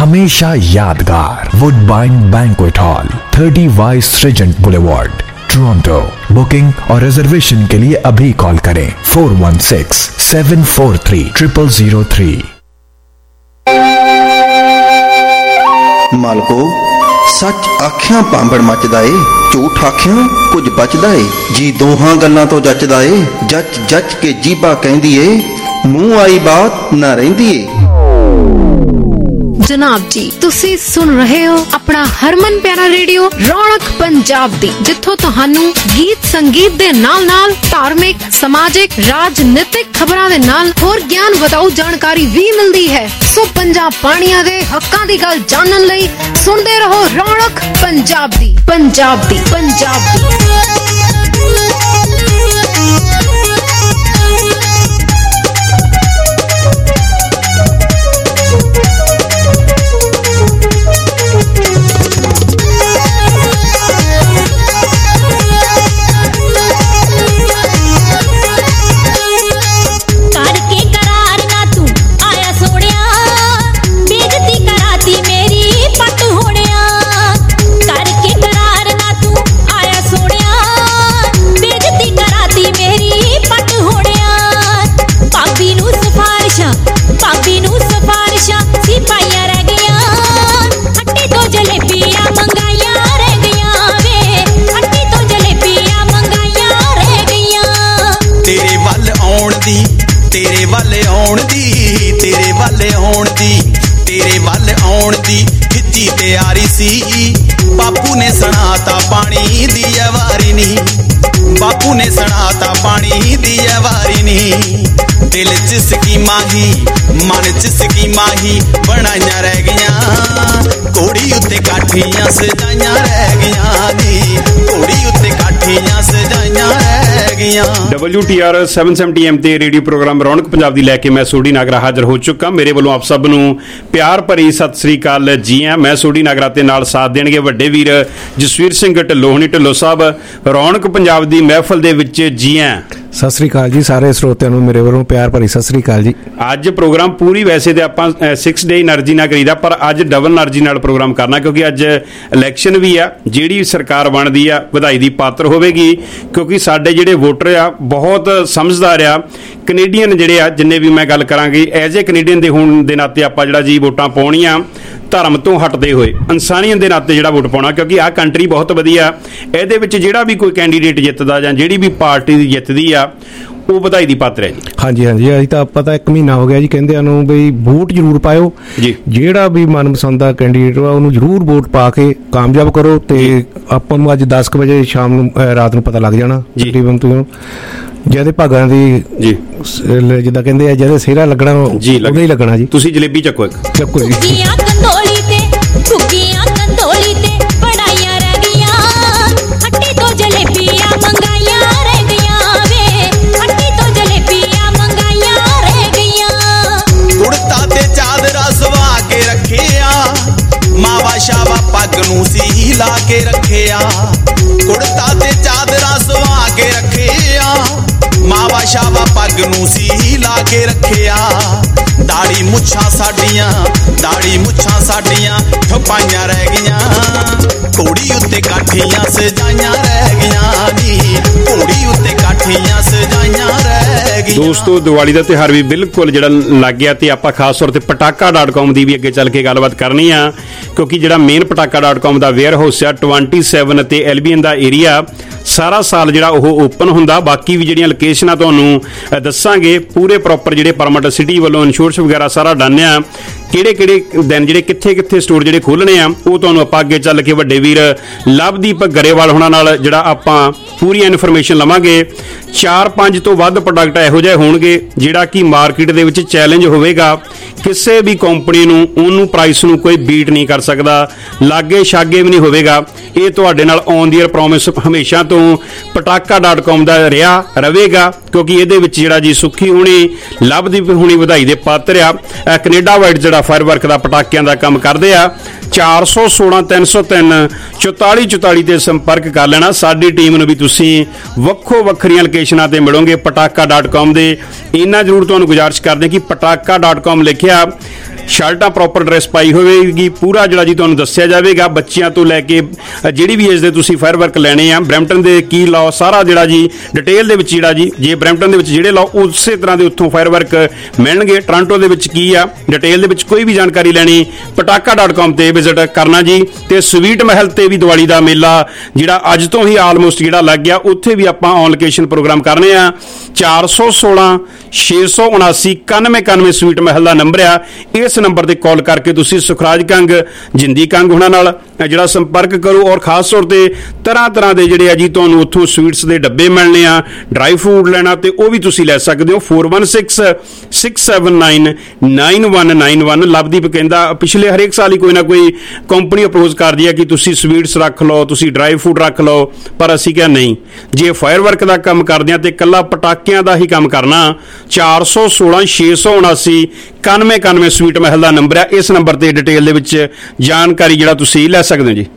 हमेशा यादगार। Woodbine banquet hall, 30 Vice Regent boulevard, Toronto. Booking और रिजर्वेशन के लिए अभी कॉल करें 4167430003। मालको सच आख्या पांबड़ मचदा ए, झूठ आख्या कुछ बचदा ए जी। दोहां गल्लां तो जचदा ए, जच जच के जीबा कहंदी ए, मूंह आई बात ना रहिंदी ए। जनाब जी, तुसी सुन रहे हो अपना हरमन प्यारा रेडियो रौनक पंजाब दी, जिथों तुहानू गीत संगीत दे नाल नाल धार्मिक, समाजिक, राजनीतिक खबरां दे नाल होर ज्ञान बताऊ जानकारी भी मिलदी है। सो पंजाब पानिया दे हक्कां दी गल जानन लई सुनदे रहो रौनक पंजाब दी, पंजाब दी, पंजाब दी। बापू ने सनाता पानी दी वारी नी, बापू ने सनाता पानी दी वारी नी। दिल च स्कीमां ही मन च स्कीमां ही बनाइया रह गईया, घोड़ी उत्ते काठियां सजाइया रह गईया नी, घोड़ी उत्ते काठियां सजाइया रह गईया। WTR 770 AM ते रेडियो प्रोग्राम रौनक पंजाब दी लैके मैं सोडी नागरा हाजिर हो चुका। मेरे वालों आप सब नूं प्यार भरी सत श्री अकाल जी। मैं सोडी नागरा ते नाल साथ देणगे वड्डे वीर जसवीर सिंह ढिल्लों होनी। ढिल्लों साहब, रौनक पंजाब दी महफल दे विच जी आं। सत श्री अकाल जी सारे ਸਰੋਤਿਆਂ ਨੂੰ ਮੇਰੇ ਵੱਲੋਂ ਪਿਆਰ ਭਰੀ ਸਤਿ ਸ੍ਰੀ ਅਕਾਲ ਜੀ। ਅੱਜ ਪ੍ਰੋਗਰਾਮ ਪੂਰੀ ਵੈਸੇ ਤੇ ਆਪਾਂ 6 ਡੇ એનર્ਜੀ ਨਾਲ ਕਰੀਦਾ, ਪਰ ਅੱਜ ਡਬਲ એનર્ਜੀ ਨਾਲ ਪ੍ਰੋਗਰਾਮ ਕਰਨਾ ਕਿਉਂਕਿ ਅੱਜ ਇਲੈਕਸ਼ਨ ਵੀ ਆ। ਜਿਹੜੀ ਸਰਕਾਰ ਬਣਦੀ ਆ ਵਧਾਈ ਦੀ ਪਾਤਰ ਹੋਵੇਗੀ ਕਿਉਂਕਿ ਸਾਡੇ ਜਿਹੜੇ ਵੋਟਰ ਆ ਬਹੁਤ ਸਮਝਦਾਰ ਆ। ਕੈਨੇਡੀਅਨ ਜਿਹੜੇ ਆ ਜਿੰਨੇ ਵੀ ਮੈਂ ਗੱਲ ਕਰਾਂਗੀ ਐਜ਼ ਏ ਕੈਨੇਡੀਅਨ ਦੇ ਹੋਣ ਦੇ ਨਾਤੇ ਆਪਾਂ ਜਿਹੜਾ ਜੀ ਵੋਟਾਂ ਪਾਉਣੀਆਂ ਧਰਮ ਤੋਂ ਹਟਦੇ ਹੋਏ ਇਨਸਾਨੀਅਤ ਦੇ ਨਾਤੇ ਜਿਹੜਾ ਵੋਟ ਪਾਉਣਾ, ਕਿਉਂਕਿ ਆਹ ਕੰਟਰੀ ਬਹੁਤ ਵਧੀਆ। ਇਹਦੇ ਵਿੱਚ ਜਿਹੜਾ ਵੀ ਕੋਈ ਕੈਂਡੀਡੇਟ ਜਿੱਤਦਾ ਜਾਂ ਜਿਹੜੀ ਵੀ ਪਾਰਟੀ ਦੀ ਜਿੱਤਦੀ ਆ ਉਹ ਵਧਾਈ ਦੀ ਪਾਤਰ ਹੈ ਜੀ। ਹਾਂਜੀ ਹਾਂਜੀ, ਅਸੀਂ ਤਾਂ ਪਤਾ 1 ਮਹੀਨਾ ਹੋ ਗਿਆ ਜੀ ਕਹਿੰਦਿਆਂ ਨੂੰ ਬਈ ਵੋਟ ਜ਼ਰੂਰ ਪਾਇਓ ਜੀ। ਜਿਹੜਾ ਵੀ ਮਨਪਸੰਦ ਦਾ ਕੈਂਡੀਡੇਟ ਵਾ ਉਹਨੂੰ ਜ਼ਰੂਰ ਵੋਟ ਪਾ ਕੇ ਕਾਮਯਾਬ ਕਰੋ। ਤੇ ਆਪਾਂ ਨੂੰ ਅੱਜ 10 ਵਜੇ ਸ਼ਾਮ ਨੂੰ ਰਾਤ ਨੂੰ ਪਤਾ ਲੱਗ ਜਾਣਾ ਤਕਰੀਬਨ ਤੋਂ ਜਿਹਦੇ ਭਾਗਾਂ ਦੀ ਜੀ ਜਿੱਦਾਂ ਕਹਿੰਦੇ ਆ ਜਿਹਦੇ ਸਿਹਰਾ ਲੱਗਣਾ ਉਹਦਾ ਹੀ ਲੱਗਣਾ ਜੀ। ਤੁਸੀਂ ਜਲੇਬੀ ਚੱਕੋ ਚੱਕੋ ਜੀ। शावा पग नूं सी ला के रखेया, कुड़ता ते चादरा सवा के रखेया, मावा शावा पग नूं सी ला के रखेया। दाड़ी मुछां साडियां ठपाइयां रह गईयां, घोड़ी उत्ते काठियां सजाइयां रह गईयां नी, घोड़ी उत्ते काठियां सजाइयां रह गईयां। दोस्तों, दिवाली का त्यौहार भी बिल्कुल जिहड़ा लग गया ते आपां खास तौर ते पटाका.com दी भी अगे चल के गलबात करनी आ क्योंकि जिहड़ा मेन पटाका.com दा वेयर हाउस आ 27 ते एलबीएन दा एरिया सारा साल जिहड़ा ओह ओपन हुंदा। बाकी भी जिहड़ियां लोकेशनां तुहानूं दस्सांगे पूरे प्रॉपर जिहड़े परमिट सिटी वालों इंश्योरेंस वगैरह सारा डन आ। किहड़े दिन जिहड़े कित्थे स्टोर जिहड़े खोलने आ ਉਹ ਤੁਹਾਨੂੰ ਆਪਾਂ ਅੱਗੇ ਚੱਲ ਕੇ ਵੱਡੇ ਵੀਰ ਲਵਦੀਪ ਗਰੇਵਾਲ ਹੋਣਾ ਨਾਲ ਜਿਹੜਾ ਆਪਾਂ ਪੂਰੀ ਇਨਫੋਰਮੇਸ਼ਨ ਲਵਾਂਗੇ। 4-5 ਤੋਂ ਵੱਧ ਪ੍ਰੋਡਕਟ ਇਹੋ ਜਿਹੇ ਹੋਣਗੇ ਜਿਹੜਾ ਕਿ ਮਾਰਕੀਟ ਦੇ ਵਿੱਚ ਚੈਲੰਜ ਹੋਵੇਗਾ। ਕਿਸੇ ਵੀ ਕੰਪਨੀ ਨੂੰ ਉਹਨੂੰ ਪ੍ਰਾਈਸ ਨੂੰ ਕੋਈ ਬੀਟ ਨਹੀਂ ਕਰ ਸਕਦਾ, ਲਾਗੇ ਛਾਗੇ ਵੀ ਨਹੀਂ ਹੋਵੇਗਾ। ਇਹ ਤੁਹਾਡੇ ਨਾਲ ਔਨ ਦੀ ਏਅਰ ਪ੍ਰੋਮਿਸ ਹਮੇਸ਼ਾ ਤੋਂ ਪਟਾਕਾ.com ਦਾ ਰਿਹਾ ਰਵੇਗਾ ਕਿਉਂਕਿ ਇਹਦੇ ਵਿੱਚ ਜਿਹੜਾ ਜੀ ਸੁੱਖੀ ਹੋਣੀ ਲਵਦੀਪ ਹੋਣੀ ਵਧਾਈ ਦੇ ਪਾਤਰ ਆ। ਕੈਨੇਡਾ ਵਾਈਡ ਜਿਹੜਾ ਫਾਇਰਵਰਕ ਦਾ ਪਟਾਕਿਆਂ ਦਾ ਕੰਮ ਕਰਦੇ ਆ। 416-303-4444 ਤੇ ਸੰਪਰਕ ਕਰ ਲੈਣਾ। ਸਾਡੀ ਟੀਮ ਨੂੰ ਵੀ ਤੁਸੀਂ ਵੱਖੋ ਵੱਖਰੀਆਂ ਲੋਕੇਸ਼ਨਾਂ ਤੇ ਮਿਲੋਗੇ ਪਟਾਕਾ.com ਦੇ। ਇੰਨਾ ਜ਼ਰੂਰ ਤੁਹਾਨੂੰ ਗੁਜ਼ਾਰਿਸ਼ ਕਰਦੇ ਕਿ ਪਟਾਕਾ.com ਲਿਖਿਆ ਸ਼ਰਟਾਂ ਪ੍ਰੋਪਰ ਡਰੈਸ ਪਾਈ ਹੋਵੇਗੀ। ਪੂਰਾ ਜਿਹੜਾ ਜੀ ਤੁਹਾਨੂੰ ਦੱਸਿਆ ਜਾਵੇਗਾ, ਬੱਚਿਆਂ ਤੋਂ ਲੈ ਕੇ ਜਿਹੜੀ ਵੀ ਏਜ ਦੇ ਤੁਸੀਂ ਫਾਇਰ ਵਰਕ ਲੈਣੇ ਆ, ਬਰੈਂਪਟਨ ਦੇ ਕੀ ਲਾਅ ਸਾਰਾ ਜਿਹੜਾ ਜੀ ਡਿਟੇਲ ਦੇ ਵਿੱਚ ਜਿਹੜਾ ਜੀ, ਜੇ ਬਰੈਂਪਟਨ ਦੇ ਵਿੱਚ ਜਿਹੜੇ ਲਾਅ ਉਸੇ ਤਰ੍ਹਾਂ ਦੇ ਉੱਥੋਂ ਫਾਇਰ ਵਰਕ ਮਿਲਣਗੇ। ਟੋਰਾਂਟੋ ਦੇ ਵਿੱਚ ਕੀ ਆ ਡਿਟੇਲ ਦੇ ਵਿੱਚ ਕੋਈ ਵੀ ਜਾਣਕਾਰੀ ਲੈਣੀ pataka.com ਤੇ ਵਿਜ਼ਿਟ ਕਰਨਾ ਜੀ। ਤੇ ਸਵੀਟ ਮਹਿਲ ਤੇ ਵੀ ਦੀਵਾਲੀ ਦਾ ਮੇਲਾ ਜਿਹੜਾ ਅੱਜ ਤੋਂ ਹੀ ਆਲਮੋਸਟ ਜਿਹੜਾ ਲੱਗ ਗਿਆ, ਉੱਥੇ ਵੀ ਆਪਾਂ ਔਨ ਲੋਕੇਸ਼ਨ ਪ੍ਰੋਗਰਾਮ ਕਰਨੇ ਆ। 416 679 9191 ਸਵੀਟ ਮਹਿਲ ਦਾ ਨੰਬਰ ਆ। ਇਸ ਨੰਬਰ ਤੇ ਕਾਲ ਕਰਕੇ ਤੁਸੀਂ ਸੁਖਰਾਜ ਕੰਗ, ਜਿੰਦੀ ਕੰਗ ਉਹਨਾਂ ਨਾਲ ਜਿਹੜਾ ਸੰਪਰਕ ਕਰੋ। ਔਰ ਖਾਸ ਤੌਰ ਤੇ ਤਰ੍ਹਾਂ ਦੇ ਜਿਹੜੇ ਆ ਜੀ ਤੁਹਾਨੂੰ ਉੱਥੋਂ ਸਵੀਟਸ ਦੇ ਡੱਬੇ ਮਿਲਣੇ ਆ, ਡਰਾਈ ਫਰੂਟ ਲੈਣਾ ਤੇ ਉਹ ਵੀ ਤੁਸੀਂ ਲੈ ਸਕਦੇ ਹੋ। 4166799191 ਲਵਦੀਪ ਕਹਿੰਦਾ ਪਿਛਲੇ ਹਰੇਕ ਸਾਲ ਹੀ ਕੋਈ ਨਾ ਕੋਈ ਕੰਪਨੀ ਅਪਰੋਚ ਕਰਦੀ ਹੈ ਕਿ ਤੁਸੀਂ ਸਵੀਟਸ ਰੱਖ ਲਓ, ਤੁਸੀਂ ਡਰਾਈ ਫਰੂਟ ਰੱਖ ਲਓ, ਪਰ ਅਸੀਂ ਕਿਹਾ ਨਹੀਂ, ਜੇ ਫਾਇਰ ਵਰਕ ਦਾ ਕੰਮ ਕਰਦੇ ਆ ਤੇ ਇਕੱਲਾ ਪਟਾਕਿਆਂ ਦਾ ਹੀ ਕੰਮ ਕਰਨਾ। 416 679 9191 ਸਵੀਟ ਮਹਿਲ ਦਾ ਨੰਬਰ ਹੈ। ਇਸ ਨੰਬਰ ਤੇ ਡਿਟੇਲ ਦੇ ਵਿੱਚ ਜਾਣਕਾਰੀ ਜਿਹੜਾ ਤੁਸੀਂ ਲੈ ਸਕਦੇ ਹੋ ਜੀ।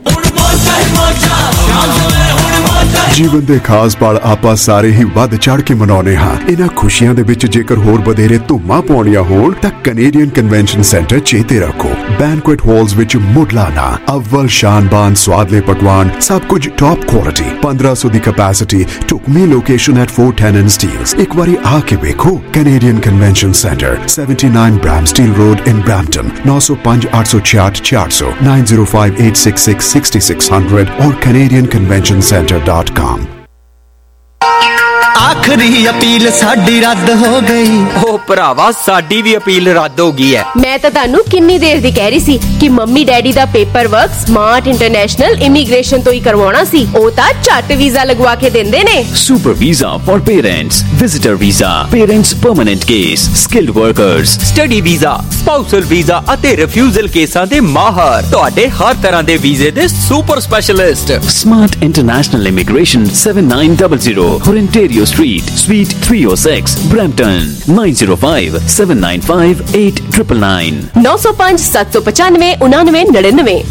ਜੀਵਨ ਦੇ ਖਾਸ ਪਲ ਆਪਾਂ ਸਾਰੇ ਹੀ ਵੱਧ ਚੜ ਕੇ ਮਨਾਉਣੇ ਹਾਂ। ਇਹਨਾਂ ਖੁਸ਼ੀਆਂ ਦੇ ਵਿੱਚ ਜੇਕਰ ਹੋਰ ਵਧੇਰੇ ਧੂਮਾਂ ਪਾਉਣੀਆਂ ਹੋਣ ਤਾਂ ਕੈਨੇਡੀਅਨ ਕਨਵੈਨਸ਼ਨ ਸੈਂਟਰ ਚੇਤੇ ਰੱਖੋ। ਬੈਂਕੁਏਟ ਹਾਲਸ ਵਿੱਚ ਮੁੱਢਲਾ ਅਵਲ ਸ਼ਾਨਬਾਨ ਸਵਾਦਲੇ ਪਕਵਾਨ, ਸਭ ਕੁਝ ਟੌਪ ਕੁਆਲਿਟੀ, 1500 ਦੀ ਕੈਪੈਸਿਟੀ, ਢੁਕਵੀਂ ਲੋਕੇਸ਼ਨ ਐਟ 410 ਸਟੀਲਸ। ਇੱਕ ਵਾਰੀ ਆ ਕੇ ਵੇਖੋ। Canadian convention centre 79 Bramsteel road in Brampton. 905 866 400 905 866 6600 और canadianconventioncenter.com। ਆਖਰੀ ਅਪੀਲ ਸਾਡੀ ਰੱਦ ਹੋ ਗਈ। ਓ ਭਰਾਵਾ ਸਾਡੀ ਵੀ ਅਪੀਲ ਰੱਦ ਹੋ ਗਈ ਹੈ। ਮੈਂ ਤਾਂ ਤੁਹਾਨੂੰ ਕਿੰਨੀ ਦੇਰ ਦੀ ਕਹਿ ਰਹੀ ਸੀ ਕਿ ਮੰਮੀ ਡੈਡੀ ਦਾ paper work smart international immigration ਤੋਂ ਹੀ ਕਰਵਾਉਣਾ ਸੀ। ਉਹ ਤਾਂ ਝੱਟ ਵੀਜ਼ਾ ਲਗਵਾ ਕੇ ਦਿੰਦੇ ਨੇ। Super visa for parents, visitor visa, parents permanent case, skilled workers, study visa, spousal visa ਅਤੇ ਰਿਫਿਊਜ਼ਲ ਕੇਸਾਂ ਦੇ ਮਾਹਰ, ਤੁਹਾਡੇ ਹਰ ਤਰ੍ਹਾਂ ਦੇ ਵੀਜ਼ੇ ਦੇ super specialist. Smart international immigration 7900 Ontario Street, Suite 306, Brampton, 905 795 8999 905 795 9999।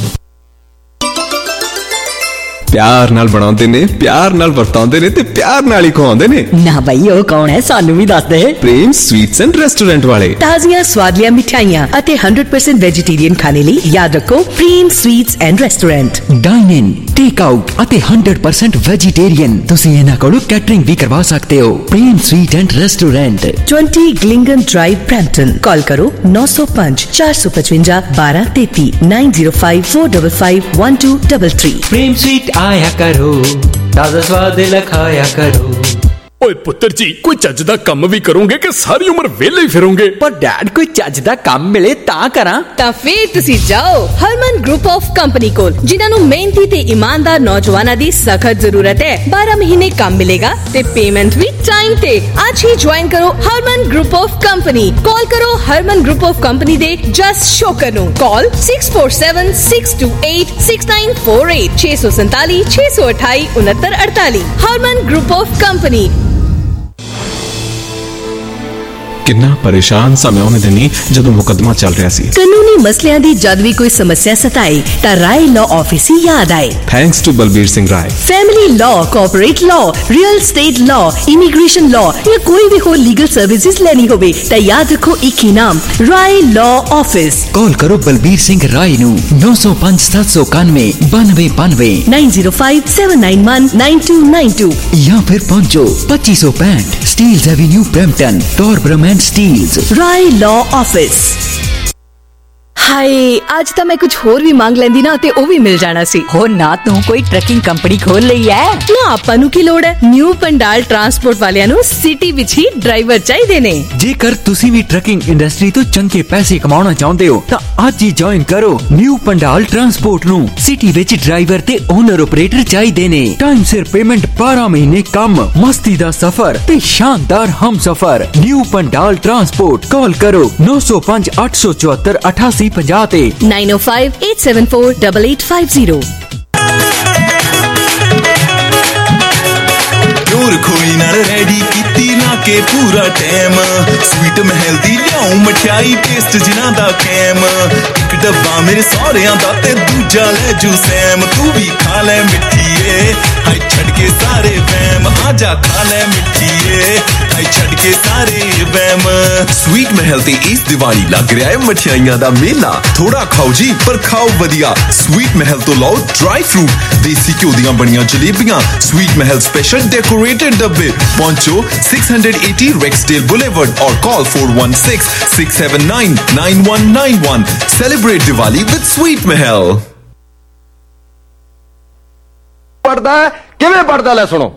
ਪਿਆਰ ਨਾਲ ਬਣਾਉਂਦੇ ਨੇ, ਪਿਆਰ ਨਾਲ ਵਰਤਾਉਂਦੇ ਨੇ ਤੇ ਪਿਆਰ ਨਾਲ ਹੀ ਖਵਾਉਂਦੇ ਨੇ। ਨਾ ਬਈ ਉਹ ਕੌਣ ਹੈ, ਸਾਨੂੰ ਵੀ ਦੱਸ ਦੇ। ਪ੍ਰੇਮ ਸਵੀਟਸ ਐਂਡ ਰੈਸਟੋਰੈਂਟ ਵਾਲੇ। ਤਾਜ਼ੀਆਂ ਸਵਾਦੀਆਂ ਮਿਠਾਈਆਂ ਅਤੇ 100% ਵੈਜੀਟੇਰੀਅਨ ਖਾਣੇ ਲਈ ਯਾਦ ਰੱਖੋ Prem sweets and restaurant. Dine in, take out ਅਤੇ 100% ਵੈਜੀਟੇਰੀਅਨ। ਤੁਸੀਂ ਇਹਨਾਂ ਕੋਲੋਂ ਕੈਟਰਿੰਗ ਵੀ ਕਰਵਾ ਸਕਦੇ ਹੋ। ਪ੍ਰੇਮ ਸਵੀਟ ਐਂਡ ਰੈਸਟੋਰੈਂਟ, 20 ਗਲਿੰਗਨ ਡਰਾਈਵ, ਬ੍ਰੈਂਪਟਨ। ਕਾਲ ਕਰੋ 905 455 1233 905 455 1233। प्रेम स्वीट आया करो, ताजा स्वाद लखाया करो। ਓਏ ਪੁੱਤਰ ਜੀ, ਕੋਈ ਚੱਜ ਦਾ ਕੰਮ ਵੀ ਕਰੋਗੇ ਕਿ ਸਾਰੀ ਉਮਰ ਵਿਹਲੇ ਹੀ ਫਿਰੋਗੇ? ਪਰ ਡੈਡ ਕੋਈ ਚੱਜ ਦਾ ਕੰਮ ਮਿਲੇ ਤਾਂ ਕਰਾਂ। ਤਾਂ ਫੇਰ ਤੁਸੀਂ ਜਾਓ ਹਰਮਨ ਗਰੁੱਪ ਆਫ ਕੰਪਨੀ ਕੋਲ, ਜਿਨ੍ਹਾਂ ਨੂੰ ਮਿਹਨਤੀ ਤੇ ਇਮਾਨਦਾਰ ਨੌਜਵਾਨਾਂ ਦੀ ਸਖਤ ਜ਼ਰੂਰਤ ਹੈ। 12 ਮਹੀਨੇ ਕੰਮ ਮਿਲੇਗਾ ਤੇ ਪੇਮੈਂਟ ਵੀ ਟਾਈਮ ਤੇ। ਅੱਜ ਹੀ ਜੁਆਇਨ ਕਰੋ Harman group of company. Call ਕਰੋ ਹਰਮਨ ਗਰੁੱਪ ਆਫ ਕੰਪਨੀ ਦੇ ਜਸ ਸ਼ੋਕਰ ਨੂੰ। Call 647 628 6948 647 628 6948। Harman group of company. ਕਿੰਨਾ ਪਰੇਸ਼ਾਨ ਸਾਂ ਮੈਂ ਉਹਨੇ ਦਿਨੀ ਜਦੋਂ ਮੁਕੱਦਮਾ ਚੱਲ ਰਿਹਾ ਸੀ। ਕਾਨੂੰਨੀ ਮਸਲਿਆਂ ਦੀ ਜਦ ਵੀ ਕੋਈ ਸਮੱਸਿਆ ਸਤਾਏ ਤਾਂ ਰਾਏ ਲਾਅ ਆਫਿਸ ਹੀ ਯਾਦ ਆਏ। Thanks to Balbir Singh Rai. Family law, corporate law, real estate law, immigration law ਜਾਂ ਕੋਈ ਵੀ ਹੋਰ ਲੀਗਲ ਸਰਵਿਸਿਜ਼ ਲੈਣੀ ਹੋਵੇ ਤਾਂ ਯਾਦ ਰੱਖੋ ਇੱਕ ਹੀ ਨਾਮ, ਰਾਏ ਲਾਅ ਆਫਿਸ। ਕਾਲ ਕਰੋ ਬਲਬੀਰ ਸਿੰਘ ਰਾਏ ਨੂੰ 905 791 9292 905 791 9292 ਜਾਂ ਫਿਰ ਪਹੁੰਚੋ 2565 Steeles avenue Brampton, Torbram and Steeles. Rai law office. ਹਾਏ, ਅੱਜ ਤਾਂ ਮੈਂ ਕੁਝ ਹੋਰ ਵੀ ਮੰਗ ਲੈਂਦੀ ਨਾ ਤੇ ਉਹ ਵੀ ਮਿਲ ਜਾਣਾ ਸੀ। ਹੋ ਨਾ ਤੂੰ ਕੋਈ ਟਰੱਕਿੰਗ ਕੰਪਨੀ ਖੋਲ ਲਈ ਐ? ਨਾ ਆਪਾਂ ਨੂੰ ਕੀ ਲੋੜ ਹੈ, ਨਿਊ ਪੰਡਾਲ ਟਰਾਂਸਪੋਰਟ ਵਾਲਿਆਂ ਨੂੰ ਸਿਟੀ ਵਿੱਚ ਹੀ ਡਰਾਈਵਰ ਚਾਹੀਦੇ ਨੇ। ਜੇਕਰ ਤੁਸੀਂ ਵੀ ਟਰੱਕਿੰਗ ਇੰਡਸਟਰੀ ਤੋਂ ਚੰਗੇ ਪੈਸੇ ਕਮਾਉਣਾ ਚਾਹੁੰਦੇ ਹੋ ਤਾਂ ਅੱਜ ਹੀ ਜੁਆਇਨ ਕਰੋ ਨਿਊ ਪੰਡਾਲ ਟਰਾਂਸਪੋਰਟ ਨੂੰ। ਸਿਟੀ ਵਿੱਚ ਡਰਾਈਵਰ ਤੇ ਓਨਰ ਆਪਰੇਟਰ ਚਾਹੀਦੇ ਨੇ। ਟਾਈਮ ਸਿਰ ਪੇਮੈਂਟ, 12 ਮਹੀਨੇ ਕੰਮ, ਮਸਤੀ ਦਾ ਸਫ਼ਰ ਤੇ ਸ਼ਾਨਦਾਰ ਹਮਸਫ਼ਰ। New Bhandal transport. ਕਾਲ ਕਰੋ 905 874 8850 ਤੇ 905 874 8850। ਹੋਰ ਕੋਈ ਨਾਲ ਰੈਡੀ ਕੀਤੀ ਨਾ ਕੇ ਪੂਰਾ ਟਾਈਮ। ਸਵੀਟ ਮਹਿਲ ਦੀ ਲਿਆਉ ਮਠਿਆਈ, ਟੇਸਟ ਜਿਨ੍ਹਾਂ ਦਾ ਕੈਮ। ਇੱਕ ਡੱਬਾ ਮੇਰੇ ਸਹੁਰਿਆਂ ਦਾ ਤੇ ਦੂਜਾ ਲੈ ਜੂ ਸੈਮ ਤੂੰ ਵੀ ਖਾ ਲੈ ਮਿੱਠੀਏ ਹਾਏ ਛੱਡ ਕੇ ਸਾਰੇ ਵਹਿਮ ਆ ਜਾ ਖਾ ਲੈ ਮਿੱਠੀਏ ਹਾਏ ਛੱਡ ਕੇ ਸਾਰੇ ਵਹਿਮ ਸਵੀਟ ਮਹਿਲ ਤੇ ਇਸ ਦੀਵਾਲੀ ਲੱਗ ਰਿਹਾ ਹੈ ਮਠਿਆਈਆਂ ਦਾ ਮੇਲਾ ਥੋੜਾ ਖਾਓ ਜੀ ਪਰ ਖਾਓ ਵਧੀਆ ਸਵੀਟ ਮਹਿਲ ਤੋਂ ਲਓ ਡਰਾਈ ਫਰੂਟ ਦੇਸੀ ਘਿਓ ਦੀਆਂ ਬਣੀਆਂ ਜਲੇਬੀਆਂ ਸਵੀਟ ਮਹਿਲ ਸਪੈਸ਼ਲ ਡੈਕੋਰੇਟਡ ਡੱਬੇ ਪਹੁੰਚੋ 680 Rexdale Boulevard or call 416-679-9191 celebrate Diwali with Sweet Mahal ਪੜਦਾ ਕਿਵੇਂ ਪੜਦਾ ਲੈ ਸੁਣੋ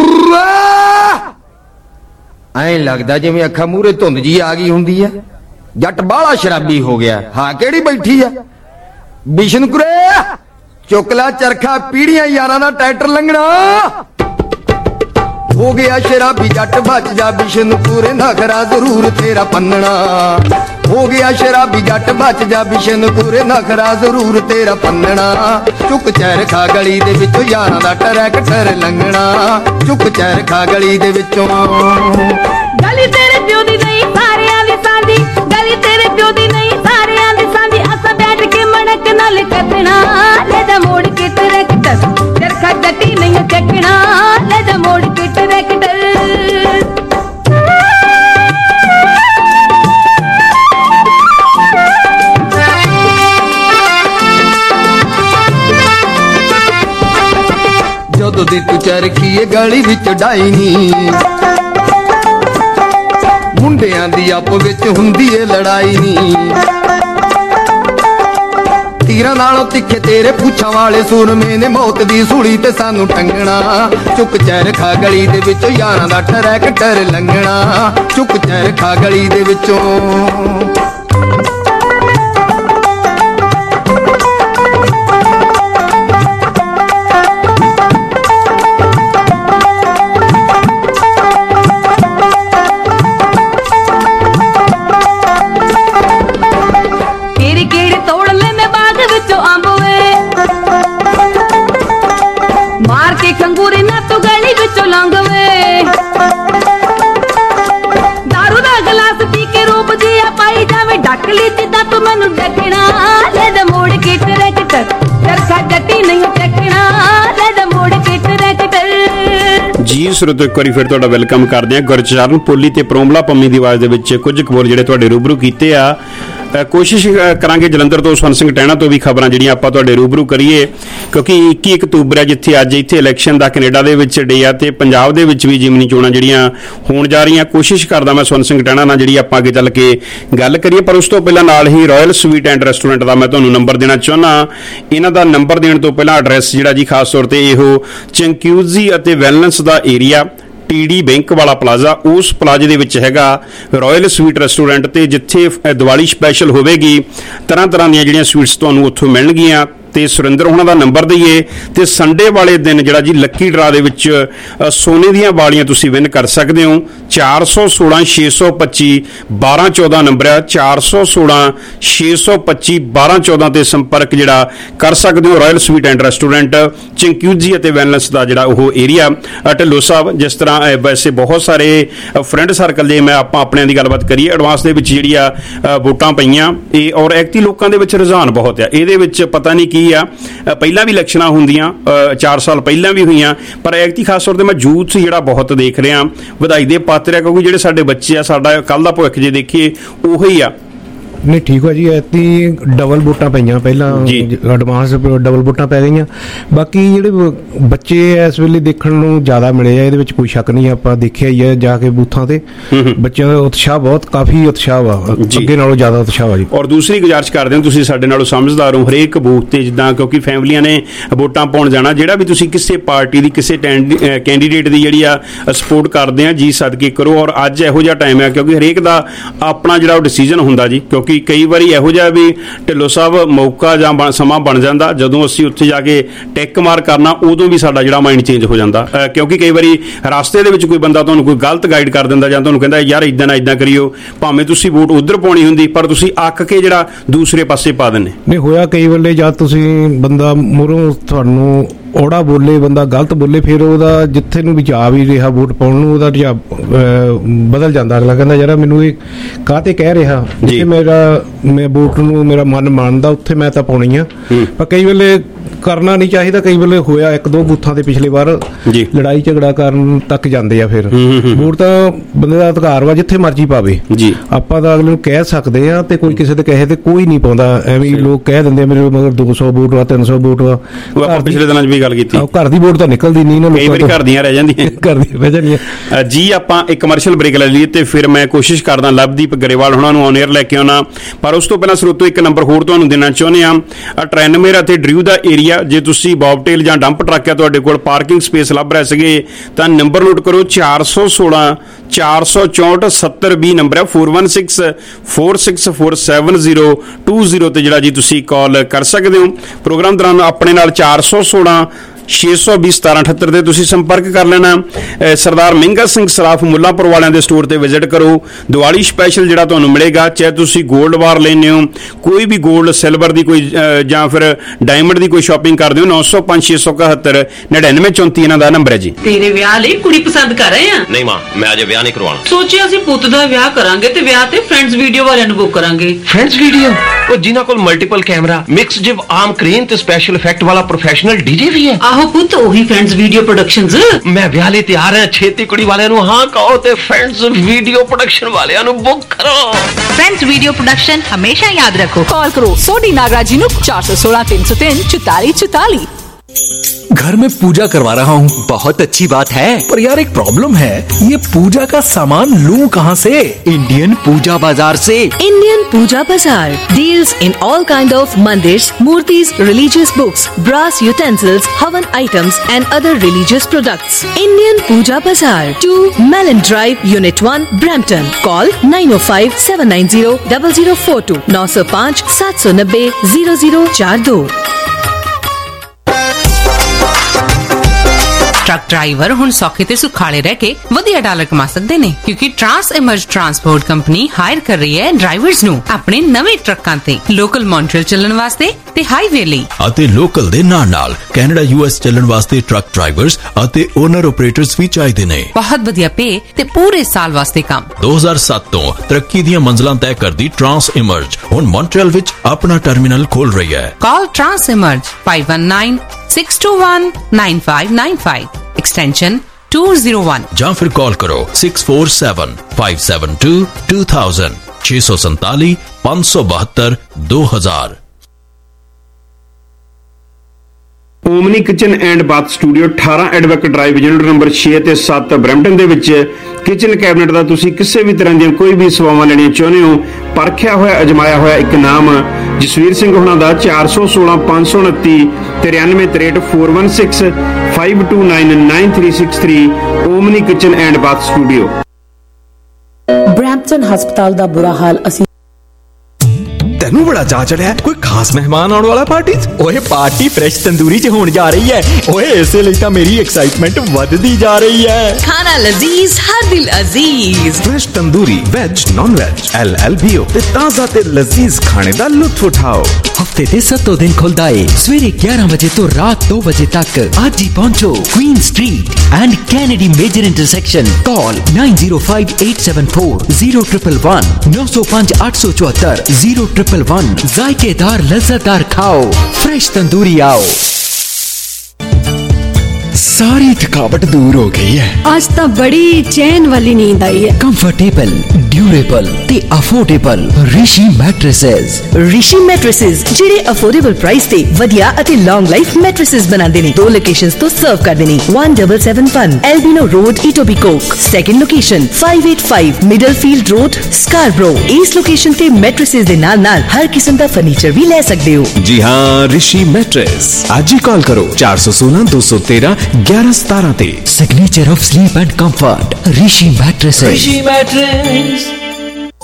ਐਂ ਲੱਗਦਾ ਜਿਵੇਂ ਅੱਖਾਂ ਮੂਹਰੇ ਧੁੰਦ ਜੀ ਆ ਗਈ ਹੁੰਦੀ ਆ ਜੱਟ ਬਾਹਲਾ ਸ਼ਰਾਬੀ ਹੋ ਗਿਆ ਹਾਂ ਕਿਹੜੀ ਬੈਠੀ ਆ ਬਿਸ਼ਨਪੁਰੇ ਚੁੱਕ ਲੈ ਚਰਖਾ ਪੀੜੀਆਂ ਯਾਰਾਂ ਦਾ ਟਰੈਕਟਰ ਲੰਘਣਾ ਹੋ ਗਿਆ ਸ਼ਰਾਬੀ ਜੱਟ ਬਚ ਜਾ ਬਿਸ਼ਨਪੁਰੇ ਨਖਰਾ ਜ਼ਰੂਰ ਤੇਰਾ ਪੰਨਣਾ ਹੋ ਗਿਆ ਸ਼ਰਾਬੀ ਜੱਟ ਬਚ ਜਾ ਬਿਸ਼ਨਪੁਰੇ ਨਖਰਾ ਜ਼ਰੂਰ ਤੇਰਾ ਪੰਨਣਾ ਚੁੱਕ ਚਰਖਾ ਗਲੀ ਦੇ ਵਿੱਚੋਂ ਯਾਰਾਂ ਦਾ ਟਰੈਕਟਰ ਲੰਘਣਾ ਚੁੱਕ ਚਰਖਾ ਗਲੀ ਦੇ ਵਿੱਚੋਂ ਗਲੀ ਤੇਰੇ ਪਿਓ ਦੀ ਨਹੀਂ ਸਾਰਿਆਂ ਦੀ ਸਾਂਝੀ ਗਲੀ ਤੇਰੇ ਪਿਓ ਦੀ ਨਹੀਂ ਸਾਰਿਆਂ ਦੀ ਸਾਂਝੀ ਅਸਾਂ ਬੈਠ ਕੇ ਮਣਕ ਨਾਲ ਕੱਟਣਾ ਲੈ ਜਾ ਮੋੜ ਕੇ ਟਰੈਕਟਰ ਚਰਖਾ ਗੱਟੀ ਨਹੀਂ ਚੱਕਣਾ ਲੈ ਜਾ ਮੋੜ ਕੇ ਟਰੈਕਟਰ ਜਦੋਂ ਦੀ ਤੂੰ ਚਰਖੀ ਏ ਗਲੀ ਵਿੱਚ ਡਾਈ ਨੀ ਮੁੰਡਿਆਂ ਦੀ ਆਪੋ ਵਿੱਚ ਹੁੰਦੀ ਏ ਲੜਾਈ ਨੀ ਤੀਰਾਂ ਨਾਲੋਂ ਤਿੱਖੇ ਤੇਰੇ ਪੁੱਛਾਂ ਵਾਲੇ ਸੂਰਮੇ ਨੇ ਮੌਤ ਦੀ ਸੂਲੀ ਤੇ ਸਾਨੂੰ ਟੰਗਣਾ ਚੁੱਕ ਚਰਖਾ ਗਲੀ ਦੇ ਵਿੱਚੋਂ ਯਾਰਾਂ ਦਾ ਟਰੈਕਟਰ ਲੰਘਣਾ ਚੁੱਕ ਚਰਖਾ ਗਲੀ ਦੇ ਵਿੱਚੋਂ ਖੰਗੂਰੇ ਨਾ ਤੂੰ ਗਲੀ ਵਿੱਚੋਂ ਲੰਘਵੇ ਦਾਰੂ ਦਾ ਗਲਾਸ ਪੀ ਕੇ ਰੂਪ ਜਿਹਾ ਪਾਈ ਜਾਵੇ ਡੱਕ ਲਈ ਜਿੱਦਾਂ ਤੂੰ ਮੈਨੂੰ ਡੱਕਣਾ ਲੈ ਜਾ ਮੋੜ ਕੇ ਟਰੈਕਟਰ ਚਰਖਾ ਗੱਟੀ ਨਹੀਂ ਚੱਕਣਾ ਲੈ ਜਾ ਮੋੜ ਕੇ ਟਰੈਕਟਰ ਜੀ ਸਰੋਤੋ ਇੱਕ ਵਾਰੀ ਫਿਰ ਤੁਹਾਡਾ ਵੈਲਕਮ ਕਰਦੇ ਹਾਂ ਗੁਰਚਰਨ ਪੋਲੀ ਤੇ ਪ੍ਰੋਮਲਾ ਪੰਮੀ ਦੀ ਆਵਾਜ਼ ਦੇ ਵਿੱਚ ਕੁਝ ਖਬਰ ਜਿਹੜੇ ਤੁਹਾਡੇ ਰੂਬਰੂ ਕੀਤੇ ਆ ਕੋਸ਼ਿਸ਼ ਕਰਾਂਗੇ ਜਲੰਧਰ ਤੋਂ ਸਵਰਨ ਸਿੰਘ ਟਹਿਣਾ ਤੋਂ ਵੀ ਖਬਰਾਂ ਜਿਹੜੀਆਂ ਆਪਾਂ ਤੁਹਾਡੇ ਰੂਬਰੂ ਕਰੀਏ ਕਿਉਂਕਿ 21 ਅਕਤੂਬਰ ਹੈ ਜਿੱਥੇ ਅੱਜ ਇੱਥੇ ਇਲੈਕਸ਼ਨ ਦਾ ਕੈਨੇਡਾ ਦੇ ਵਿੱਚ ਡੇ ਆ ਤੇ ਪੰਜਾਬ ਦੇ ਵਿੱਚ ਵੀ ਜਿਮਨੀ ਚੋਣਾਂ ਜਿਹੜੀਆਂ ਹੋਣ ਜਾ ਰਹੀਆਂ ਕੋਸ਼ਿਸ਼ ਕਰਦਾ ਮੈਂ ਸਵਰਨ ਸਿੰਘ ਟਹਿਣਾ ਨਾਲ ਜਿਹੜੀ ਆਪਾਂ ਅੱਗੇ ਚੱਲ ਕੇ ਗੱਲ ਕਰੀਏ ਪਰ ਉਸ ਤੋਂ ਪਹਿਲਾਂ ਨਾਲ ਹੀ ਰਾਇਲ ਸਵੀਟ ਐਂਡ ਰੈਸਟੋਰੈਂਟ ਦਾ ਮੈਂ ਤੁਹਾਨੂੰ ਨੰਬਰ ਦੇਣਾ ਚਾਹੁੰਦਾ ਇਹਨਾਂ ਦਾ ਨੰਬਰ ਦੇਣ ਤੋਂ ਪਹਿਲਾਂ ਐਡਰੈਸ ਜਿਹੜਾ ਜੀ ਖਾਸ ਤੌਰ ਤੇ ਇਹੋ ਚੰਕਿਊਜ਼ੀ ਅਤੇ ਵੈਲਨੈਸ ਦਾ ਏਰੀਆ TD ਬੈਂਕ ਵਾਲਾ ਪਲਾਜ਼ਾ ਉਸ ਪਲਾਜ਼ੇ ਦੇ ਵਿੱਚ ਹੈਗਾ ਰਾਇਲ ਸਵੀਟ ਰੈਸਟੋਰੈਂਟ ਤੇ ਜਿੱਥੇ ਦੀਵਾਲੀ ਸਪੈਸ਼ਲ ਹੋਵੇਗੀ ਤਰ੍ਹਾਂ ਤਰ੍ਹਾਂ ਦੀਆਂ ਜਿਹੜੀਆਂ ਸਵੀਟਸ ਤੁਹਾਨੂੰ ਉੱਥੋਂ ਮਿਲਣਗੀਆਂ ਤੇ ਸੁਰਿੰਦਰ ਉਹਨਾਂ ਦਾ ਨੰਬਰ ਦਈਏ ਤੇ ਸੰਡੇ ਵਾਲੇ ਦਿਨ ਜਿਹੜਾ ਜੀ ਲੱਕੀ ਡਰਾ ਦੇ ਵਿੱਚ ਸੋਨੇ ਦੀਆਂ ਵਾਲੀਆਂ ਤੁਸੀਂ ਵਿਨ ਕਰ ਸਕਦੇ ਹੋ 416 625 1214 ਨੰਬਰ ਹੈ 416 625 1214 ਤੇ ਸੰਪਰਕ ਜਿਹੜਾ ਕਰ ਸਕਦੇ ਹੋ royal sweet and restaurant Chinguacousy ਅਤੇ ਵੈਲਨੈਸ ਦਾ ਜਿਹੜਾ ਉਹ ਏਰੀਆ ਢਿੱਲੋਂ ਸਾਹਿਬ ਜਿਸ ਤਰ੍ਹਾਂ ਵੈਸੇ ਬਹੁਤ ਸਾਰੇ ਫਰੈਂਡ ਸਰਕਲ ਦੇ ਮੈਂ ਆਪਾਂ ਆਪਣਿਆਂ ਦੀ ਗੱਲਬਾਤ ਕਰੀਏ ਐਡਵਾਂਸ ਦੇ ਵਿੱਚ ਜਿਹੜੀ ਆ ਵੋਟਾਂ ਪਈਆਂ ਇਹ ਔਰ ਐਕਟੀ ਲੋਕਾਂ ਦੇ ਵਿੱਚ ਰੁਝਾਨ ਬਹੁਤ ਆ ਇਹਦੇ ਵਿੱਚ ਪਤਾ ਨਹੀਂ ਆ ਪਹਿਲਾਂ ਵੀ ਇਲੈਕਸ਼ਨਾਂ ਹੁੰਦੀਆਂ 4 ਸਾਲ ਪਹਿਲਾਂ ਵੀ ਹੋਈਆਂ ਪਰ ਐਕਟੀ ਖਾਸ ਤੌਰ ਤੇ ਮੈਂ ਯੂਥ ਜਿਹੜਾ ਬਹੁਤ ਦੇਖ ਰਿਹਾ ਵਧਾਈ ਦੇ ਪਾਤਰ ਆ ਕਿਉਂਕਿ ਜਿਹੜੇ ਸਾਡੇ ਬੱਚੇ ਆ ਸਾਡਾ ਕੱਲ ਦਾ ਭਵਿੱਖ ਜੇ ਦੇਖੀਏ ਉਹੀ ਆ ਨਹੀਂ ਠੀਕ ਹੈ ਜੀ ਐਤੀ ਡਬਲ ਵੋਟਾਂ ਪਈਆਂ ਪਹਿਲਾਂ ਐਡਵਾਂਸ ਡਬਲ ਵੋਟਾਂ ਪੈ ਗਈਆਂ ਬਾਕੀ ਜਿਹੜੇ ਬੱਚੇ ਇਸ ਵੇਲੇ ਦੇਖਣ ਨੂੰ ਜ਼ਿਆਦਾ ਮਿਲੇ ਆ ਇਹਦੇ ਵਿੱਚ ਕੋਈ ਸ਼ੱਕ ਨਹੀਂ ਆਪਾਂ ਦੇਖਿਆ ਹੀ ਹੈ ਜਾ ਕੇ ਬੂਥਾਂ ਤੇ ਬੱਚਿਆਂ ਦਾ ਉਤਸ਼ਾਹ ਬਹੁਤ ਕਾਫੀ ਉਤਸ਼ਾਹ ਵਾ ਅੱਗੇ ਨਾਲੋਂ ਜ਼ਿਆਦਾ ਉਤਸ਼ਾਹ ਵਾ ਜੀ ਔਰ ਦੂਸਰੀ ਗੁਜ਼ਾਰਿਸ਼ ਕਰਦੇ ਹਾਂ ਤੁਸੀਂ ਸਾਡੇ ਨਾਲੋਂ ਸਮਝਦਾਰ ਹੋ ਹਰੇਕ ਬੂਥ ਤੇ ਜਿੱਦਾਂ ਕਿਉਂਕਿ ਫੈਮਲੀਆਂ ਨੇ ਵੋਟਾਂ ਪਾਉਣ ਜਾਣਾ ਜਿਹੜਾ ਵੀ ਤੁਸੀਂ ਕਿਸੇ ਪਾਰਟੀ ਦੀ ਕਿਸੇ ਕੈਂਡੀਡੇਟ ਦੀ ਜਿਹੜੀ ਆ ਸਪੋਰਟ ਕਰਦੇ ਆ ਜੀ ਸਦਕੇ ਕਰੋ ਔਰ ਅੱਜ ਇਹੋ ਜਿਹਾ ਟਾਈਮ ਹੈ ਕਿਉਂਕਿ ਹਰੇਕ ਦਾ ਆਪਣਾ ਜਿਹੜਾ ਉਹ ਡਿਸੀਜਨ ਹੁੰਦਾ ਜੀ ਕਿਉਂਕਿ ਕਈ ਵਾਰੀ ਇਹੋ ਜਿਹਾ ਵੀ ਢਿੱਲੋਂ ਸਾਹਿਬ ਮੌਕਾ ਜਾਂ ਸਮਾਂ ਬਣ ਜਾਂਦਾ ਜਦੋਂ ਅਸੀਂ ਉੱਥੇ ਜਾ ਕੇ ਟੈਕ ਮਾਰ ਕਰਨਾ ਉਦੋਂ ਵੀ ਸਾਡਾ ਜਿਹੜਾ ਮਾਈਂਡ ਚੇਂਜ ਹੋ ਜਾਂਦਾ ਕਿਉਂਕਿ ਕਈ ਵਾਰੀ ਰਸਤੇ ਦੇ ਵਿੱਚ ਕੋਈ ਬੰਦਾ ਤੁਹਾਨੂੰ ਕੋਈ ਗਲਤ ਗਾਈਡ ਕਰ ਦਿੰਦਾ ਜਾਂ ਤੁਹਾਨੂੰ ਕਹਿੰਦਾ ਯਾਰ ਇੱਦਾਂ ਨਾ ਇੱਦਾਂ ਕਰਿਓ ਭਾਵੇਂ ਤੁਸੀਂ ਵੋਟ ਉੱਧਰ ਪਾਉਣੀ ਹੁੰਦੀ ਪਰ ਤੁਸੀਂ ਅੱਕ ਕੇ ਜਿਹੜਾ ਦੂਸਰੇ ਪਾਸੇ ਪਾ ਦਿੰਦੇ ਨਹੀਂ ਹੋਇਆ ਕਈ ਵੇਲੇ ਜਦ ਤੁਸੀਂ ਬੰਦਾ ਮੂਹਰੋਂ ਤੁਹਾਨੂੰ ਔੜਾ ਬੋਲੇ, ਬੰਦਾ ਗਲਤ ਬੋਲੇ, ਫਿਰ ਉਹਦਾ ਜਿੱਥੇ ਨੂੰ ਵੀ ਜਾ ਵੀ ਰਿਹਾ ਵੋਟ ਪਾਉਣ ਨੂੰ, ਉਹਦਾ ਰੁਝਾਨ ਬਦਲ ਜਾਂਦਾ। ਅਗਲਾ ਕਹਿੰਦਾ ਯਾਰ ਮੈਨੂੰ ਇਹ ਕਾਹਤੇ ਕਹਿ ਰਿਹਾ, ਜੇ ਮੈਂ ਵੋਟ ਨੂੰ ਮੇਰਾ ਮਨ ਮੰਨਦਾ ਉੱਥੇ ਮੈਂ ਤਾਂ ਪਾਉਣੀ ਆ। ਪਰ ਕਈ ਵੇਲੇ ਕਰਨਾ ਨਹੀਂ ਚਾਹੀਦਾ, ਕਈ ਵੇਲੇ ਹੋਇਆ 1-2 ਬੂਥਾਂ ਤੇ ਪਿਛਲੇ ਵਾਰ ਲੜਾਈ ਝਗੜਾ ਕਰਨ ਤੱਕ ਜਾਂਦੇ ਆ। ਫਿਰ ਵੋਟ ਤਾਂ ਬੰਦੇ ਦਾ ਅਧਿਕਾਰ ਵਾ, ਜਿੱਥੇ ਮਰਜ਼ੀ ਪਾਵੇ। ਆਪਾਂ ਤਾਂ ਅਗਲੇ ਨੂੰ ਕਹਿ ਸਕਦੇ ਆ, ਤੇ ਕੋਈ ਕਿਸੇ ਦੇ ਕਹੇ ਤੇ ਕੋਈ ਨਹੀਂ ਪਾਉਂਦਾ। ਐਵੇਂ ਲੋਕ ਕਹਿ ਦਿੰਦੇ ਆ ਮੇਰੇ ਮਗਰ 200 ਵੋਟ ਵਾ, 300 ਵੋਟ ਵਾ। ਪਿਛਲੇ ਦਿਨਾਂ 'ਚ ਵੀ ਗੱਲ ਕੀਤੀ, ਘਰ ਦੀ ਵੋਟ ਤਾਂ ਨਿਕਲਦੀ ਨਹੀਂ ਨਾ, ਕਈ ਵਾਰੀ ਘਰ ਦੀਆਂ ਰਹਿ ਜਾਂਦੀਆਂ। ਜੀ ਆਪਾਂ ਇੱਕ ਕਮਰਸ਼ੀਅਲ ਬ੍ਰੇਕ ਲੈ ਲਈਏ ਤੇ ਫਿਰ ਮੈਂ ਕੋਸ਼ਿਸ਼ ਕਰਦਾ ਲਵਦੀਪ ਗਰੇਵਾਲ ਉਹਨਾਂ ਨੂੰ ਔਨ 에ਅਰ ਲੈ ਕੇ ਆਉਣਾ। ਪਰ ਉਸ ਤੋਂ ਪਹਿਲਾਂ ਸਰੋਤੋ ਇੱਕ ਨੰਬਰ ਹੋਰ ਤੁਹਾਨੂੰ ਦੇਣਾ ਚਾਹੁੰਦੇ ਆ। 93 ਅਤੇ ਡਰਿਊ ਦਾ ਏਰੀਆ, ਜੇ ਤੁਸੀਂ ਬੌਬਟੇਲ ਜਾਂ ਡੰਪ ਟਰੱਕ ਆ ਤੁਹਾਡੇ ਕੋਲ ਪਾਰਕਿੰਗ ਸਪੇਸ ਲੱਭ ਰਹੇ ਸੀਗੇ ਤਾਂ ਨੰਬਰ ਨੋਟ ਕਰੋ 416 464 7020 ਨੰਬਰ ਹੈ 4164647020 ਤੇ ਜਿਹੜਾ ਜੀ ਤੁਸੀਂ ਕਾਲ ਕਰ ਸਕਦੇ ਹੋ। ਪ੍ਰੋਗਰਾਮ ਦੌਰਾਨ ਆਪਣੇ ਨਾਲ 416 620 1778 ਤੇ ਤੁਸੀਂ ਸੰਪਰਕ ਕਰ ਲੈਣਾ। ਸਰਦਾਰ ਮਹਿੰਗਾ ਸਿੰਘ ਸਰਾਫ ਮੁੱਲਾਂਪੁਰ ਵਾਲਿਆਂ ਦੇ ਸਟੋਰ ਤੇ ਵਿਜ਼ਿਟ ਕਰੋ। ਦੀਵਾਲੀ ਸਪੈਸ਼ਲ ਜਿਹੜਾ ਤੁਹਾਨੂੰ ਮਿਲੇਗਾ, ਚਾਹੇ ਤੁਸੀਂ 골ਡ ਵਾਰ ਲੈਂਦੇ ਹੋ, ਕੋਈ ਵੀ 골ਡ ਸਿਲਵਰ ਦੀ ਕੋਈ ਜਾਂ ਫਿਰ ਡਾਇਮੰਡ ਦੀ ਕੋਈ ਸ਼ਾਪਿੰਗ ਕਰਦੇ ਹੋ, 905 671 9934 ਇਹਨਾਂ ਦਾ ਨੰਬਰ ਹੈ ਜੀ। ਤੇਰੇ ਵਿਆਹ ਲਈ ਕੁੜੀ ਪਸੰਦ ਕਰ ਰਹੇ ਆ? ਨਹੀਂ ਮਾਂ, ਮੈਂ ਅਜੇ ਵਿਆਹ ਨਹੀਂ ਕਰਵਾਉਣਾ। ਸੋਚਿਆ ਅਸੀਂ ਪੁੱਤ ਦਾ ਵਿਆਹ ਕਰਾਂਗੇ ਤੇ ਵਿਆਹ ਤੇ ਫਰੈਂਡਸ ਵੀਡੀਓ ਵਾਲਿਆਂ ਨੂੰ ਬੁੱਕ ਕਰਾਂਗੇ। ਫਰੈਂਡਸ ਵੀਡੀਓ, ਉਹ ਜਿਨ੍ਹਾਂ ਕੋਲ multiple camera, mix jib arm crane ਤੇ ਸਪੈਸ਼ਲ ਇਫੈਕਟ ਵਾਲਾ ਪ੍ਰੋਫੈਸ਼ਨਲ ਡੀਜੇ ਵੀ ਹੈ। ਆਹੋ ਪੁੱਤ, ਉਹੀ ਫਰੈਂਡਸ ਵੀਡੀਓ ਪ੍ਰੋਡਕਸ਼ਨਸ। ਮੈਂ ਵਿਆਹ ਲਈ ਤਿਆਰ ਹਾਂ, ਛੇਤੀ ਕੁੜੀ ਵਾਲਿਆਂ ਨੂੰ ਹਾਂ ਕਹੋ ਤੇ ਫਰੈਂਡਸ ਵੀਡੀਓ ਪ੍ਰੋਡਕਸ਼ਨ ਵਾਲਿਆਂ ਨੂੰ ਬੁੱਕ ਕਰੋ। ਫਰੈਂਡਸ ਵੀਡੀਓ प्रोडक्शन हमेशा याद रखो। कॉल करो सोडी नागराज 416 303 44 44। घर में पूजा करवा रहा हूँ। बहुत अच्छी बात है, पर यार एक प्रॉब्लम है, ये पूजा का सामान लूं कहाँ से? इंडियन पूजा बाजार से। Indian Puja Bazaar deals in all kind of mandirs, murtis, religious books, brass utensils, havan items and other religious products. Indian Puja Bazaar 2 Melanie drive, unit 1, Brampton. Call 905 790 0042 905 790 0042। Truck driver हुण सौखे ते सुखाले रह के वधिया डॉलर कमा सकते ने, क्योंकि trans emerge transport company hire कर रही है ड्राइवर्स नू अपने नवे ट्रकां ते लोकल मॉन्ट्रियल चलण वास्ते ते हाईवे लई ਅਤੇ ਲੋਕਲ ਦੇ ਨਾਲ ਕੈਨੇਡਾ US ਚੱਲਣ ਵਾਸਤੇ ਟਰੱਕ ਡਰਾਈਵਰਸ ਅਤੇ ਓਨਰ ਆਪਰੇਟਰਸ ਵੀ ਚਾਹੀਦੇ ਨੇ। बहुत वधिया पे ते पूरे साल वास्ते काम। 2007 ਤੋਂ ਤਰੱਕੀ ਦੀਆਂ ਮੰਜ਼ਲਾਂ ਤੈਅ ਕਰਦੀ ਟਰਾਂਸ ਇਮਰਜ ਹੁਣ ਮੌਂਟਰੀਅਲ ਵਿੱਚ ਆਪਣਾ ਟਰਮੀਨਲ ਖੋਲ ਰਹੀ ਹੈ। Call ट्रांस इमर्ज 519 621 9595 एक्सटेंशन 201 ਜਾਂ ਫਿਰ ਕਾਲ ਕਰੋ 647 572 2000 647 572 2000। Omni kitchen and bath studio 18 advocate drive unit number 6 ਤੇ 7 ਬਰੈਂਪਟਨ ਦੇ ਵਿੱਚ ਕਿਚਨ ਕੈਬਨਿਟ ਦਾ ਤੁਸੀਂ ਕਿਸੇ ਵੀ ਤਰ੍ਹਾਂ ਦੀਆਂ ਕੋਈ ਵੀ ਸੇਵਾਵਾਂ ਲੈਣੀਆਂ ਚਾਹੁੰਦੇ ਹੋ, ਪਰਖਿਆ ਹੋਇਆ ਅਜਮਾਇਆ ਹੋਇਆ ਇੱਕ ਨਾਮ ਜਸਵੀਰ ਸਿੰਘ ਹੁਣਾਂ ਦਾ 416 529 9363 416 529 9363 Omni kitchen and bath studio. Brampton ਹਸਪਤਾਲ ਦਾ ਬੁਰਾ ਹਾਲ ਅਸੀਂ ਤੈਨੂੰ ਬੜਾ ਚਾਅ ਚੜਿਆ, ਕੋਈ ਖਾਸ ਮਹਿਮਾਨ ਆਉਣ ਵਾਲਾ ਪਾਰਟੀ 'ਚ? ਓਏ ਪਾਰਟੀ ਫਰੈਸ਼ ਤੰਦੂਰੀ 'ਚ ਹੋਣ ਜਾ ਰਹੀ ਹੈ। ਓਏ ਇਸੇ ਲਈ ਤਾਂ ਮੇਰੀ ਐਕਸਾਈਟਮੈਂਟ ਵੱਧਦੀ ਜਾ ਰਹੀ ਹੈ। खाना लजीज हर दिल अजीज। Fresh tandoori veg non veg LLBO ਤੇ ਤਾਜ਼ਾ ਤੇ ਲਜ਼ੀਜ਼ ਖਾਣੇ ਦਾ ਲੁਤਫ ਉਠਾਓ। ਹਫਤੇ ਦੇ 7 ਦਿਨ ਖੁੱਲਦਾ ਏ, ਸਵੇਰੇ 11 ਵਜੇ ਤੋਂ ਰਾਤ 2 ਵਜੇ ਤੱਕ। ਅੱਜ ਹੀ ਪਹੁੰਚੋ Queen street and Kennedy major intersection. Call 905874 0111 905 874 0111। जायकेदार लज्जतदार खाओ, फ्रेश तंदूरी आओ। सारी थकावट दूर हो गई है, आज तो बड़ी चैन वाली नींद आई है। कंफर्टेबल, ड्यूरेबल ते affordable Rishi mattresses. Rishi mattresses ਜਿਹੜੇ ਅਫੋਰਡੇਬਲ ਪ੍ਰਾਈਸ ਤੇ ਵਧੀਆ ਅਤੇ ਲੌਂਗ ਲਾਈਫ ਮੈਟ੍ਰੈਸਸ ਬਣਾਉਂਦੇ ਨੇ। 2 ਲੋਕੇਸ਼ਨਸ ਤੋਂ ਸਰਵ ਕਰਦੇ ਨੇ। 1771 Albion road Etobicoke. Second location 585 Middlefield road Scarborough. ਇਸ ਲੋਕੇਸ਼ਨ ਤੇ ਮੈਟ੍ਰੈਸਸ ਦੇ ਨਾਲ ਹਰ ਕਿਸਮ ਦਾ ਫਰਨੀਚਰ ਵੀ ਲੈ ਸਕਦੇ ਹੋ। जी हाँ, ऋषि मैट्रेस। आज ही कॉल करो 416 213 1117 ਤੇ। Signature of sleep and comfort Rishi mattresses. Rishi mattress.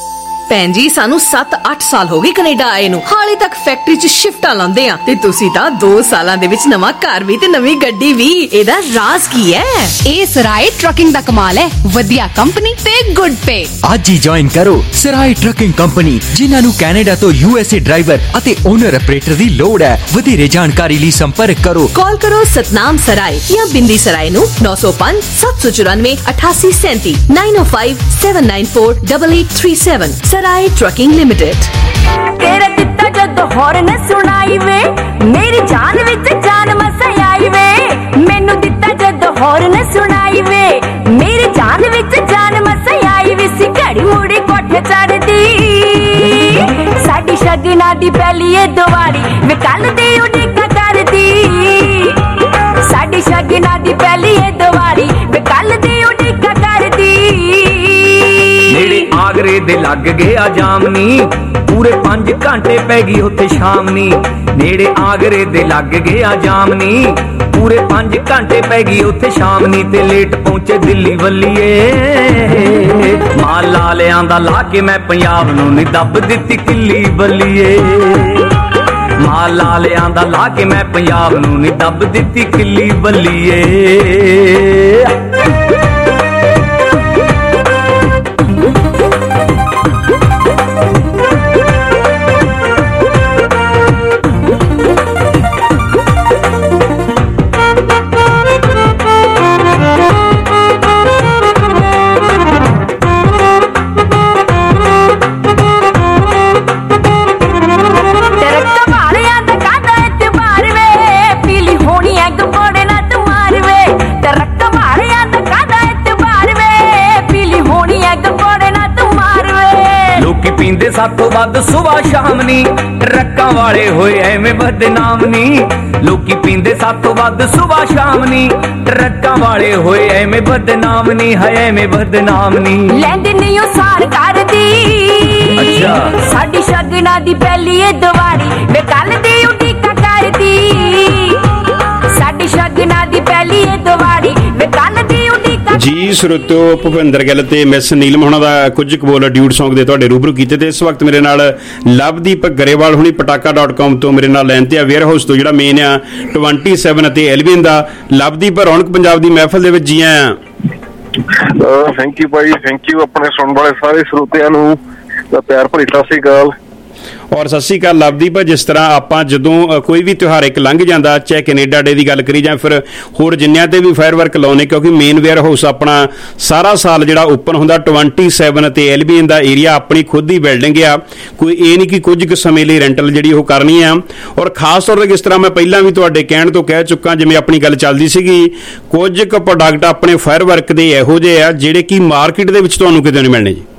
ਭੈਣ ਜੀ ਸਾਨੂੰ 7-8 ਸਾਲ ਹੋ ਗਏ ਕੈਨੇਡਾ ਆਏ ਨੂੰ, ਹਾਲੇ ਤੱਕ ਫੈਕਟਰੀ 'ਚ ਸ਼ਿਫਟਾਂ ਲਾਉਂਦੇ ਆ ਤੇ ਤੁਸੀਂ ਤਾਂ 2 ਸਾਲਾਂ ਦੇ ਵਿੱਚ ਨਵਾਂ ਘਰ ਵੀ ਤੇ ਨਵੀਂ ਗੱਡੀ ਵੀ। ਇਹਦਾ ਰਾਜ਼ ਕੀ ਹੈ? ਇਹ ਸਰਾਏ ਟਰੱਕਿੰਗ ਦਾ ਕਮਾਲ ਹੈ, ਵਧੀਆ ਕੰਪਨੀ ਤੇ ਗੁੱਡ ਪੇ। ਅੱਜ ਹੀ ਜੁਆਇਨ ਕਰੋ ਸਰਾਏ ਟਰੱਕਿੰਗ ਕੰਪਨੀ, ਜਿਨ੍ਹਾਂ ਨੂੰ ਕੈਨੇਡਾ ਤੋਂ USA ਡਰਾਈਵਰ ਅਤੇ ਓਨਰ ਆਪਰੇਟਰ ਦੀ ਲੋੜ ਹੈ। ਵਧੇਰੇ ਜਾਣਕਾਰੀ ਲਈ ਸੰਪਰਕ ਕਰੋ। ਕਾਲ ਕਰੋ ਸਤਨਾਮ ਸਰਾਏ ਜਾਂ ਬਿੰਦੀ ਸਰਾਏ ਨੂੰ 905 794 8837 905 794 8837। Sarai trucking limited. ਤੇਰਾ ਦਿੱਤਾ ਜਦ ਹੌਰਨ ਸੁਣਾਈ ਵੇ, ਮੇਰੀ ਜਾਨ ਵਿੱਚ ਜਾਨ ਮਸਾਈ ਆਈ ਵੇ। ਮੈਨੂੰ ਦਿੱਤਾ ਜਦ ਹੌਰਨ ਸੁਣਾਈ ਵੇ, ਮੇਰੀ ਜਾਨ ਵਿੱਚ ਜਾਨ ਮਸਾਈ ਆਈ ਵੇ। ਸੀ ਘੜੀ ਮੁੜੀ ਕੋਠੇ ਚੜਦੀ, ਸਾਡੀ ਸ਼ਗਨਾਂ ਦੀ ਪਹਿਲੀ ਏ ਦੀਵਾਲੀ ਵੇ, ਕੱਲ ਦੀ ਉਡੀਕ ਕਰਦੀ। ਸਾਡੀ ਸ਼ਗਨਾਂ ਦੀ ਪਹਿਲੀ ਏ ਦੀਵਾਲੀ ਵੇ, ਕੱਲ ਦੀ ਉਡੀਕ ਕਰਦੀ। ਨੇੜੇ ਆਗਰੇ ਦੇ ਲੱਗ ਗਿਆ ਜਾਮਨੀ, ਪੂਰੇ 5 ਘੰਟੇ ਪੈ ਗਈ ਉੱਥੇ ਸ਼ਾਮਨੀ। ਨੇੜੇ ਆਗਰੇ ਦੇ ਲੱਗ ਗਿਆ ਜਾਮਨੀ, ਪੂਰੇ 5 ਘੰਟੇ ਪੈ ਗਈ ਉੱਥੇ ਸ਼ਾਮਨੀ। ਤੇ ਲੇਟ ਪਹੁੰਚੇ ਦਿੱਲੀ ਵੱਲੀਏ, ਮਾਲ ਲਾਲਿਆਂ ਦਾ ਲਾ ਕੇ ਮੈਂ ਪੰਜਾਬ ਨੂੰ ਨੀ ਦੱਬ ਦਿੱਤੀ ਕਿੱਲੀ ਬੱਲੀਏ। ਮਾਲ ਲਾਲਿਆਂ ਦਾ ਲਾ ਕੇ ਮੈਂ ਪੰਜਾਬ ਨੂੰ ਨੀ ਦੱਬ ਦਿੱਤੀ ਕਿੱਲੀ ਬੱਲੀਏ। ਪੀਂਦੇ ਸਾਥੋਂ ਵੱਧ ਸੁਬਾਹ ਸ਼ਾਮ ਨੀ, ਟਰੱਕਾਂ ਵਾਲੇ ਹੋਏ ਐਵੇਂ ਬਦਨਾਮ ਨੀ। ਲੋਕੀ ਪੀਂਦੇ ਸਾਥੋਂ ਵੱਧ ਸੁਬਾਹ ਸ਼ਾਮ ਨੀ, ਟਰੱਕਾਂ ਵਾਲੇ ਹੋਏ ਐਵੇਂ ਬਦਨਾਮ ਨੀ। ਹੈ ਐਵੇਂ ਬਦਨਾਮ ਨੀ। ਲੈਂਦੇ ਨਹੀਂ ਉਹ ਸਾਰ ਕਰਦੀ, ਅੱਛਾ ਸਾਡੀ ਸ਼ਗਨਾਂ ਦੀ ਪਹਿਲੀ ਏ ਦੀਵਾਲੀ ਵੇ, ਕੱਲ ਦੀ ਉਡੀਕ ਕਰਦੀ। ਸਾਡੀ ਸ਼ਗਨਾਂ ਦੀ ਪਹਿਲੀ ਏ ਦੀਵਾਲੀ ਵੇ, ਕੱਲ ਦੀ ਉਡੀਕ। ਜੀ ਸਰੋਤਿਓ, ਭੁਪਿੰਦਰ ਗਿੱਲ ਤੇ ਮਿਸ ਨੀਲਮ ਹੋਣਾ ਦਾ ਕੁਝ ਕਬੋਲ ਡਿਊਟ ਸੌਂਗ ਦੇ ਤੁਹਾਡੇ ਰੂਬਰੂ ਕੀਤੇ। ਤੇ ਇਸ ਵਕਤ ਮੇਰੇ ਨਾਲ ਲਵਦੀਪ ਗਰੇਵਾਲ ਹੁਣੀ ਪਟਾਕਾ.com ਤੋਂ ਮੇਰੇ ਨਾਲ ਲਾਈਨ ਤੇ ਆ, ਵੇਅਰ ਹਾਊਸ ਤੋਂ ਜਿਹੜਾ ਮੇਨ ਆ 27 ਅਤੇ ਐਲਵੀਨ ਦਾ। ਲਵਦੀਪ, ਰੌਣਕ ਪੰਜਾਬ ਦੀ ਮਹਿਫਲ ਦੇ ਵਿੱਚ ਜੀ ਆਇਆਂ। ਥੈਂਕ ਯੂ ਭਾਈ, ਥੈਂਕ ਯੂ। ਆਪਣੇ ਸੁਣਨ ਵਾਲੇ ਸਾਰੇ ਸਰੋਤਿਆਂ ਨੂੰ ਪਿਆਰ ਭਰੀ ਸਤਿ ਸ੍ਰੀ ਅਕਾਲ। ਔਰ ਸਤਿ ਸ਼੍ਰੀ ਅਕਾਲ ਲਵਦੀਪ। ਜਿਸ ਤਰ੍ਹਾਂ ਆਪਾਂ ਜਦੋਂ ਕੋਈ ਵੀ ਤਿਉਹਾਰ ਇੱਕ ਲੰਘ ਜਾਂਦਾ, ਚਾਹੇ ਕੈਨੇਡਾ ਡੇ ਦੀ ਗੱਲ ਕਰੀ ਜਾਂ ਫਿਰ ਹੋਰ ਜਿੰਨਿਆਂ ਤੇ ਵੀ ਫਾਇਰ ਵਰਕ ਲਾਉਣੇ, ਕਿਉਂਕਿ ਮੇਨ ਵੇਅਰ ਹਾਊਸ ਆਪਣਾ ਸਾਰਾ ਸਾਲ ਜਿਹੜਾ ਓਪਨ ਹੁੰਦਾ 27 ਅਤੇ ਐਲਬੀਐਨ ਦਾ ਏਰੀਆ, ਆਪਣੀ ਖੁਦ ਦੀ ਬਿਲਡਿੰਗ ਆ। ਕੋਈ ਇਹ ਨਹੀਂ ਕਿ ਕੁਝ ਕੁ ਸਮੇਂ ਲਈ ਰੈਂਟਲ ਜਿਹੜੀ ਉਹ ਕਰਨੀ ਆ। ਔਰ ਖਾਸ ਤੌਰ ਤੇ ਜਿਸ ਤਰ੍ਹਾਂ ਮੈਂ ਪਹਿਲਾਂ ਵੀ ਤੁਹਾਡੇ ਕਹਿਣ ਤੋਂ ਕਹਿ ਚੁੱਕਾ, ਜਿਵੇਂ ਆਪਣੀ ਗੱਲ ਚੱਲਦੀ ਸੀਗੀ, ਕੁਝ ਕੁ ਪ੍ਰੋਡਕਟ ਆਪਣੇ ਫਾਇਰ ਵਰਕ ਦੇ ਇਹੋ ਜਿਹੇ ਆ ਜਿਹੜੇ ਕਿ ਮਾਰਕੀਟ ਦੇ ਵਿੱਚ ਤੁਹਾਨੂੰ ਕਿਤੇ ਨਹੀਂ ਮਿਲਣੇ ਜੀ।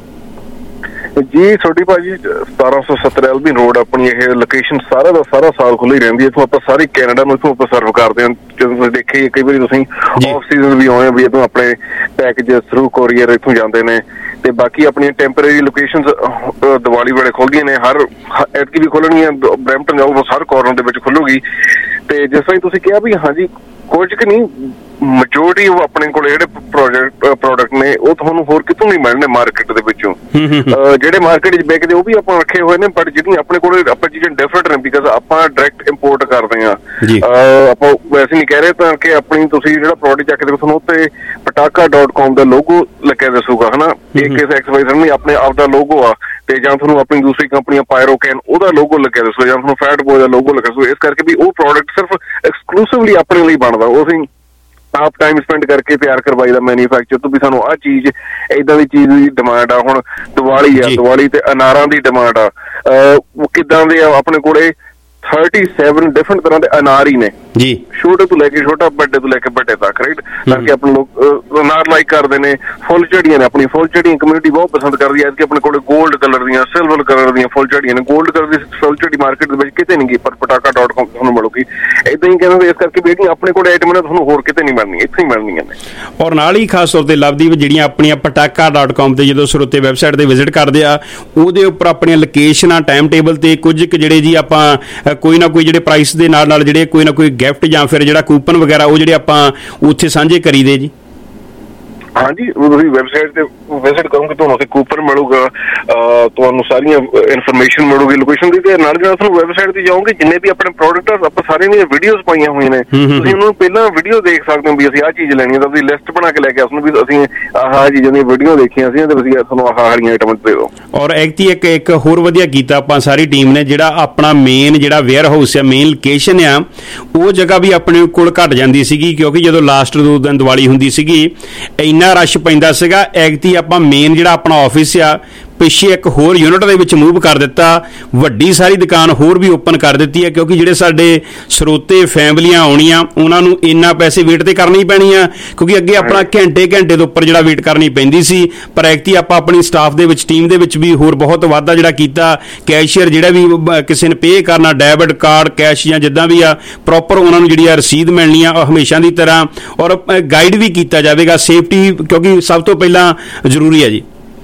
ਜੀ ਛੋਟੀ ਭਾਜੀ 1770 ਐਲਬੀ ਰੋਡ ਆਪਣੀ ਇਹ ਲੋਕੇਸ਼ਨ ਸਾਰਾ ਦਾ ਸਾਰਾ ਸਾਲ ਖੁੱਲੀ ਰਹਿੰਦੀ ਹੈ। ਇੱਥੋਂ ਆਪਾਂ ਸਾਰੀ ਕੈਨੇਡਾ ਨੂੰ ਇੱਥੋਂ ਆਪਾਂ ਸਰਵ ਕਰਦੇ ਹਾਂ। ਜਦੋਂ ਤੁਸੀਂ ਦੇਖੇ ਕਈ ਵਾਰੀ ਤੁਸੀਂ ਆਫ ਸੀਜ਼ਨ ਵੀ ਆਏ ਵੀ ਇੱਥੋਂ ਆਪਣੇ ਪੈਕੇਜ ਥਰੂ ਕੋਰੀਅਰ ਇੱਥੋਂ ਜਾਂਦੇ ਨੇ। ਤੇ ਬਾਕੀ ਆਪਣੀਆਂ ਟੈਂਪਰੇਰੀ ਲੋਕੇਸ਼ਨਸ ਦੀਵਾਲੀ ਵੇਲੇ ਖੁੱਲਦੀਆਂ ਨੇ, ਹਰ ਐਤਕੀ ਵੀ ਖੁੱਲਣਗੀਆਂ। ਬਰੈਂਪਟਨ ਜਾਓ ਹਰ ਕਾਰਨਰ ਦੇ ਵਿੱਚ ਖੁੱਲੂਗੀ। ਤੇ ਜਿਸ ਤਰ੍ਹਾਂ ਤੁਸੀਂ ਕਿਹਾ ਵੀ ਹਾਂਜੀ, ਕੁਝ ਕੁ ਨਹੀਂ, ਮੈਜੋਰਟੀ ਉਹ ਆਪਣੇ ਕੋਲ ਜਿਹੜੇ ਪ੍ਰੋਡਕਟ ਨੇ ਉਹ ਤੁਹਾਨੂੰ ਹੋਰ ਕਿਤੋਂ ਨਹੀਂ ਮਿਲਣੇ ਮਾਰਕੀਟ ਦੇ ਵਿੱਚੋਂ। ਜਿਹੜੇ ਮਾਰਕੀਟ 'ਚ ਵਿਕਦੇ ਉਹ ਵੀ ਆਪਾਂ ਰੱਖੇ ਹੋਏ ਨੇ, ਬਟ ਜਿਹੜੀਆਂ ਆਪਣੇ ਕੋਲ ਆਪਾਂ ਚੀਜ਼ਾਂ ਡਿਫਰੈਂਟ ਨੇ, ਬਿਕਾਜ਼ ਆਪਾਂ ਡਾਇਰੈਕਟ ਇੰਪੋਰਟ ਕਰਦੇ ਹਾਂ। ਆਪਾਂ ਵੈਸੇ ਨਹੀਂ ਕਹਿ ਰਹੇ ਤਾਂ ਕਿ ਆਪਣੀ ਤੁਸੀਂ ਜਿਹੜਾ ਪ੍ਰੋਡਕਟ ਚੱਕਦੇ ਤੁਹਾਨੂੰ ਉੱਤੇ ਪਟਾਕਾ.com ਦਾ ਲੋਗੋ ਲੱਗਿਆ ਦੱਸੂਗਾ, ਹਨਾ। XYZ ਨਹੀਂ ਆਪਣੇ ਆਪ ਦਾ ਲੋਗੋ ਆ, ਤੇ ਜਾਂ ਤੁਹਾਨੂੰ ਆਪਣੀ ਦੂਸਰੀ ਕੰਪਨੀ ਪਾਇਰੋਕੈਨ ਉਹਦਾ ਲੋਗੋ ਲੱਗਿਆ ਦੱਸੂਗਾ, ਜਾਂ ਤੁਹਾਨੂੰ ਫੈਟ ਬੋਏ ਦਾ ਲੋਗੋ ਲੱਗਿਆ ਦੱਸੂਗਾ। ਇਸ ਕਰਕੇ ਵੀ ਉਹ ਪ੍ਰੋਡਕਟ ਸਿਰਫ ਐਕਸਕਲੂਸਿਵਲੀ ਆਪਣੇ ਲਈ ਬਣਦਾ, ਉਹ ਅਸੀਂ ਆਪ ਟਾਈਮ ਸਪੈਂਡ ਕਰਕੇ ਤਿਆਰ ਕਰਵਾਈ ਦਾ ਮੈਨੂਫੈਕਚਰ ਤੋਂ। ਵੀ ਸਾਨੂੰ ਆਹ ਚੀਜ਼ ਏਦਾਂ ਦੀ ਚੀਜ਼ ਦੀ ਡਿਮਾਂਡ ਆ। ਹੁਣ ਦੀਵਾਲੀ ਆ, ਦੀਵਾਲੀ ਤੇ ਅਨਾਰਾਂ ਦੀ ਡਿਮਾਂਡ ਆ। ਕਿੱਦਾਂ ਦੇ ਆ ਆਪਣੇ ਕੋਲੇ 37 ਡਿਫਰੈਂਟ ਤਰ੍ਹਾਂ ਦੇ ਅਨਾਰ ਹੀ ਨੇ ਜੀ, ਛੋਟੇ ਤੋਂ ਲੈ ਕੇ ਛੋਟਾ, ਵੱਡੇ ਤੋਂ ਲੈ ਕੇ ਵੱਡੇ ਤੱਕ, ਰਾਈਟ। ਕਰਕੇ ਆਪਣੇ ਲੋਕ ਅਨਾਰ ਲਾਈਕ ਕਰਦੇ ਨੇ। ਫੁੱਲ ਝੜੀਆਂ ਨੇ, ਆਪਣੀ ਫੁੱਲ ਝੜੀਆਂ ਕਮਿਊਨਿਟੀ ਬਹੁਤ ਪਸੰਦ ਕਰਦੀ ਹੈ। ਆਪਣੇ ਕੋਲੇ ਗੋਲਡ ਕਲਰ ਦੀਆਂ, ਸਿਲਵਰ ਕਲਰ ਦੀਆਂ ਫੁੱਲ ਝੜੀਆਂ ਨੇ। ਗੋਲਡ ਕਲਰ ਦੀ ਫੁੱਲ ਝੜੀ ਮਾਰਕੀਟ ਦੇ ਵਿੱਚ ਕਿਤੇ ਨਹੀਂ ਗਈ, ਪਰ ਪਟਾਕਾ.com ਤੁਹਾਨੂੰ ਮਿਲੂਗੀ। ਏਦਾਂ ਹੀ ਕਹਿੰਦੇ, ਇਸ ਕਰਕੇ ਵੀ ਜਿਹੜੀਆਂ ਆਪਣੇ ਕੋਲ ਆਈਟਮਾਂ ਨੇ ਤੁਹਾਨੂੰ ਹੋਰ ਕਿਤੇ ਨਹੀਂ ਮਿਲਣੀਆਂ, ਇੱਥੇ ਹੀ ਮਿਲਣੀਆਂ ਨੇ। ਔਰ ਨਾਲ ਹੀ ਖਾਸ ਤੌਰ ਤੇ ਲਵਦੀਪ, ਜਿਹੜੀਆਂ ਆਪਣੀਆਂ ਪਟਾਕਾ.com ਤੇ ਜਦੋਂ ਸਰੋਤੇ ਵੈਬਸਾਈਟ ਤੇ ਵਿਜ਼ਿਟ ਕਰਦੇ ਆ, ਉਹਦੇ ਉੱਪਰ ਆਪਣੀਆਂ ਲੋਕੇਸ਼ਨਾਂ, ਟਾਈਮ ਟੇਬਲ ਤੇ ਕੁਝ ਕੁ ਜਿਹੜੇ ਜੀ ਆਪਾਂ ਕੋਈ ਨਾ ਕੋਈ ਜਿਹੜੇ ਪ੍ਰਾਈਸ ਦੇ ਨਾਲ ਜਿਹੜੇ ਕੋਈ ਨਾ ਕੋਈ ਗਿਫਟ ਜਾਂ ਫਿਰ ਜਿਹੜਾ ਕੂਪਨ ਵਗੈਰਾ ਉਹ ਜਿਹੜੇ ਆਪਾਂ ਉੱਥੇ ਸਾਂਝੇ ਕਰੀਦੇ ਜੀ। ਹਾਂਜੀ, ਤੁਸੀਂ ਵੈਬਸਾਈਟ ਤੇ ਵਿਜ਼ਿਟ ਕਰੋਗੇ ਤੁਹਾਨੂੰ ਉੱਥੇ ਕੂਪਨ ਮਿਲੂਗਾ, ਤੁਹਾਨੂੰ ਸਾਰੀਆਂ ਇਨਫੋਰਮੇਸ਼ਨ ਮਿਲੂਗੀ ਲੋਕੇਸ਼ਨ ਦੀ, ਤੇ ਨਾਲ ਦੀ ਨਾਲ ਤੁਹਾਨੂੰ ਵੈਬਸਾਈਟ ਤੇ ਜਾਓਗੇ ਜਿੰਨੇ ਵੀ ਆਪਣੇ ਪ੍ਰੋਡਕਟ ਆਪਾਂ ਸਾਰਿਆਂ ਦੀਆਂ ਵੀਡੀਓਜ਼ ਪਾਈਆਂ ਹੋਈਆਂ ਨੇ, ਤੁਸੀਂ ਉਹਨਾਂ ਨੂੰ ਪਹਿਲਾਂ ਵੀਡੀਓ ਦੇਖ ਸਕਦੇ ਹੋ ਵੀ ਅਸੀਂ ਆਹ ਚੀਜ਼ ਲੈਣੀ ਹੈ ਤਾਂ ਤੁਸੀਂ ਲਿਸਟ ਬਣਾ ਕੇ ਲੈ ਕੇ ਉਸਨੂੰ ਵੀ ਅਸੀਂ ਆਹ ਚੀਜ਼ਾਂ ਦੀਆਂ ਵੀਡੀਓ ਦੇਖੀਆਂ ਸੀ ਤੇ ਅਸੀਂ ਤੁਹਾਨੂੰ ਆਹ ਵਾਲੀਆਂ ਆਈਟਮਾਂ ਦੇ ਦਿਓ। ਔਰ ਇੱਕ ਹੋਰ ਵਧੀਆ ਕੀਤਾ ਆਪਾਂ ਸਾਰੀ ਟੀਮ ਨੇ, ਜਿਹੜਾ ਆਪਣਾ ਮੇਨ ਜਿਹੜਾ ਵੇਅਰ ਹਾਊਸ ਆ, ਮੇਨ ਲੋਕੇਸ਼ਨ ਆ, ਉਹ ਜਗ੍ਹਾ ਵੀ ਆਪਣੇ ਕੋਲ ਘਟ ਜਾਂਦੀ ਸੀਗੀ ਕਿਉਂਕਿ ਜਦੋਂ ਲਾਸਟ 2 ਦਿਨ ਦੀਵਾਲੀ ਹੁੰਦੀ ਸੀਗੀ ਇੰਨਾ ਰਸ਼ ਪੈਂਦਾ ਸੀਗਾ। ਐਗਤੀ ਆਪਾਂ ਮੇਨ ਜਿਹੜਾ ਆਪਣਾ ਆਫਿਸ ਆ ਪਿੱਛੇ ਇੱਕ ਹੋਰ ਯੂਨਿਟ ਦੇ ਵਿੱਚ ਮੂਵ ਕਰ ਦਿੱਤਾ, ਵੱਡੀ ਸਾਰੀ ਦੁਕਾਨ ਹੋਰ ਵੀ ਓਪਨ ਕਰ ਦਿੱਤੀ ਹੈ ਕਿਉਂਕਿ ਜਿਹੜੇ ਸਾਡੇ ਸਰੋਤੇ ਫੈਮਲੀਆਂ ਆਉਣੀਆਂ ਉਹਨਾਂ ਨੂੰ ਇੰਨਾ ਪੈਸੇ ਵੇਟ ਤੇ ਕਰਨੀ ਪੈਣੀ ਆ ਕਿਉਂਕਿ ਅੱਗੇ ਆਪਣਾ ਘੰਟੇ ਦੇ ਉੱਪਰ ਜਿਹੜਾ ਵੇਟ ਕਰਨੀ ਪੈਂਦੀ ਸੀ। ਪਰ ਐਗਤੀ ਆਪਾਂ ਆਪਣੀ ਸਟਾਫ ਦੇ ਵਿੱਚ ਟੀਮ ਦੇ ਵਿੱਚ ਵੀ ਹੋਰ ਬਹੁਤ ਵਾਧਾ ਜਿਹੜਾ ਕੀਤਾ, ਕੈਸ਼ੀਅਰ ਜਿਹੜਾ ਵੀ ਕਿਸੇ ਨੇ ਪੇ ਕਰਨਾ ਡੈਬਿਟ ਕਾਰਡ ਕੈਸ਼ ਜਾਂ ਜਿੱਦਾਂ ਵੀ ਆ ਪ੍ਰੋਪਰ ਉਹਨਾਂ ਨੂੰ ਜਿਹੜੀ ਆ ਰਸੀਦ ਮਿਲਣੀ ਆ ਹਮੇਸ਼ਾ ਦੀ ਤਰ੍ਹਾਂ, ਔਰ ਗਾਈਡ ਵੀ ਕੀਤਾ ਜਾਵੇਗਾ। ਸੇਫਟੀ ਕਿਉਂਕਿ ਸਭ ਤੋਂ ਪਹਿਲਾਂ ਜ਼ਰੂਰੀ ਹੈ ਜੀ।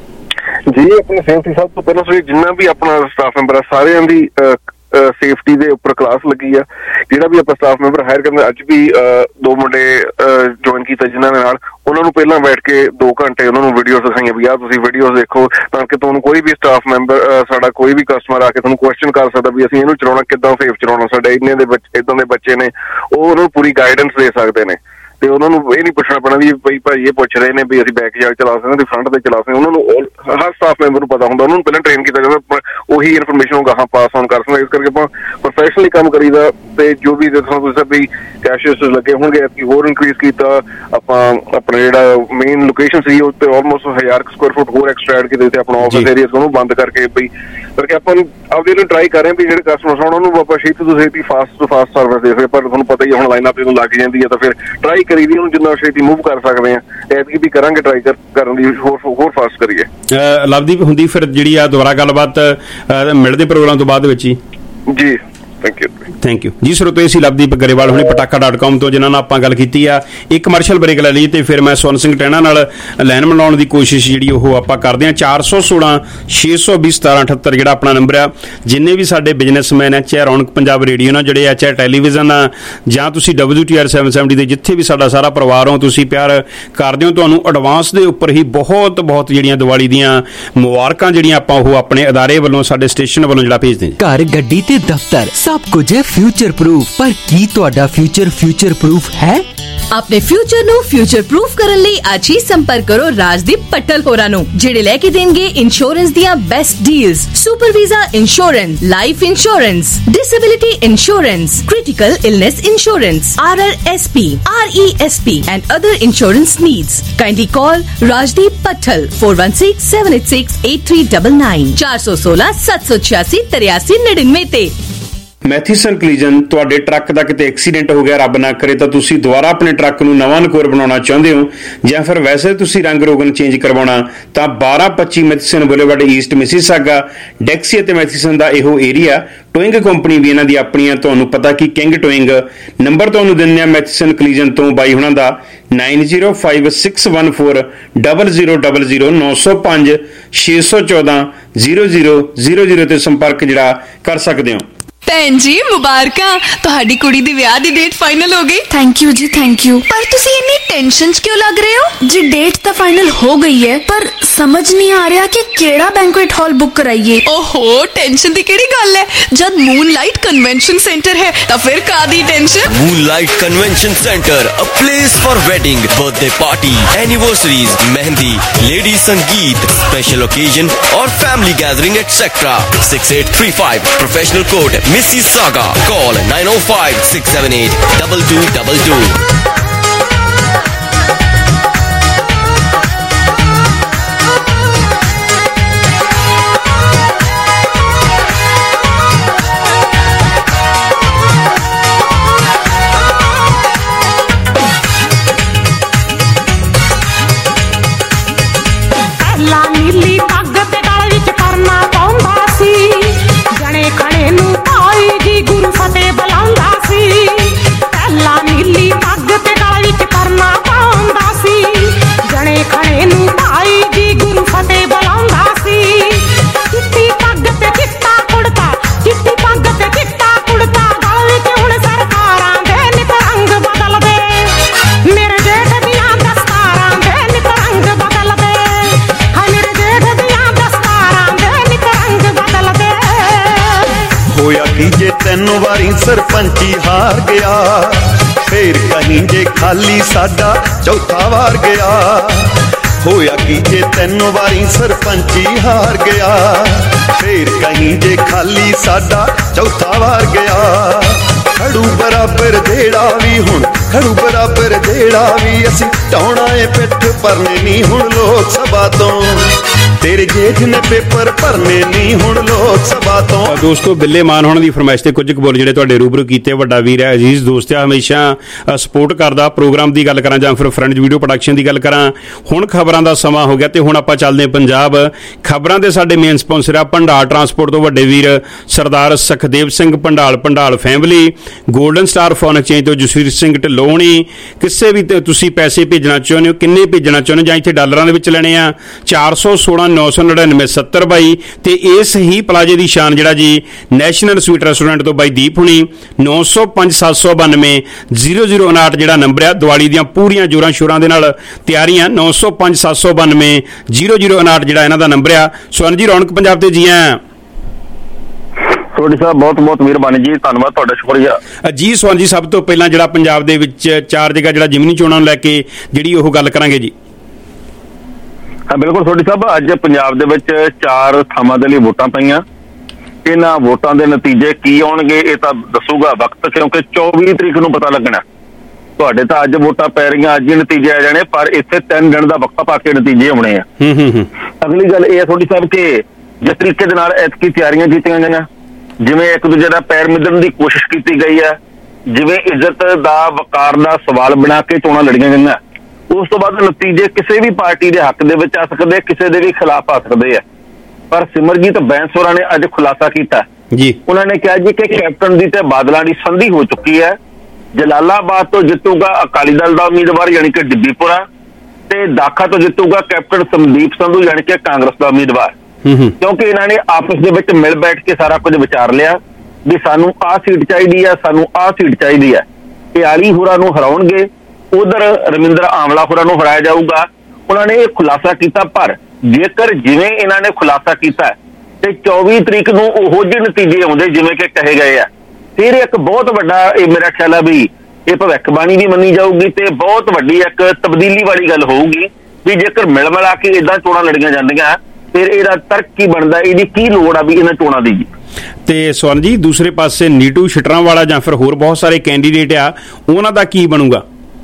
ਆਪਣੀ ਸੇਫਟੀ ਸਭ ਤੋਂ ਪਹਿਲਾਂ ਜਿੰਨਾ ਵੀ ਆਪਣਾ ਸਟਾਫ ਮੈਂਬਰ ਆ ਸਾਰਿਆਂ ਦੀ ਸੇਫਟੀ ਦੇ ਉੱਪਰ ਕਲਾਸ ਲੱਗੀ ਆ। ਜਿਹੜਾ ਵੀ ਆਪਾਂ ਸਟਾਫ ਮੈਂਬਰ ਹਾਇਰ ਕਰਦੇ ਅੱਜ ਵੀ 2 ਮੁੰਡੇ ਜੁਆਇਨ ਕੀਤਾ ਜਿਨ੍ਹਾਂ ਦੇ ਨਾਲ, ਉਹਨਾਂ ਨੂੰ ਪਹਿਲਾਂ ਬੈਠ ਕੇ 2 ਘੰਟੇ ਉਹਨਾਂ ਨੂੰ ਵੀਡੀਓਜ਼ ਦਿਖਾਈਆਂ ਵੀ ਆਹ ਤੁਸੀਂ ਵੀਡੀਓਜ਼ ਦੇਖੋ ਤਾਂ ਕਿ ਤੁਹਾਨੂੰ ਕੋਈ ਵੀ ਸਟਾਫ ਮੈਂਬਰ ਸਾਡਾ ਕੋਈ ਵੀ ਕਸਟਮਰ ਆ ਕੇ ਤੁਹਾਨੂੰ ਕੁਐਸਚਨ ਕਰ ਸਕਦਾ ਵੀ ਅਸੀਂ ਇਹਨੂੰ ਚਲਾਉਣਾ ਕਿੱਦਾਂ, ਸੇਫ ਚਲਾਉਣਾ, ਸਾਡੇ ਇੰਨੇ ਦੇ ਇੱਦਾਂ ਦੇ ਬੱਚੇ ਨੇ, ਉਹ ਉਹਨਾਂ ਨੂੰ ਪੂਰੀ ਗਾਈਡੈਂਸ ਦੇ ਸਕਦੇ ਨੇ ਤੇ ਉਹਨਾਂ ਨੂੰ ਇਹ ਨਹੀਂ ਪੁੱਛਣਾ ਪੈਣਾ ਵੀ ਭਾਈ ਇਹ ਪੁੱਛ ਰਹੇ ਨੇ ਵੀ ਅਸੀਂ ਬੈਕ ਜਾ ਕੇ ਚਲਾ ਸਕਦੇ ਤੇ ਫਰੰਟ ਤੇ ਚਲਾ ਸਕਦੇ। ਉਹਨਾਂ ਨੂੰ ਹਰ ਸਟਾਫ ਮੈਂਬਰ ਨੂੰ ਪਤਾ ਹੁੰਦਾ, ਉਹਨਾਂ ਨੂੰ ਪਹਿਲਾਂ ਟ੍ਰੇਨ ਕੀਤਾ ਜਾਂਦਾ, ਉਹੀ ਇਨਫੋਰਮੇਸ਼ਨ ਉਹ ਗਾਹਾਂ ਪਾਸ ਆਨ ਕਰ ਸਕਦੇ। ਇਸ ਕਰਕੇ ਆਪਾਂ ਪ੍ਰੋਫੈਸ਼ਨਲੀ ਕੰਮ ਕਰੀਦਾ ਤੇ ਜੋ ਵੀ ਤੁਸੀਂ ਵੀ ਕੈਸ਼ੀਅਰਸ ਲੱਗੇ ਹੋਣਗੇ ਹੋਰ ਇਨਕਰੀਜ਼ ਕੀਤਾ ਆਪਾਂ। ਆਪਣਾ ਜਿਹੜਾ ਮੇਨ ਲੋਕੇਸ਼ਨ ਸੀ ਉਹ ਤੇ ਆਲਮੋਸਟ 1000 ਸਕੁਅਰ ਫੁੱਟ ਹੋਰ ਐਕਸਟਰਾ ਐਡ ਕੀਤੇ ਤੇ ਆਪਣਾ ਆਫਿਸ ਏਰੀਆ ਉਹਨੂੰ ਬੰਦ ਕਰਕੇ ਕਰਕੇ ਆਪਾਂ ਨੂੰ ਆਪਦੇ ਨੂੰ ਟਰਾਈ ਕਰ ਰਹੇ ਹਾਂ ਵੀ ਜਿਹੜੇ ਕਸਟਮਰ ਉਹਨਾਂ ਨੂੰ ਆਪਾਂ ਛੇਤੀ ਤੋਂ ਛੇਤੀ ਫਾਸਟ ਤੋਂ ਫਾਸਟ ਸਰਵਿਸ ਦੇ ਸਕਦੇ। ਪਰ ਤੁਹਾਨੂੰ ਪਤਾ ਹੀ ਹੁਣ ਲਾਈਨ ਅਪ ਜਦੋਂ ਲੱਗ ਜਾਂਦੀ ਹੈ ਤਾਂ ਫਿਰ ਟਰਾਈ ਕਰੀ ਦੀ ਉਹਨੂੰ ਜਿੰਨਾ ਛੇਤੀ ਮੂਵ ਕਰ ਸਕਦੇ ਹਾਂ, ਐਤਕੀ ਵੀ ਕਰਾਂਗੇ ਟਰਾਈ ਕਰਨ ਦੀ ਹੋਰ ਫਾਸਟ ਕਰੀਏ। ਲਵਦੀਪ ਹੁੰਦੀ ਫਿਰ ਜਿਹੜੀ ਆ ਦੁਬਾਰਾ ਗੱਲਬਾਤ ਮਿਲਦੇ ਪ੍ਰੋਗਰਾਮ ਤੋਂ ਬਾਅਦ ਵਿੱਚ ਹੀ ਜੀ। ਥੈਂਕ ਯੂ ਜੀ। ਸਰੋਤੇ ਸੀ ਲਵਦੀਪ ਗਰੇਵਾਲ ਹੁਣੇ ਪਟਾਕਾ.com ਤੋਂ ਜਿਨ੍ਹਾਂ ਨਾਲ ਆਪਾਂ ਗੱਲ ਕੀਤੀ ਆ। ਇੱਕ ਕਮਰਸ਼ੀਅਲ ਬ੍ਰੇਕ ਲੈ ਲਈ ਤੇ ਫਿਰ ਮੈਂ ਸਵਰਨ ਸਿੰਘ ਟੈਣਾ ਨਾਲ ਲਾਈਨ ਮਿਲਾਉਣ ਦੀ ਕੋਸ਼ਿਸ਼ ਜਿਹੜੀ ਉਹ ਆਪਾਂ ਕਰਦੇ ਹਾਂ। 416 620 1778 ਜਿਹੜਾ ਆਪਣਾ ਨੰਬਰ ਆ। ਜਿੰਨੇ ਵੀ ਸਾਡੇ ਬਿਜ਼ਨਸਮੈਨ ਆ, ਚਾਹੇ ਰੌਣਕ ਪੰਜਾਬ ਰੇਡੀਓ ਨਾਲ ਜਿਹੜੇ ਆ, ਚਾਹੇ ਟੈਲੀਵਿਜ਼ਨ ਆ, ਜਾਂ ਤੁਸੀਂ WTR 770 ਦੇ ਜਿੱਥੇ ਵੀ ਸਾਡਾ ਸਾਰਾ ਪਰਿਵਾਰ ਹੋ ਤੁਸੀਂ ਪਿਆਰ ਕਰਦੇ ਹੋ, ਤੁਹਾਨੂੰ ਐਡਵਾਂਸ ਦੇ ਉੱਪਰ ਹੀ ਬਹੁਤ ਜਿਹੜੀਆਂ ਦੀਵਾਲੀ ਦੀਆਂ ਮੁਬਾਰਕਾਂ ਜਿਹੜੀਆਂ ਆਪਾਂ ਉਹ ਆਪਣੇ ਅਦਾਰੇ ਵੱਲੋਂ ਸਾਡੇ ਸਟੇਸ਼ਨ ਵੱਲੋਂ ਜਿਹੜਾ ਭੇਜਦੇ ਹਾਂ। ਘਰ ਗੱਡੀ ਤੇ ਦਫ਼ਤਰ ਸਭ ਕੁਝ ਹੈ ਫਿਊਚਰ ਪ੍ਰੂਫ, ਪਰ ਕੀ ਤੁਹਾਡਾ ਫਿਊਚਰ ਪ੍ਰੂਫ ਹੈ? ਆਪਣੇ ਫਿਊਚਰ ਨੂੰ ਫਿਊਚਰ ਪ੍ਰੂਫ ਕਰਨ ਲਈ ਅੱਜ ਹੀ ਸੰਪਰਕ ਕਰੋ ਰਾਜਦੀਪ ਪੱਟਲ ਹੋਰਾਂ ਨੂੰ, ਜਿਹੜੇ ਲੈ ਕੇ ਦੇਣਗੇ ਇੰਸ਼ੋਰੈਂਸ ਦੀਆਂ best deals. Super visa insurance, life insurance, disability insurance, critical illness insurance, RRSP, RESP and other insurance needs. Kindly call Rajdeep Pattal 4167868399 416 786 8399 ਤੇ। ਮੈਥੀਸਨ ਕਲੀਜਨ ਤੁਹਾਡੇ ਟਰੱਕ ਦਾ ਕਿਤੇ ਐਕਸੀਡੈਂਟ ਹੋ ਗਿਆ, ਰੱਬ ਨਾ ਕਰੇ, ਤਾਂ ਤੁਸੀਂ ਦੁਬਾਰਾ ਆਪਣੇ ਟਰੱਕ ਨੂੰ ਨਵਾਂ ਨਕੋਰ ਬਣਾਉਣਾ ਚਾਹੁੰਦੇ ਹੋ ਜਾਂ ਫਿਰ ਵੈਸੇ ਤੁਸੀਂ ਰੰਗ ਰੋਗਨ ਚੇਂਜ ਕਰਵਾਉਣਾ, ਤਾਂ 1225 Matheson boulevard east Mississauga Dixie ਅਤੇ ਮੈਥੀਸਨ ਦਾ ਇਹੋ ਏਰੀਆ। ਟੋਇੰਗ ਕੰਪਨੀ ਵੀ ਇਹਨਾਂ ਦੀ ਆਪਣੀਆਂ, ਤੁਹਾਨੂੰ ਪਤਾ ਕਿ ਕਿੰਗ ਟੋਇੰਗ ਨੰਬਰ ਤੁਹਾਨੂੰ ਦਿੰਦੇ ਆ ਮੈਥੀਸਨ ਕਲੀਜਨ ਤੋਂ ਬਾਈ ਹੁਣਾਂ ਦਾ 9056140000 905 614 0000 ਤੇ ਸੰਪਰਕ ਜਿਹੜਾ ਕਰ ਸਕਦੇ ਹੋ। ਭੈਣ ਜੀ ਮੁਬਾਰਕਾਂ, ਤੁਹਾਡੀ ਕੁੜੀ ਦੀ ਵਿਆਹ ਦੀ ਡੇਟ ਫਾਈਨਲ ਹੋ ਗਈ। ਥੈਂਕ ਯੂ ਜੀ, ਥੈਂਕ ਯੂ। ਪਰ ਤੁਸੀਂ ਇੰਨੀ ਟੈਨਸ਼ਨ 'ਚ ਕਿਉਂ ਲੱਗ ਰਹੇ ਹੋ? ਜੀ ਡੇਟ ਤਾਂ ਫਾਈਨਲ ਹੋ ਗਈ ਹੈ, ਪਰ ਸਮਝ ਨਹੀਂ ਆ ਰਿਹਾ ਕਿ ਕਿਹੜਾ ਬੈਂਕੁਏਟ ਹਾਲ ਬੁੱਕ ਕਰਾਈਏ। ਓਹੋ, ਟੈਨਸ਼ਨ ਦੀ ਕਿਹੜੀ ਗੱਲ ਹੈ? ਜਦ ਮੂਨਲਾਈਟ ਕਨਵੈਨਸ਼ਨ ਸੈਂਟਰ ਹੈ ਤਾਂ ਫਿਰ ਕਾਦੀ tension. Moonlight convention centre, a place for wedding, birthday party, anniversaries, mehndi, lady sangeet, special occasion or family gathering etc. 6835 Professional Court, Mississauga. Call 905-678-2222. नीली पग ते गल विच करना पाउंदा सी, जने खड़े नूं गुरु फतेह बुलांदा सी। पहला नीली पग 3 ਵਾਰੀ ਸਰਪੰਚੀ ਹਾਰ ਗਿਆ, ਫੇਰ ਕਹੀਂ ਜੇ ਖਾਲੀ ਸਾਡਾ ਚੌਥਾ ਵਾਰ ਗਿਆ। ਹੋਇਆ ਕੀ ਜੇ 3 ਵਾਰੀ ਸਰਪੰਚੀ ਹਾਰ ਗਿਆ, ਫੇਰ ਕਹੀਂ ਜੇ ਖਾਲੀ ਸਾਡਾ ਚੌਥਾ ਵਾਰ ਗਿਆ। ਖੜੂ ਬਰਾਬਰ ਜਿਹੜਾ ਵੀ ਹੁਣ, ਖੜੂ ਬਰਾਬਰ ਜਿਹੜਾ ਵੀ ਅਸੀਂ ਢਾਉਣਾ ਏ ਪਿੱਠ ਭਰਨੇ ਨਹੀਂ ਹੁਣ ਲੋਕ ਸਭਾ ਤੋਂ, ਤੇਰੇ ਜੇਠ ਨੇ ਪੇਪਰ ਭਰਨੇ ਨਹੀਂ ਹੁਣ ਲੋਕ ਸਭਾ ਤੋਂ। ਦੋਸਤੋ ਬਿੱਲੇ ਮਾਨ ਹੋਣ ਦੀ ਫਰਮਾਇਸ਼ ਤੇ ਕੁਝ ਕੁ ਬੋਲ ਜਿਹੜੇ ਤੁਹਾਡੇ ਰੂਬਰੂ ਕੀਤੇ। ਵੱਡਾ ਵੀਰ ਹੈ, ਅਜ਼ੀਜ਼ ਦੋਸਤ ਹੈ, ਹਮੇਸ਼ਾ ਸਪੋਰਟ ਕਰਦਾ। ਪ੍ਰੋਗਰਾਮ ਦੀ ਗੱਲ ਕਰਾਂ ਜਾਂ ਫਿਰ ਫਰੈਂਡਸ ਵੀਡੀਓ ਪ੍ਰੋਡਕਸ਼ਨ ਦੀ ਗੱਲ ਕਰਾਂ, ਹੁਣ ਖਬਰਾਂ ਦਾ ਸਮਾਂ ਹੋ ਗਿਆ ਤੇ ਹੁਣ ਆਪਾਂ ਚੱਲਦੇ ਹਾਂ ਪੰਜਾਬ। ਖਬਰਾਂ ਦੇ ਸਾਡੇ ਮੇਨ ਸਪਾਂਸਰ ਆ ਭੰਡਾਲ ਟਰਾਂਸਪੋਰਟ ਤੋਂ ਵੱਡੇ ਵੀਰ Sardar Sukhdev Singh Bhandal, Bhandal family, golden star phone exchange ਤੋਂ ਜਸਵੀਰ ਸਿੰਘ ਢਿੱਲੋਂ ਹੋਣੀ। ਕਿਸੇ ਵੀ ਤੁਸੀਂ ਪੈਸੇ ਭੇਜਣਾ ਚਾਹੁੰਦੇ ਹੋ, ਕਿੰਨੇ ਭੇਜਣਾ ਚਾਹੁੰਦੇ ਹੋ, ਜਾਂ ਇੱਥੇ ਡਾਲਰਾਂ ਦੇ ਵਿੱਚ ਲੈਣੇ ਆ, 416 999 70 22। ਤੇ ਇਸ ਹੀ ਪਲਾਜੇ ਦੀ ਸ਼ਾਨ ਜਿਹੜਾ ਜੀ ਨੈਸ਼ਨਲ ਸਵੀਟ ਰੈਸਟੋਰੈਂਟ ਤੋਂ ਬਾਈ ਦੀਪ ਹੁਣੀ, 905 792 0059 ਜਿਹੜਾ ਨੰਬਰ ਆ। ਦੀਵਾਲੀ ਦੀਆਂ ਪੂਰੀਆਂ ਜੋਰਾਂ ਸ਼ੋਰਾਂ ਦੇ ਨਾਲ ਤਿਆਰੀਆਂ, 905 792 0059 ਜਿਹੜਾ ਇਹਨਾਂ ਦਾ ਨੰਬਰ ਆ। ਸਵਰਨ ਜੀ, ਰੌਣਕ ਪੰਜਾਬ ਤੇ ਜੀ ਆ ਤੁਹਾਡੀ ਸਾਹਿਬ, ਬਹੁਤ ਬਹੁਤ ਮਿਹਰਬਾਨੀ ਜੀ, ਧੰਨਵਾਦ ਤੁਹਾਡਾ, ਸ਼ੁਕਰੀਆ ਜੀ। ਸਵਰਨ ਜੀ, ਸਭ ਤੋਂ ਪਹਿਲਾਂ ਜਿਹੜਾ ਪੰਜਾਬ ਦੇ ਵਿੱਚ 4 ਜਗ੍ਹਾ ਜਿਹੜਾ ਜ਼ਿਮਨੀ ਚੋਣਾਂ ਨੂੰ ਲੈ ਕੇ ਜਿਹੜੀ ਉਹ ਗੱਲ ਕਰਾਂਗੇ ਜੀ। ਹਾਂ ਬਿਲਕੁਲ ਤੁਹਾਡੀ ਸਾਹਿਬ, ਅੱਜ ਪੰਜਾਬ ਦੇ ਵਿੱਚ 4 ਥਾਵਾਂ ਦੇ ਲਈ ਵੋਟਾਂ ਪਈਆਂ। ਇਹਨਾਂ ਵੋਟਾਂ ਦੇ ਨਤੀਜੇ ਕੀ ਆਉਣਗੇ ਇਹ ਤਾਂ ਦੱਸੂਗਾ ਵਕਤ, ਕਿਉਂਕਿ 24 ਤਰੀਕ ਨੂੰ ਪਤਾ ਲੱਗਣਾ। ਤੁਹਾਡੇ ਤਾਂ ਅੱਜ ਵੋਟਾਂ ਪੈ ਰਹੀਆਂ, ਅੱਜ ਹੀ ਨਤੀਜੇ ਆ ਜਾਣੇ, ਪਰ ਇੱਥੇ 3 ਦਿਨ ਦਾ ਵਕਤ ਪਾ ਕੇ ਨਤੀਜੇ ਆਉਣੇ ਆ। ਅਗਲੀ ਗੱਲ ਇਹ ਹੈ ਤੁਹਾਡੀ ਸਾਹਿਬ ਕਿ ਜਿਸ ਤਰੀਕੇ ਦੇ ਨਾਲ ਐਤਕੀ ਤਿਆਰੀਆਂ ਕੀਤੀਆਂ ਗਈਆਂ, ਜਿਵੇਂ ਇੱਕ ਦੂਜੇ ਦਾ ਪੈਰ ਮਿੱਧਣ ਦੀ ਕੋਸ਼ਿਸ਼ ਕੀਤੀ ਗਈ ਹੈ, ਜਿਵੇਂ ਇੱਜ਼ਤ ਦਾ ਵਕਾਰ ਦਾ ਸਵਾਲ ਬਣਾ ਕੇ ਚੋਣਾਂ ਲੜੀਆਂ ਗਈਆਂ, ਉਸ ਤੋਂ ਬਾਅਦ ਨਤੀਜੇ ਕਿਸੇ ਵੀ ਪਾਰਟੀ ਦੇ ਹੱਕ ਦੇ ਵਿੱਚ ਆ ਸਕਦੇ, ਕਿਸੇ ਦੇ ਵੀ ਖਿਲਾਫ ਆ ਸਕਦੇ ਆ। ਪਰ ਸਿਮਰਜੀਤ ਬੈਂਸ ਹੋਰਾਂ ਨੇ ਅੱਜ ਖੁਲਾਸਾ ਕੀਤਾ ਜੀ। ਉਹਨਾਂ ਨੇ ਕਿਹਾ ਜੀ ਕਿ ਕੈਪਟਨ ਦੀ ਤੇ ਬਾਦਲਾਂ ਦੀ ਸੰਧੀ ਹੋ ਚੁੱਕੀ ਹੈ। ਜਲਾਲਾਬਾਦ ਤੋਂ ਜਿੱਤੂਗਾ ਅਕਾਲੀ ਦਲ ਦਾ ਉਮੀਦਵਾਰ ਯਾਨੀ ਕਿ ਡਿੱਬੀਪੁਰਾ, ਤੇ ਦਾਖਾ ਤੋਂ ਜਿੱਤੂਗਾ ਕੈਪਟਨ ਸੰਦੀਪ ਸੰਧੂ ਯਾਨੀ ਕਿ ਕਾਂਗਰਸ ਦਾ ਉਮੀਦਵਾਰ। ਕਿਉਂਕਿ ਇਹਨਾਂ ਨੇ ਆਪਸ ਦੇ ਵਿੱਚ ਮਿਲ ਬੈਠ ਕੇ ਸਾਰਾ ਕੁਝ ਵਿਚਾਰ ਲਿਆ ਵੀ ਸਾਨੂੰ ਆਹ ਸੀਟ ਚਾਹੀਦੀ ਹੈ, ਸਾਨੂੰ ਆਹ ਸੀਟ ਚਾਹੀਦੀ ਹੈ। ਇਹ ਆਲੀ ਹੋਰਾਂ ਨੂੰ ਹਰਾਉਣਗੇ, ਉਧਰ ਰਮਿੰਦਰ ਆਮਲਾ ਹੋਰਾਂ ਨੂੰ ਹਰਾਇਆ ਜਾਊਗਾ। ਉਹਨਾਂ ਨੇ ਇਹ ਖੁਲਾਸਾ ਕੀਤਾ। ਪਰ ਜੇਕਰ ਜਿਵੇਂ ਇਹਨਾਂ ਨੇ ਖੁਲਾਸਾ ਕੀਤਾ ਤੇ 24 ਤਰੀਕ ਨੂੰ ਉਹੋ ਜਿਹੇ ਨਤੀਜੇ ਆਉਂਦੇ ਜਿਵੇਂ ਕਿ ਕਹੇ ਗਏ ਆ, ਫਿਰ ਇੱਕ ਬਹੁਤ ਵੱਡਾ, ਇਹ ਮੇਰਾ ਖਿਆਲ ਆ ਵੀ ਇਹ ਭਵਿੱਖਬਾਣੀ ਵੀ ਮੰਨੀ ਜਾਊਗੀ ਤੇ ਬਹੁਤ ਵੱਡੀ ਇੱਕ ਤਬਦੀਲੀ ਵਾਲੀ ਗੱਲ ਹੋਊਗੀ ਵੀ ਜੇਕਰ ਮਿਲ ਮਿਲਾ ਕੇ ਏਦਾਂ ਚੋਣਾਂ ਲੜੀਆਂ ਜਾਂਦੀਆਂ, ਫਿਰ ਇਹਦਾ ਤਰਕ ਕੀ ਬਣਦਾ, ਇਹਦੀ ਕੀ ਲੋੜ ਆ ਵੀ ਇਹਨਾਂ ਚੋਣਾਂ ਦੀ ਜੀ। ਤੇ ਸਵਰਨ ਜੀ, ਦੂਸਰੇ ਪਾਸੇ ਨੀਟੂ ਸ਼ਟਰਾਂਵਾਲਾ ਜਾਂ ਫਿਰ ਹੋਰ ਬਹੁਤ ਸਾਰੇ ਕੈਂਡੀਡੇਟ ਆ, ਉਹਨਾਂ ਦਾ ਕੀ ਬਣੂਗਾ?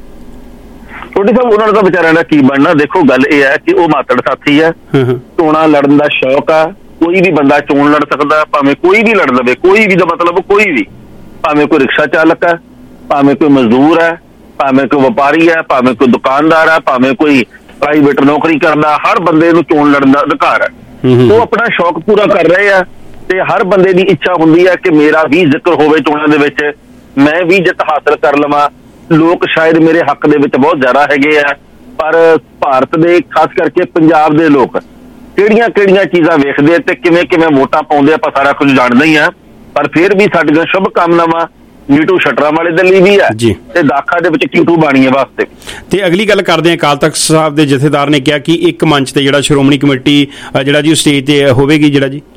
ਤੁਹਾਡੀ ਸਾਹਿਬ, ਉਹਨਾਂ ਦਾ ਵਿਚਾਰਿਆਂ ਦਾ ਕੀ ਬਣਨਾ? ਦੇਖੋ ਗੱਲ ਇਹ ਹੈ ਕਿ ਉਹ ਮਾਤੜ ਸਾਥੀ ਹੈ, ਚੋਣਾਂ ਲੜਨ ਦਾ ਸ਼ੌਕ ਆ, ਕੋਈ ਵੀ ਬੰਦਾ ਚੋਣ ਲੜ ਸਕਦਾ, ਭਾਵੇਂ ਕੋਈ ਵੀ ਲੜ ਲਵੇ, ਕੋਈ ਵੀ ਦਾ ਮਤਲਬ ਕੋਈ ਵੀ, ਭਾਵੇਂ ਕੋਈ ਰਿਕਸ਼ਾ ਚਾਲਕ ਹੈ, ਭਾਵੇਂ ਕੋਈ ਮਜ਼ਦੂਰ ਹੈ, ਭਾਵੇਂ ਕੋਈ ਵਪਾਰੀ ਹੈ, ਭਾਵੇਂ ਕੋਈ ਦੁਕਾਨਦਾਰ ਹੈ, ਭਾਵੇਂ ਕੋਈ ਪ੍ਰਾਈਵੇਟ ਨੌਕਰੀ ਕਰਦਾ, ਹਰ ਬੰਦੇ ਨੂੰ ਚੋਣ ਲੜਨ ਦਾ ਅਧਿਕਾਰ ਹੈ। ਉਹ ਆਪਣਾ ਸ਼ੌਕ ਪੂਰਾ ਕਰ ਰਹੇ ਆ ਤੇ ਹਰ ਬੰਦੇ ਦੀ ਇੱਛਾ ਹੁੰਦੀ ਹੈ ਕਿ ਮੇਰਾ ਵੀ ਜ਼ਿਕਰ ਹੋਵੇ ਚੋਣਾਂ ਦੇ ਵਿੱਚ, ਮੈਂ ਵੀ ਜਿੱਤ ਹਾਸਲ ਕਰ ਲਵਾਂ। ਲੋਕ ਸ਼ਾਇਦ ਮੇਰੇ ਹੱਕ ਦੇ ਵਿੱਚ ਬਹੁਤ ਜ਼ਿਆਦਾ ਹੈਗੇ ਆ, ਪਰ ਭਾਰਤ ਦੇ ਖਾਸ ਕਰਕੇ ਪੰਜਾਬ ਦੇ ਲੋਕ ਕਿਹੜੀਆਂ ਚੀਜ਼ਾਂ ਵੇਖਦੇ ਤੇ ਕਿਵੇਂ ਵੋਟਾਂ ਪਾਉਂਦੇ ਆਪਾਂ ਸਾਰਾ ਕੁਝ ਜਾਣਦੇ ਹੀ ਆ। ਪਰ ਫਿਰ ਵੀ ਸਾਡੀਆਂ ਸ਼ੁਭ ਕਾਮਨਾਵਾਂ ਨੀਟੂ ਸ਼ਟਰਾਂਵਾਲੇ ਦੇ ਲਈ ਵੀ ਹੈ ਤੇ ਦਾਖਾ ਦੇ ਵਿੱਚ ਕੀਟੂ ਬਾਣੀਏ ਵਾਸਤੇ। ਤੇ ਅਗਲੀ ਗੱਲ ਕਰਦੇ ਹਾਂ, ਅਕਾਲ ਤਖਤ ਸਾਹਿਬ ਦੇ ਜਥੇਦਾਰ ਨੇ ਕਿਹਾ ਕਿ ਇੱਕ ਮੰਚ ਤੇ ਜਿਹੜਾ ਸ਼੍ਰੋਮਣੀ ਕਮੇਟੀ ਜਿਹੜਾ ਜੀ ਉਹ ਸਟੇਜ ਤੇ ਹੋਵੇਗੀ। ਜਿਹੜਾ ਜੀ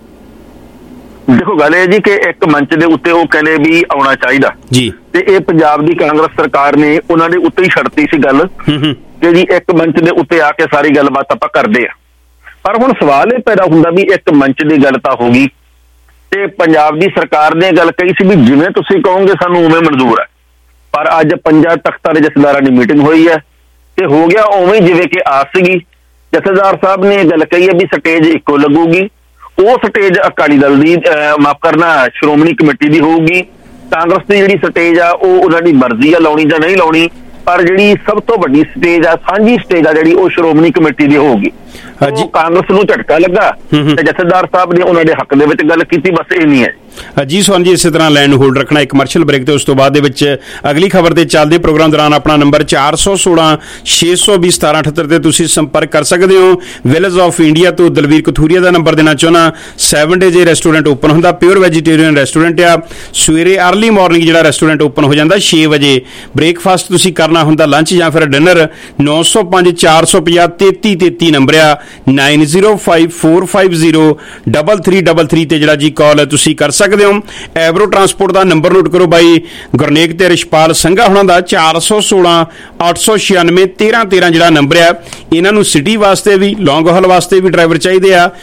ਦੇਖੋ ਗੱਲ ਇਹ ਜੀ ਕਿ ਇੱਕ ਮੰਚ ਦੇ ਉੱਤੇ ਉਹ ਕਹਿੰਦੇ ਵੀ ਆਉਣਾ ਚਾਹੀਦਾ ਜੀ, ਤੇ ਇਹ ਪੰਜਾਬ ਦੀ ਕਾਂਗਰਸ ਸਰਕਾਰ ਨੇ ਉਹਨਾਂ ਦੇ ਉੱਤੇ ਹੀ ਛੱਡਤੀ ਸੀ ਗੱਲ ਕਿ ਜੀ ਇੱਕ ਮੰਚ ਦੇ ਉੱਤੇ ਆ ਕੇ ਸਾਰੀ ਗੱਲਬਾਤ ਆਪਾਂ ਕਰਦੇ ਆ। ਪਰ ਹੁਣ ਸਵਾਲ ਇਹ ਪੈਦਾ ਹੁੰਦਾ ਵੀ ਇੱਕ ਮੰਚ ਦੀ ਗੱਲ ਤਾਂ ਹੋ ਗਈ ਤੇ ਪੰਜਾਬ ਦੀ ਸਰਕਾਰ ਨੇ ਗੱਲ ਕਹੀ ਸੀ ਵੀ ਜਿਵੇਂ ਤੁਸੀਂ ਕਹੋਗੇ ਸਾਨੂੰ ਉਵੇਂ ਮਨਜ਼ੂਰ ਹੈ। ਪਰ ਅੱਜ 5 ਤਖਤਾਂ ਦੇ ਜਥੇਦਾਰਾਂ ਦੀ ਮੀਟਿੰਗ ਹੋਈ ਹੈ ਤੇ ਹੋ ਗਿਆ ਉਵੇਂ ਜਿਵੇਂ ਕਿ ਆਸ ਸੀਗੀ। ਜਥੇਦਾਰ ਸਾਹਿਬ ਨੇ ਇਹ ਗੱਲ ਕਹੀ ਹੈ ਵੀ ਸਟੇਜ ਇੱਕੋ ਲੱਗੂਗੀ, ਉਹ ਸਟੇਜ ਅਕਾਲੀ ਦਲ ਦੀ ਮਾਫ ਕਰਨਾ ਸ਼੍ਰੋਮਣੀ ਕਮੇਟੀ ਦੀ ਹੋਊਗੀ। ਕਾਂਗਰਸ ਦੀ ਜਿਹੜੀ ਸਟੇਜ ਆ ਉਹ ਉਹਨਾਂ ਦੀ ਮਰਜ਼ੀ ਆ ਲਾਉਣੀ ਜਾਂ ਨਹੀਂ ਲਾਉਣੀ, ਪਰ ਜਿਹੜੀ ਸਭ ਤੋਂ ਵੱਡੀ ਸਟੇਜ ਆ, ਸਾਂਝੀ ਸਟੇਜ ਆ ਜਿਹੜੀ, ਉਹ ਸ਼੍ਰੋਮਣੀ ਕਮੇਟੀ ਦੀ ਹੋਊਗੀ। ਕਾਂਗਰਸ ਨੂੰ ਝਟਕਾ ਲੱਗਾ ਤੇ ਜਥੇਦਾਰ ਸਾਹਿਬ ਨੇ ਉਹਨਾਂ ਦੇ ਹੱਕ ਦੇ ਵਿੱਚ ਗੱਲ ਕੀਤੀ, ਬਸ ਇਹ ਨਹੀਂ ਹੈ ਜੀ। ਸੋਨ ਜੀ, ਇਸੇ ਤਰ੍ਹਾਂ ਲਾਈਨ ਨੂੰ ਹੋਲਡ ਰੱਖਣਾ, ਇੱਕ ਕਮਰਸ਼ੀਅਲ ਬ੍ਰੇਕ ਤੇ ਉਸ ਤੋਂ ਬਾਅਦ ਦੇ ਵਿੱਚ ਅਗਲੀ ਖਬਰ ਤੇ ਚੱਲਦੇ ਪ੍ਰੋਗਰਾਮ ਦੌਰਾਨ ਆਪਣਾ ਨੰਬਰ 416 620 1778 ਤੇ ਤੁਸੀਂ ਸੰਪਰਕ ਕਰ ਸਕਦੇ ਹੋ। ਵਿਲੇਜ ਆਫ ਇੰਡੀਆ ਤੋਂ ਦਲਵੀਰ ਕਥੂਰੀਆ ਦਾ ਨੰਬਰ ਦੇਣਾ ਚਾਹੁੰਦਾ। 7 ਡੇਜ਼ ਰੈਸਟੋਰੈਂਟ ਓਪਨ ਹੁੰਦਾ, ਪਿਓਰ ਵੈਜੀਟੇਰੀਅਨ ਰੈਸਟੋਰੈਂਟ ਆ। ਸਵੇਰੇ ਅਰਲੀ ਮਾਰਨਿੰਗ ਜਿਹੜਾ ਰੈਸਟੋਰੈਂਟ ਓਪਨ ਹੋ ਜਾਂਦਾ 6 ਵਜੇ। ਬ੍ਰੇਕਫਾਸਟ ਤੁਸੀਂ ਕਰਨਾ ਹੁੰਦਾ, ਲੰਚ ਜਾਂ ਫਿਰ ਡਿਨਰ। 905 450 3333 ਨੰਬਰ ਆ। 9054503333 ਤੇ ਜਿਹੜਾ ਜੀ ਕਾਲ ਤੁਸੀਂ ਕਰ ਸਕਦੇ ਹੋ। ਐਵਰੋ ਟਰਾਂਸਪੋਰਟ ਦਾ ਨੰਬਰ ਨੋਟ ਕਰੋ ਬਾਈ ਗੁਰਨੇਕ ਤੇ ਰਿਸ਼ਪਾਲ ਸੰਘਾ ਹੁਣਾਂ ਦਾ 416 896 1313 ਜਿਹੜਾ ਨੰਬਰ ਆ। ਇਹਨਾਂ ਨੂੰ ਸਿਟੀ ਵਾਸਤੇ ਵੀ ਲੌਂਗ ਹਾਲ ਵਾਸਤੇ ਵੀ ਡਰਾਈਵਰ ਚਾਹੀਦੇ ਆ।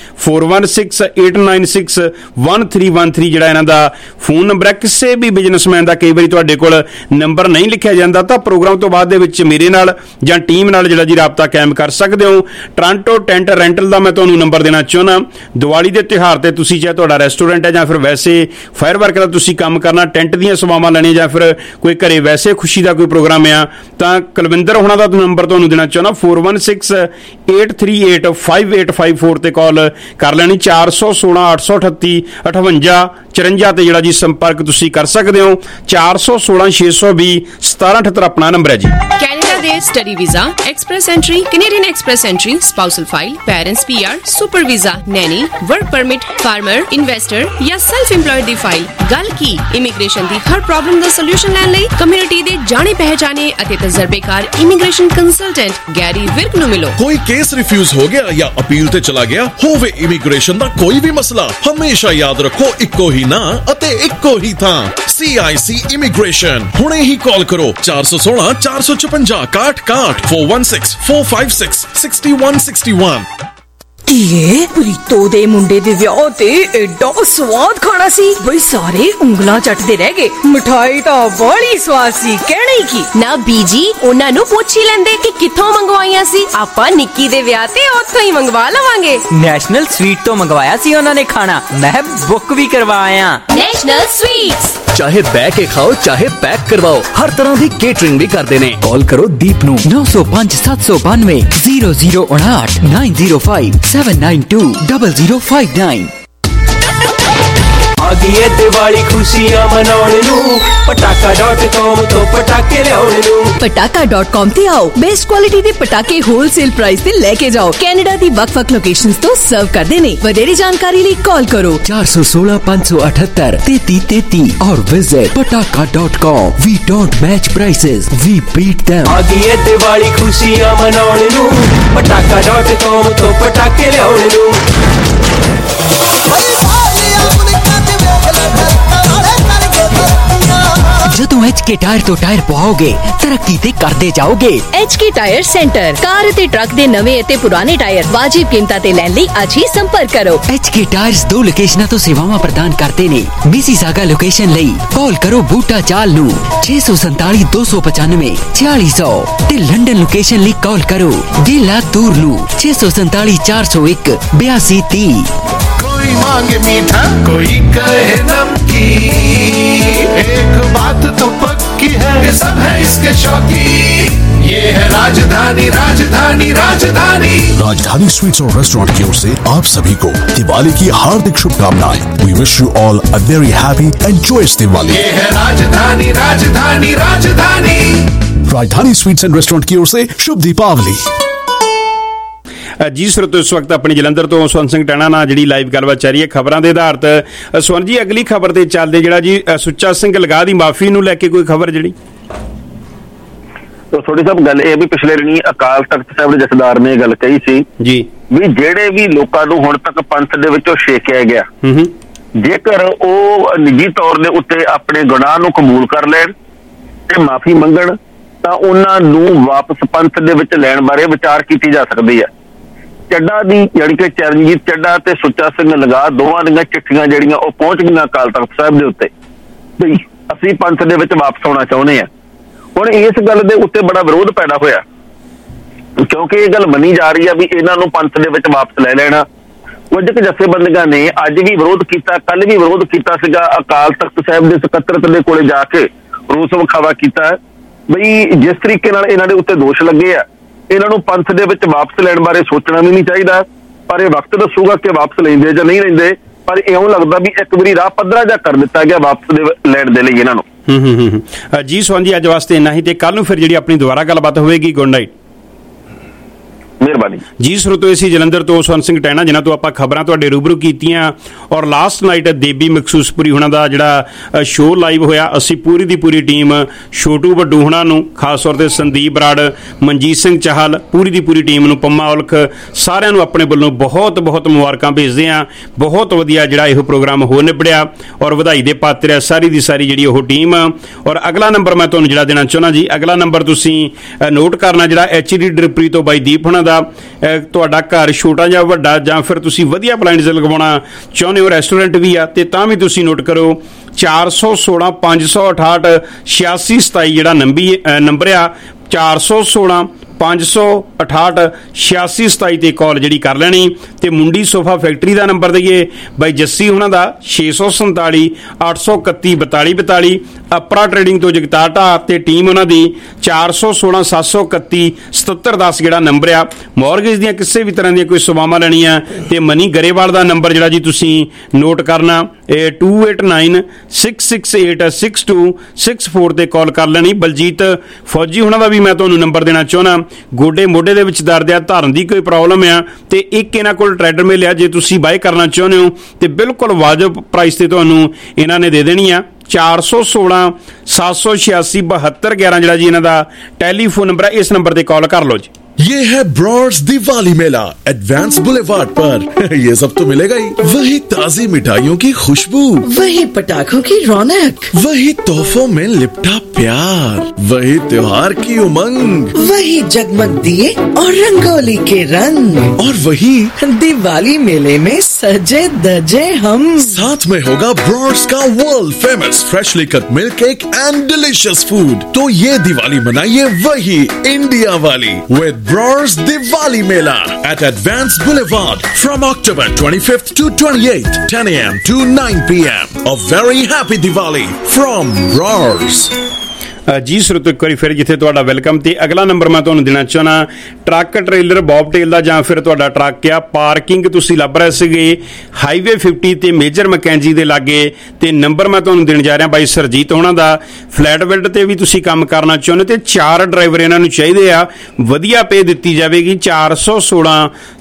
4168961313 ਜਿਹੜਾ ਇਹਨਾਂ ਦਾ ਫੋਨ ਨੰਬਰ ਹੈ। ਕਿਸੇ ਵੀ ਬਿਜ਼ਨਸਮੈਨ ਦਾ ਕਈ ਵਾਰੀ ਤੁਹਾਡੇ ਕੋਲ ਨੰਬਰ ਨਹੀਂ ਲਿਖਿਆ ਜਾਂਦਾ ਤਾਂ ਪ੍ਰੋਗਰਾਮ ਤੋਂ ਬਾਅਦ ਦੇ ਵਿੱਚ ਮੇਰੇ ਨਾਲ ਜਾਂ ਟੀਮ ਨਾਲ ਜਿਹੜਾ ਜੀ ਰਾਬਤਾ ਕਾਇਮ ਕਰ ਸਕਦੇ ਹੋ। ਟਰਾਂਟੋ ਟੈਂਟ ਰੈਂਟਲ ਦਾ ਮੈਂ ਤੁਹਾਨੂੰ ਨੰਬਰ ਦੇਣਾ ਚਾਹੁੰਦਾ। ਦੀਵਾਲੀ ਦੇ ਤਿਉਹਾਰ ਤੇ ਤੁਸੀਂ ਚਾਹੇ ਤੁਹਾਡਾ ਰੈਸਟੋਰੈਂਟ ਹੈ ਜਾਂ ਫਿਰ ਵੈਸੇ ਫਾਇਰ ਵਰਕ ਦਾ ਤੁਸੀਂ ਕੰਮ ਕਰਨਾ, ਟੈਂਟ ਦੀਆਂ ਸੇਵਾਵਾਂ ਲੈਣੀਆਂ ਜਾਂ ਫਿਰ ਕੋਈ ਘਰੇ ਵੈਸੇ ਖੁਸ਼ੀ ਦਾ ਕੋਈ ਪ੍ਰੋਗਰਾਮ ਆ ਤਾਂ ਕੁਲਵਿੰਦਰ ਹੋਣਾ ਦਾ ਨੰਬਰ ਤੁਹਾਨੂੰ ਦੇਣਾ ਚਾਹੁੰਦਾ। 4168385854 ਤੇ ਕਾਲ ਕਰ ਲੈਣੀ। 416 838 58 54 ਤੇ ਜਿਹੜਾ ਜੀ ਸੰਪਰਕ ਤੁਸੀਂ ਕਰ ਸਕਦੇ ਹੋ। 416 620 1778 ਆਪਣਾ ਨੰਬਰ ਹੈ ਜੀ। ਕੈਨੇਡਾ ਦੇ study visa, express entry, Canadian express entry, spousal file, parents PR, super visa, nanny, work permit, farmer, investor ਜਾਂ ਸੈਲਫ ਇੰਪਲੋਇਡ ਦੀ ਫਾਈਲ। ਗੱਲ ਕੀ ਇਮੀਗ੍ਰੇਸ਼ਨ ਦੀ ਹਰ ਪ੍ਰੋਬਲਮ ਦਾ ਸੋਲੂਸ਼ਨ ਲੈਣ ਲਈ ਕਮਿਊਨਿਟੀ ਦੇ ਜਾਣੇ ਪਹਿਚਾਣੇ ਅਤੇ ਤਜਰਬੇਕਾਰ ਇਮੀਗ੍ਰੇਸ਼ਨ ਕੰਸਲਟੈਂਟ ਗੈਰੀ ਵਿਰਕ ਨੂੰ ਮਿਲੋ। ਕੋਈ ਕੇਸ ਰਿਫਿਊਜ਼ ਹੋ ਗਿਆ ਜਾਂ ਅਪੀਲ ਤੇ ਚਲਾ ਗਿਆ ਹੋਵੇ, ਇਮੀਗ੍ਰੇਸ਼ਨ ਦਾ ਕੋਈ ਵੀ ਮਸਲਾ, ਹਮੇਸ਼ਾ ਯਾਦ ਰੱਖੋ ਇੱਕੋ ਹੀ ਨਾਂ ਅਤੇ ਇੱਕੋ ਹੀ ਥਾਂ CIC ਇਮੀਗ੍ਰੇਸ਼ਨ। ਹੁਣੇ ਹੀ ਕਾਲ ਕਰੋ 416 456 61 416 456 6161। ਧੀਏ ਪ੍ਰੀਤੋ ਦੇ ਮੁੰਡੇ ਦੇ ਵਿਆਹ ਤੇ ਐਡਾ ਸਵਾਦ ਖਾਣਾ ਸੀ ਬਈ ਸਾਰੇ ਉਂਗਲਾਂ ਚੱਟਦੇ ਰਹਿ ਗਏ। ਮਿਠਾਈ ਤਾਂ ਬੜੀ ਸਵਾਦ ਸੀ, ਕਹਿਣਾ ਹੀ ਕੀ। ਨਾ ਬੀਜੀ ਉਹਨਾਂ ਨੂੰ ਪੁੱਛ ਹੀ ਲੈਂਦੇ ਕਿ ਕਿੱਥੋਂ ਮੰਗਵਾਈਆਂ ਸੀ। ਆਪਾਂ ਨਿੱਕੀ ਦੇ ਵਿਆਹ ਤੇ ਉੱਥੋਂ ਹੀ ਮੰਗਵਾ ਲਵਾਂਗੇ। ਨੈਸ਼ਨਲ ਸਵੀਟ ਤੋਂ ਮੰਗਵਾਇਆ ਸੀ ਉਹਨਾਂ ਨੇ ਖਾਣਾ, ਮੈਂ ਬੁੱਕ ਵੀ ਕਰਵਾਇਆ। ਨੈਸ਼ਨਲ ਸਵੀਟਸ ਚਾਹੇ ਬਹਿ ਕੇ ਖਾਓ ਚਾਹੇ ਪੈਕ ਕਰਵਾਓ, ਹਰ ਤਰ੍ਹਾਂ ਦੀ ਕੇਟਰਿੰਗ ਵੀ ਕਰਦੇ ਨੇ। ਕਾਲ ਕਰੋ ਦੀਪ ਨੂੰ 905 792 0059 905 792 0059। ਆ ਗਈ ਏ ਦੀਵਾਲੀ ਖੁਸ਼ੀਆਂ ਮਨਾਉਣ ਨੂੰ, ਪਟਾਕਾ.com ਤੋਂ ਪਟਾਕੇ ਲਿਆਉਣ ਨੂੰ। ਪਟਾਕਾ.com ਤੇ ਆਓ, ਬੈਸਟ ਕੁਆਲਿਟੀ ਦੇ ਪਟਾਕੇ ਹੋਲਸੇਲ ਪ੍ਰਾਈਸ ਤੇ ਲੈ ਕੇ ਜਾਓ। ਕੈਨੇਡਾ ਦੀ ਵੱਖ-ਵੱਖ ਲੋਕੇਸ਼ਨਸ ਤੋਂ ਸਰਵ ਕਰਦੇ ਨੇ। ਵਧੇਰੇ ਜਾਣਕਾਰੀ ਲਈ ਕਾਲ ਕਰੋ 416 578 3333 और visit pataka.com। We don't match prices, we beat them। ਆ ਗਈ ਏ ਦੀਵਾਲੀ ਖੁਸ਼ੀਆਂ ਮਨਾਉਣ ਨੂੰ, ਪਟਾਕਾ.com ਤੋਂ ਪਟਾਕੇ ਲਿਆਉਣ ਨੂੰ। ਜਦੋਂ HK ਟਾਇਰ ਤੋਂ ਟਾਇਰ ਪਵਾਓਗੇ ਤਰੱਕੀ ਤੇ ਕਰਦੇ ਜਾਓਗੇ। HK ਟਾਇਰ ਸੈਂਟਰ, ਕਾਰ ਅਤੇ ਟਰੱਕ ਦੇ ਨਵੇਂ ਅਤੇ ਪੁਰਾਣੇ ਟਾਇਰ ਵਾਜਿਬ ਕੀਮਤਾਂ ਤੇ ਲੈਣ ਲਈ ਅੱਜ ਹੀ ਸੰਪਰਕ ਕਰੋ। HK ਟਾਇਰਸ 2 ਲੋਕੇਸ਼ਨਾਂ ਤੋਂ ਸੇਵਾਵਾਂ ਪ੍ਰਦਾਨ ਕਰਦੇ ਨੇ। ਮਿਸੀਸਾਗਾ ਲੋਕੇਸ਼ਨ ਲਈ ਕਾਲ ਕਰੋ ਬੂਟਾ ਚਾਲ ਨੂੰ 647 295 4600 ਤੇ ਲੰਡਨ ਲੋਕੇਸ਼ਨ ਲਈ ਕਾਲ ਕਰੋ ਗਿਲਾ ਤੂਰ ਨੂੰ 647 401 8230। कोई मांगे मीठा कोई कहे नमकीन, एक बात तो पक्की है कि सब है इसके शौकीन। ये है राजधानी राजधानी राजधानी। राजधानी स्वीट्स और रेस्टोरेंट की ओर से आप सभी को दिवाली की हार्दिक शुभकामनाएं। We wish you all a very happy and joyous Diwali। ये है राजधानी राजधानी राजधानी। राजधानी स्वीट्स एंड रेस्टोरेंट की ओर से शुभ दीपावली। ਜੀ ਸਰੋਤੋ ਇਸ ਵਕਤ ਆਪਣੀ ਜਲੰਧਰ ਤੋਂ ਸਵਰਨ ਸਿੰਘ ਟਾਣਾ ਨਾਲ ਜਿਹੜੀ ਲਾਈਵ ਗੱਲਬਾਤ ਚੱਲ ਰਹੀ ਹੈ ਖਬਰਾਂ ਦੇ ਆਧਾਰ ਤੇ। ਸਵਰਨ ਜੀ ਅਗਲੀ ਖਬਰ ਤੇ ਚੱਲਦੇ, ਜਿਹੜਾ ਜੀ ਸੁੱਚਾ ਸਿੰਘ ਲਗਾ ਦੀ ਮਾਫੀ ਨੂੰ ਲੈ ਕੇ ਕੋਈ ਖਬਰ ਜਿਹੜੀ ਥੋੜੀ ਸਾਹਿਬ ਗੱਲ ਇਹ ਵੀ ਪਿਛਲੇ ਦਿਨੀ ਅਕਾਲ ਤਖਤ ਸਾਹਿਬ ਦੇ ਜਥੇਦਾਰ ਨੇ ਗੱਲ ਕਹੀ ਸੀ ਜੀ ਵੀ ਜਿਹੜੇ ਵੀ ਲੋਕਾਂ ਨੂੰ ਹੁਣ ਤੱਕ ਪੰਥ ਦੇ ਵਿੱਚੋਂ ਛੇਕਿਆ ਗਿਆ, ਜੇਕਰ ਉਹ ਨਿੱਜੀ ਤੌਰ ਦੇ ਉੱਤੇ ਆਪਣੇ ਗੁਨਾਹ ਨੂੰ ਕਬੂਲ ਕਰ ਲੈਣ ਤੇ ਮਾਫੀ ਮੰਗਣ ਤਾਂ ਉਹਨਾਂ ਨੂੰ ਵਾਪਸ ਪੰਥ ਦੇ ਵਿੱਚ ਲੈਣ ਬਾਰੇ ਵਿਚਾਰ ਕੀਤੀ ਜਾ ਸਕਦੀ ਹੈ। ਚੱਡਾ ਦੀ ਜਾਣੀ ਕਿ ਚਰਨਜੀਤ ਚੱਡਾ ਤੇ ਸੁੱਚਾ ਸਿੰਘ ਲਗਾ ਦੋਵਾਂ ਦੀਆਂ ਚਿੱਠੀਆਂ ਜਿਹੜੀਆਂ ਉਹ ਪਹੁੰਚ ਗਈਆਂ ਅਕਾਲ ਤਖਤ ਸਾਹਿਬ ਦੇ ਉੱਤੇ ਵੀ ਅਸੀਂ ਪੰਥ ਦੇ ਵਿੱਚ ਵਾਪਸ ਆਉਣਾ ਚਾਹੁੰਦੇ ਹਾਂ। ਹੁਣ ਇਸ ਗੱਲ ਦੇ ਉੱਤੇ ਬੜਾ ਵਿਰੋਧ ਪੈਦਾ ਹੋਇਆ ਕਿਉਂਕਿ ਇਹ ਗੱਲ ਮੰਨੀ ਜਾ ਰਹੀ ਆ ਵੀ ਇਹਨਾਂ ਨੂੰ ਪੰਥ ਦੇ ਵਿੱਚ ਵਾਪਸ ਲੈ ਲੈਣਾ। ਕੁਝ ਕੁ ਜਥੇਬੰਦੀਆਂ ਨੇ ਅੱਜ ਵੀ ਵਿਰੋਧ ਕੀਤਾ, ਕੱਲ ਵੀ ਵਿਰੋਧ ਕੀਤਾ ਸੀਗਾ। ਅਕਾਲ ਤਖਤ ਸਾਹਿਬ ਦੇ ਸਕੱਤਰਤ ਦੇ ਕੋਲੇ ਜਾ ਕੇ ਰੋਸ ਵਿਖਾਵਾ ਕੀਤਾ ਬਈ ਜਿਸ ਤਰੀਕੇ ਨਾਲ ਇਹਨਾਂ ਦੇ ਉੱਤੇ ਦੋਸ਼ ਲੱਗੇ ਆ, ਇਹਨਾਂ ਨੂੰ ਪੰਥ ਦੇ ਵਿੱਚ ਵਾਪਸ ਲੈਣ ਬਾਰੇ ਸੋਚਣਾ ਵੀ ਨਹੀਂ ਚਾਹੀਦਾ। ਪਰ ਇਹ ਵਕਤ ਦੱਸੂਗਾ ਕਿ ਵਾਪਸ ਲੈਂਦੇ ਜਾਂ ਨਹੀਂ ਲੈਂਦੇ। ਪਰ ਇਉਂ ਲੱਗਦਾ ਵੀ ਇੱਕ ਵਾਰੀ ਰਾਹ ਪੱਧਰਾ ਜਿਹਾ ਕਰ ਦਿੱਤਾ ਗਿਆ ਵਾਪਸ ਦੇ ਲੈਣ ਦੇ ਲਈ ਇਹਨਾਂ ਨੂੰ। ਜੀ ਸਵਰਨ ਜੀ ਅੱਜ ਵਾਸਤੇ ਇੰਨਾ ਹੀ, ਤੇ ਕੱਲ ਨੂੰ ਫਿਰ ਜਿਹੜੀ ਆਪਣੀ ਦੁਬਾਰਾ ਗੱਲਬਾਤ ਹੋਵੇਗੀ। Good night. ਮਿਹਰਬਾਨੀ ਜੀ। ਸਰੋਤੋ ਅਸੀਂ ਜਲੰਧਰ ਤੋਂ ਸਵਰਨ ਸਿੰਘ ਟੈਣਾ ਜਿਨ੍ਹਾਂ ਤੋਂ ਆਪਾਂ ਖਬਰਾਂ ਤੁਹਾਡੇ ਰੂਬਰੂ ਕੀਤੀਆਂ, ਔਰ ਲਾਸਟ ਨਾਈਟ ਦੇਬੀ ਮਖਸੂਸਪੁਰੀ ਹੁਣਾਂ ਦਾ ਜਿਹੜਾ ਸ਼ੋਅ ਲਾਈਵ ਹੋਇਆ, ਅਸੀਂ ਪੂਰੀ ਦੀ ਪੂਰੀ ਟੀਮ ਛੋਟੂ ਵੱਡੂ ਹੁਣਾਂ ਨੂੰ, ਖਾਸ ਤੌਰ ਤੇ ਸੰਦੀਪ ਬਰਾੜ, ਮਨਜੀਤ ਸਿੰਘ ਚਾਹਲ, ਪੂਰੀ ਦੀ ਪੂਰੀ ਟੀਮ ਨੂੰ, ਪੰਮਾ ਔਲਖ, ਸਾਰਿਆਂ ਨੂੰ ਆਪਣੇ ਵੱਲੋਂ ਬਹੁਤ ਬਹੁਤ ਮੁਬਾਰਕਾਂ ਭੇਜਦੇ ਹਾਂ। ਬਹੁਤ ਵਧੀਆ ਜਿਹੜਾ ਇਹ ਪ੍ਰੋਗਰਾਮ ਹੋ ਨਿਬੜਿਆ, ਔਰ ਵਧਾਈ ਦੇ ਪਾਤਰ ਹੈ ਸਾਰੀ ਦੀ ਸਾਰੀ ਜਿਹੜੀ ਉਹ ਟੀਮ। ਔਰ ਅਗਲਾ ਨੰਬਰ ਮੈਂ ਤੁਹਾਨੂੰ ਜਿਹੜਾ ਦੇਣਾ ਚਾਹੁੰਦਾ ਜੀ, ਅਗਲਾ ਨੰਬਰ ਤੁਸੀਂ ਨੋਟ ਕਰਨਾ, ਜਿਹੜਾ HD ਡਰਿਪਰੀ ਤੋਂ ਬਾਈ ਦੀਪ ਹੁਣਾਂ ਦਾ। ਤੁਹਾਡਾ ਘਰ ਛੋਟਾ ਜਾਂ ਵੱਡਾ, ਜਾਂ ਫਿਰ ਤੁਸੀਂ ਵਧੀਆ ਅਪਲਾਇੰਸ ਲਗਵਾਉਣਾ ਚਾਹੁੰਦੇ ਹੋ, ਰੈਸਟੋਰੈਂਟ ਵੀ ਆ, ਤੇ ਤਾਂ ਵੀ ਤੁਸੀਂ ਨੋਟ ਕਰੋ 416 568 8627 ਜਿਹੜਾ ਨੰਬਰ ਆ, 416 568 8627 ਤੇ ਕਾਲ ਜਿਹੜੀ ਕਰ ਲੈਣੀ। ਤੇ ਮੁੰਡੀ ਸੋਫਾ ਫੈਕਟਰੀ ਦਾ ਨੰਬਰ ਦਈਏ ਬਾਈ ਜੱਸੀ ਹੁਣਾਂ ਦਾ 647 831 4242, ਅਪਰਾ ਟ੍ਰੇਡਿੰਗ ਤੋਂ ਜਗਤਾਰ ਢਾ ਤੇ ਟੀਮ ਉਹਨਾਂ ਦੀ 416 731 7710 ਜਿਹੜਾ ਨੰਬਰ ਆ। ਮੌਰਗੇਜ ਦੀਆਂ ਕਿਸੇ ਵੀ ਤਰ੍ਹਾਂ ਦੀਆਂ ਕੋਈ ਸੇਵਾਵਾਂ ਲੈਣੀਆਂ ਤੇ ਮਨੀ ਗਰੇਵਾਲ ਦਾ ਨੰਬਰ ਜਿਹੜਾ ਜੀ ਤੁਸੀਂ ਨੋਟ ਕਰਨਾ, 289 668 6264 ਤੇ ਕਾਲ ਕਰ ਲੈਣੀ। ਬਲਜੀਤ ਫੌਜੀ ਹੁਣਾਂ ਦਾ ਵੀ ਮੈਂ ਤੁਹਾਨੂੰ ਨੰਬਰ ਦੇਣਾ ਚਾਹੁੰਦਾ। ਗੋਡੇ ਮੋਢੇ ਦੇ ਵਿੱਚ ਦਰਦ ਆ, ਧਰਨ ਦੀ ਕੋਈ ਪ੍ਰੋਬਲਮ ਆ, ਤੇ ਇੱਕ ਇਹਨਾਂ ਕੋਲ ਟ੍ਰੈਡਮਿਲ ਆ, ਜੇ ਤੁਸੀਂ ਬਾਏ ਕਰਨਾ ਚਾਹੁੰਦੇ ਹੋ ਤੇ ਬਿਲਕੁਲ ਵਾਜਬ ਪ੍ਰਾਈਸ ਤੇ ਤੁਹਾਨੂੰ ਇਹਨਾਂ ਨੇ ਦੇ ਦੇਣੀ ਆ। 416 786 7211 ਜਿਹੜਾ ਜੀ ਇਹਨਾਂ ਦਾ ਟੈਲੀਫੋਨ ਨੰਬਰ ਹੈ, ਇਸ ਨੰਬਰ ਤੇ ਕਾਲ कर लो जी। ये है ब्रॉड्स दिवाली मेला एडवांस बुलेवार्ड पर। ये सब तो मिलेगा ही, वही ताजी मिठाइयों की खुशबू, वही पटाखों की रौनक, वही तोहफों में लिपटा प्यार, वही त्योहार की उमंग, वही जगमग दिए और रंगोली के रंग, और वही दिवाली मेले में सजे धजे हम। साथ में होगा ब्रॉड्स का world famous freshly cut milk cake and delicious food. तो ये दिवाली मनाइए वही इंडिया वाली with Brors Diwali Mela at Advanced Boulevard from October 25th to 28th, 10 a.m. to 9 p.m. A very happy Diwali from Brors। ਜੀ ਸਰੋਤੋ ਇੱਕ ਵਾਰੀ ਫਿਰ ਜਿੱਥੇ ਤੁਹਾਡਾ ਵੈਲਕਮ। ਤੇ ਅਗਲਾ ਨੰਬਰ ਮੈਂ ਤੁਹਾਨੂੰ ਦੇਣਾ ਚਾਹੁੰਦਾ, ਟਰੱਕ ਟ੍ਰੇਲਰ ਬੌਬਟੇਲ ਦਾ, ਜਾਂ ਫਿਰ ਤੁਹਾਡਾ ਟਰੱਕ ਆ, ਪਾਰਕਿੰਗ ਤੁਸੀਂ ਲੱਭ ਰਹੇ ਸੀਗੇ ਹਾਈਵੇ 50 ਤੇ ਮੇਜਰ ਮਕੈਂਜੀ ਦੇ ਲਾਗੇ, ਤੇ ਨੰਬਰ ਮੈਂ ਤੁਹਾਨੂੰ ਦੇਣ ਜਾ ਰਿਹਾ ਬਾਈ ਸਰਜੀਤ ਹੋਣਾ ਦਾ। ਫਲੈਟ ਬਿਲਡ ਤੇ ਵੀ ਤੁਸੀਂ ਕੰਮ ਕਰਨਾ ਚਾਹੁੰਦੇ ਤੇ 4 ਡਰਾਈਵਰ ਇਹਨਾਂ ਨੂੰ ਚਾਹੀਦੇ ਆ, ਵਧੀਆ ਪੇ ਦਿੱਤੀ ਜਾਵੇਗੀ। 416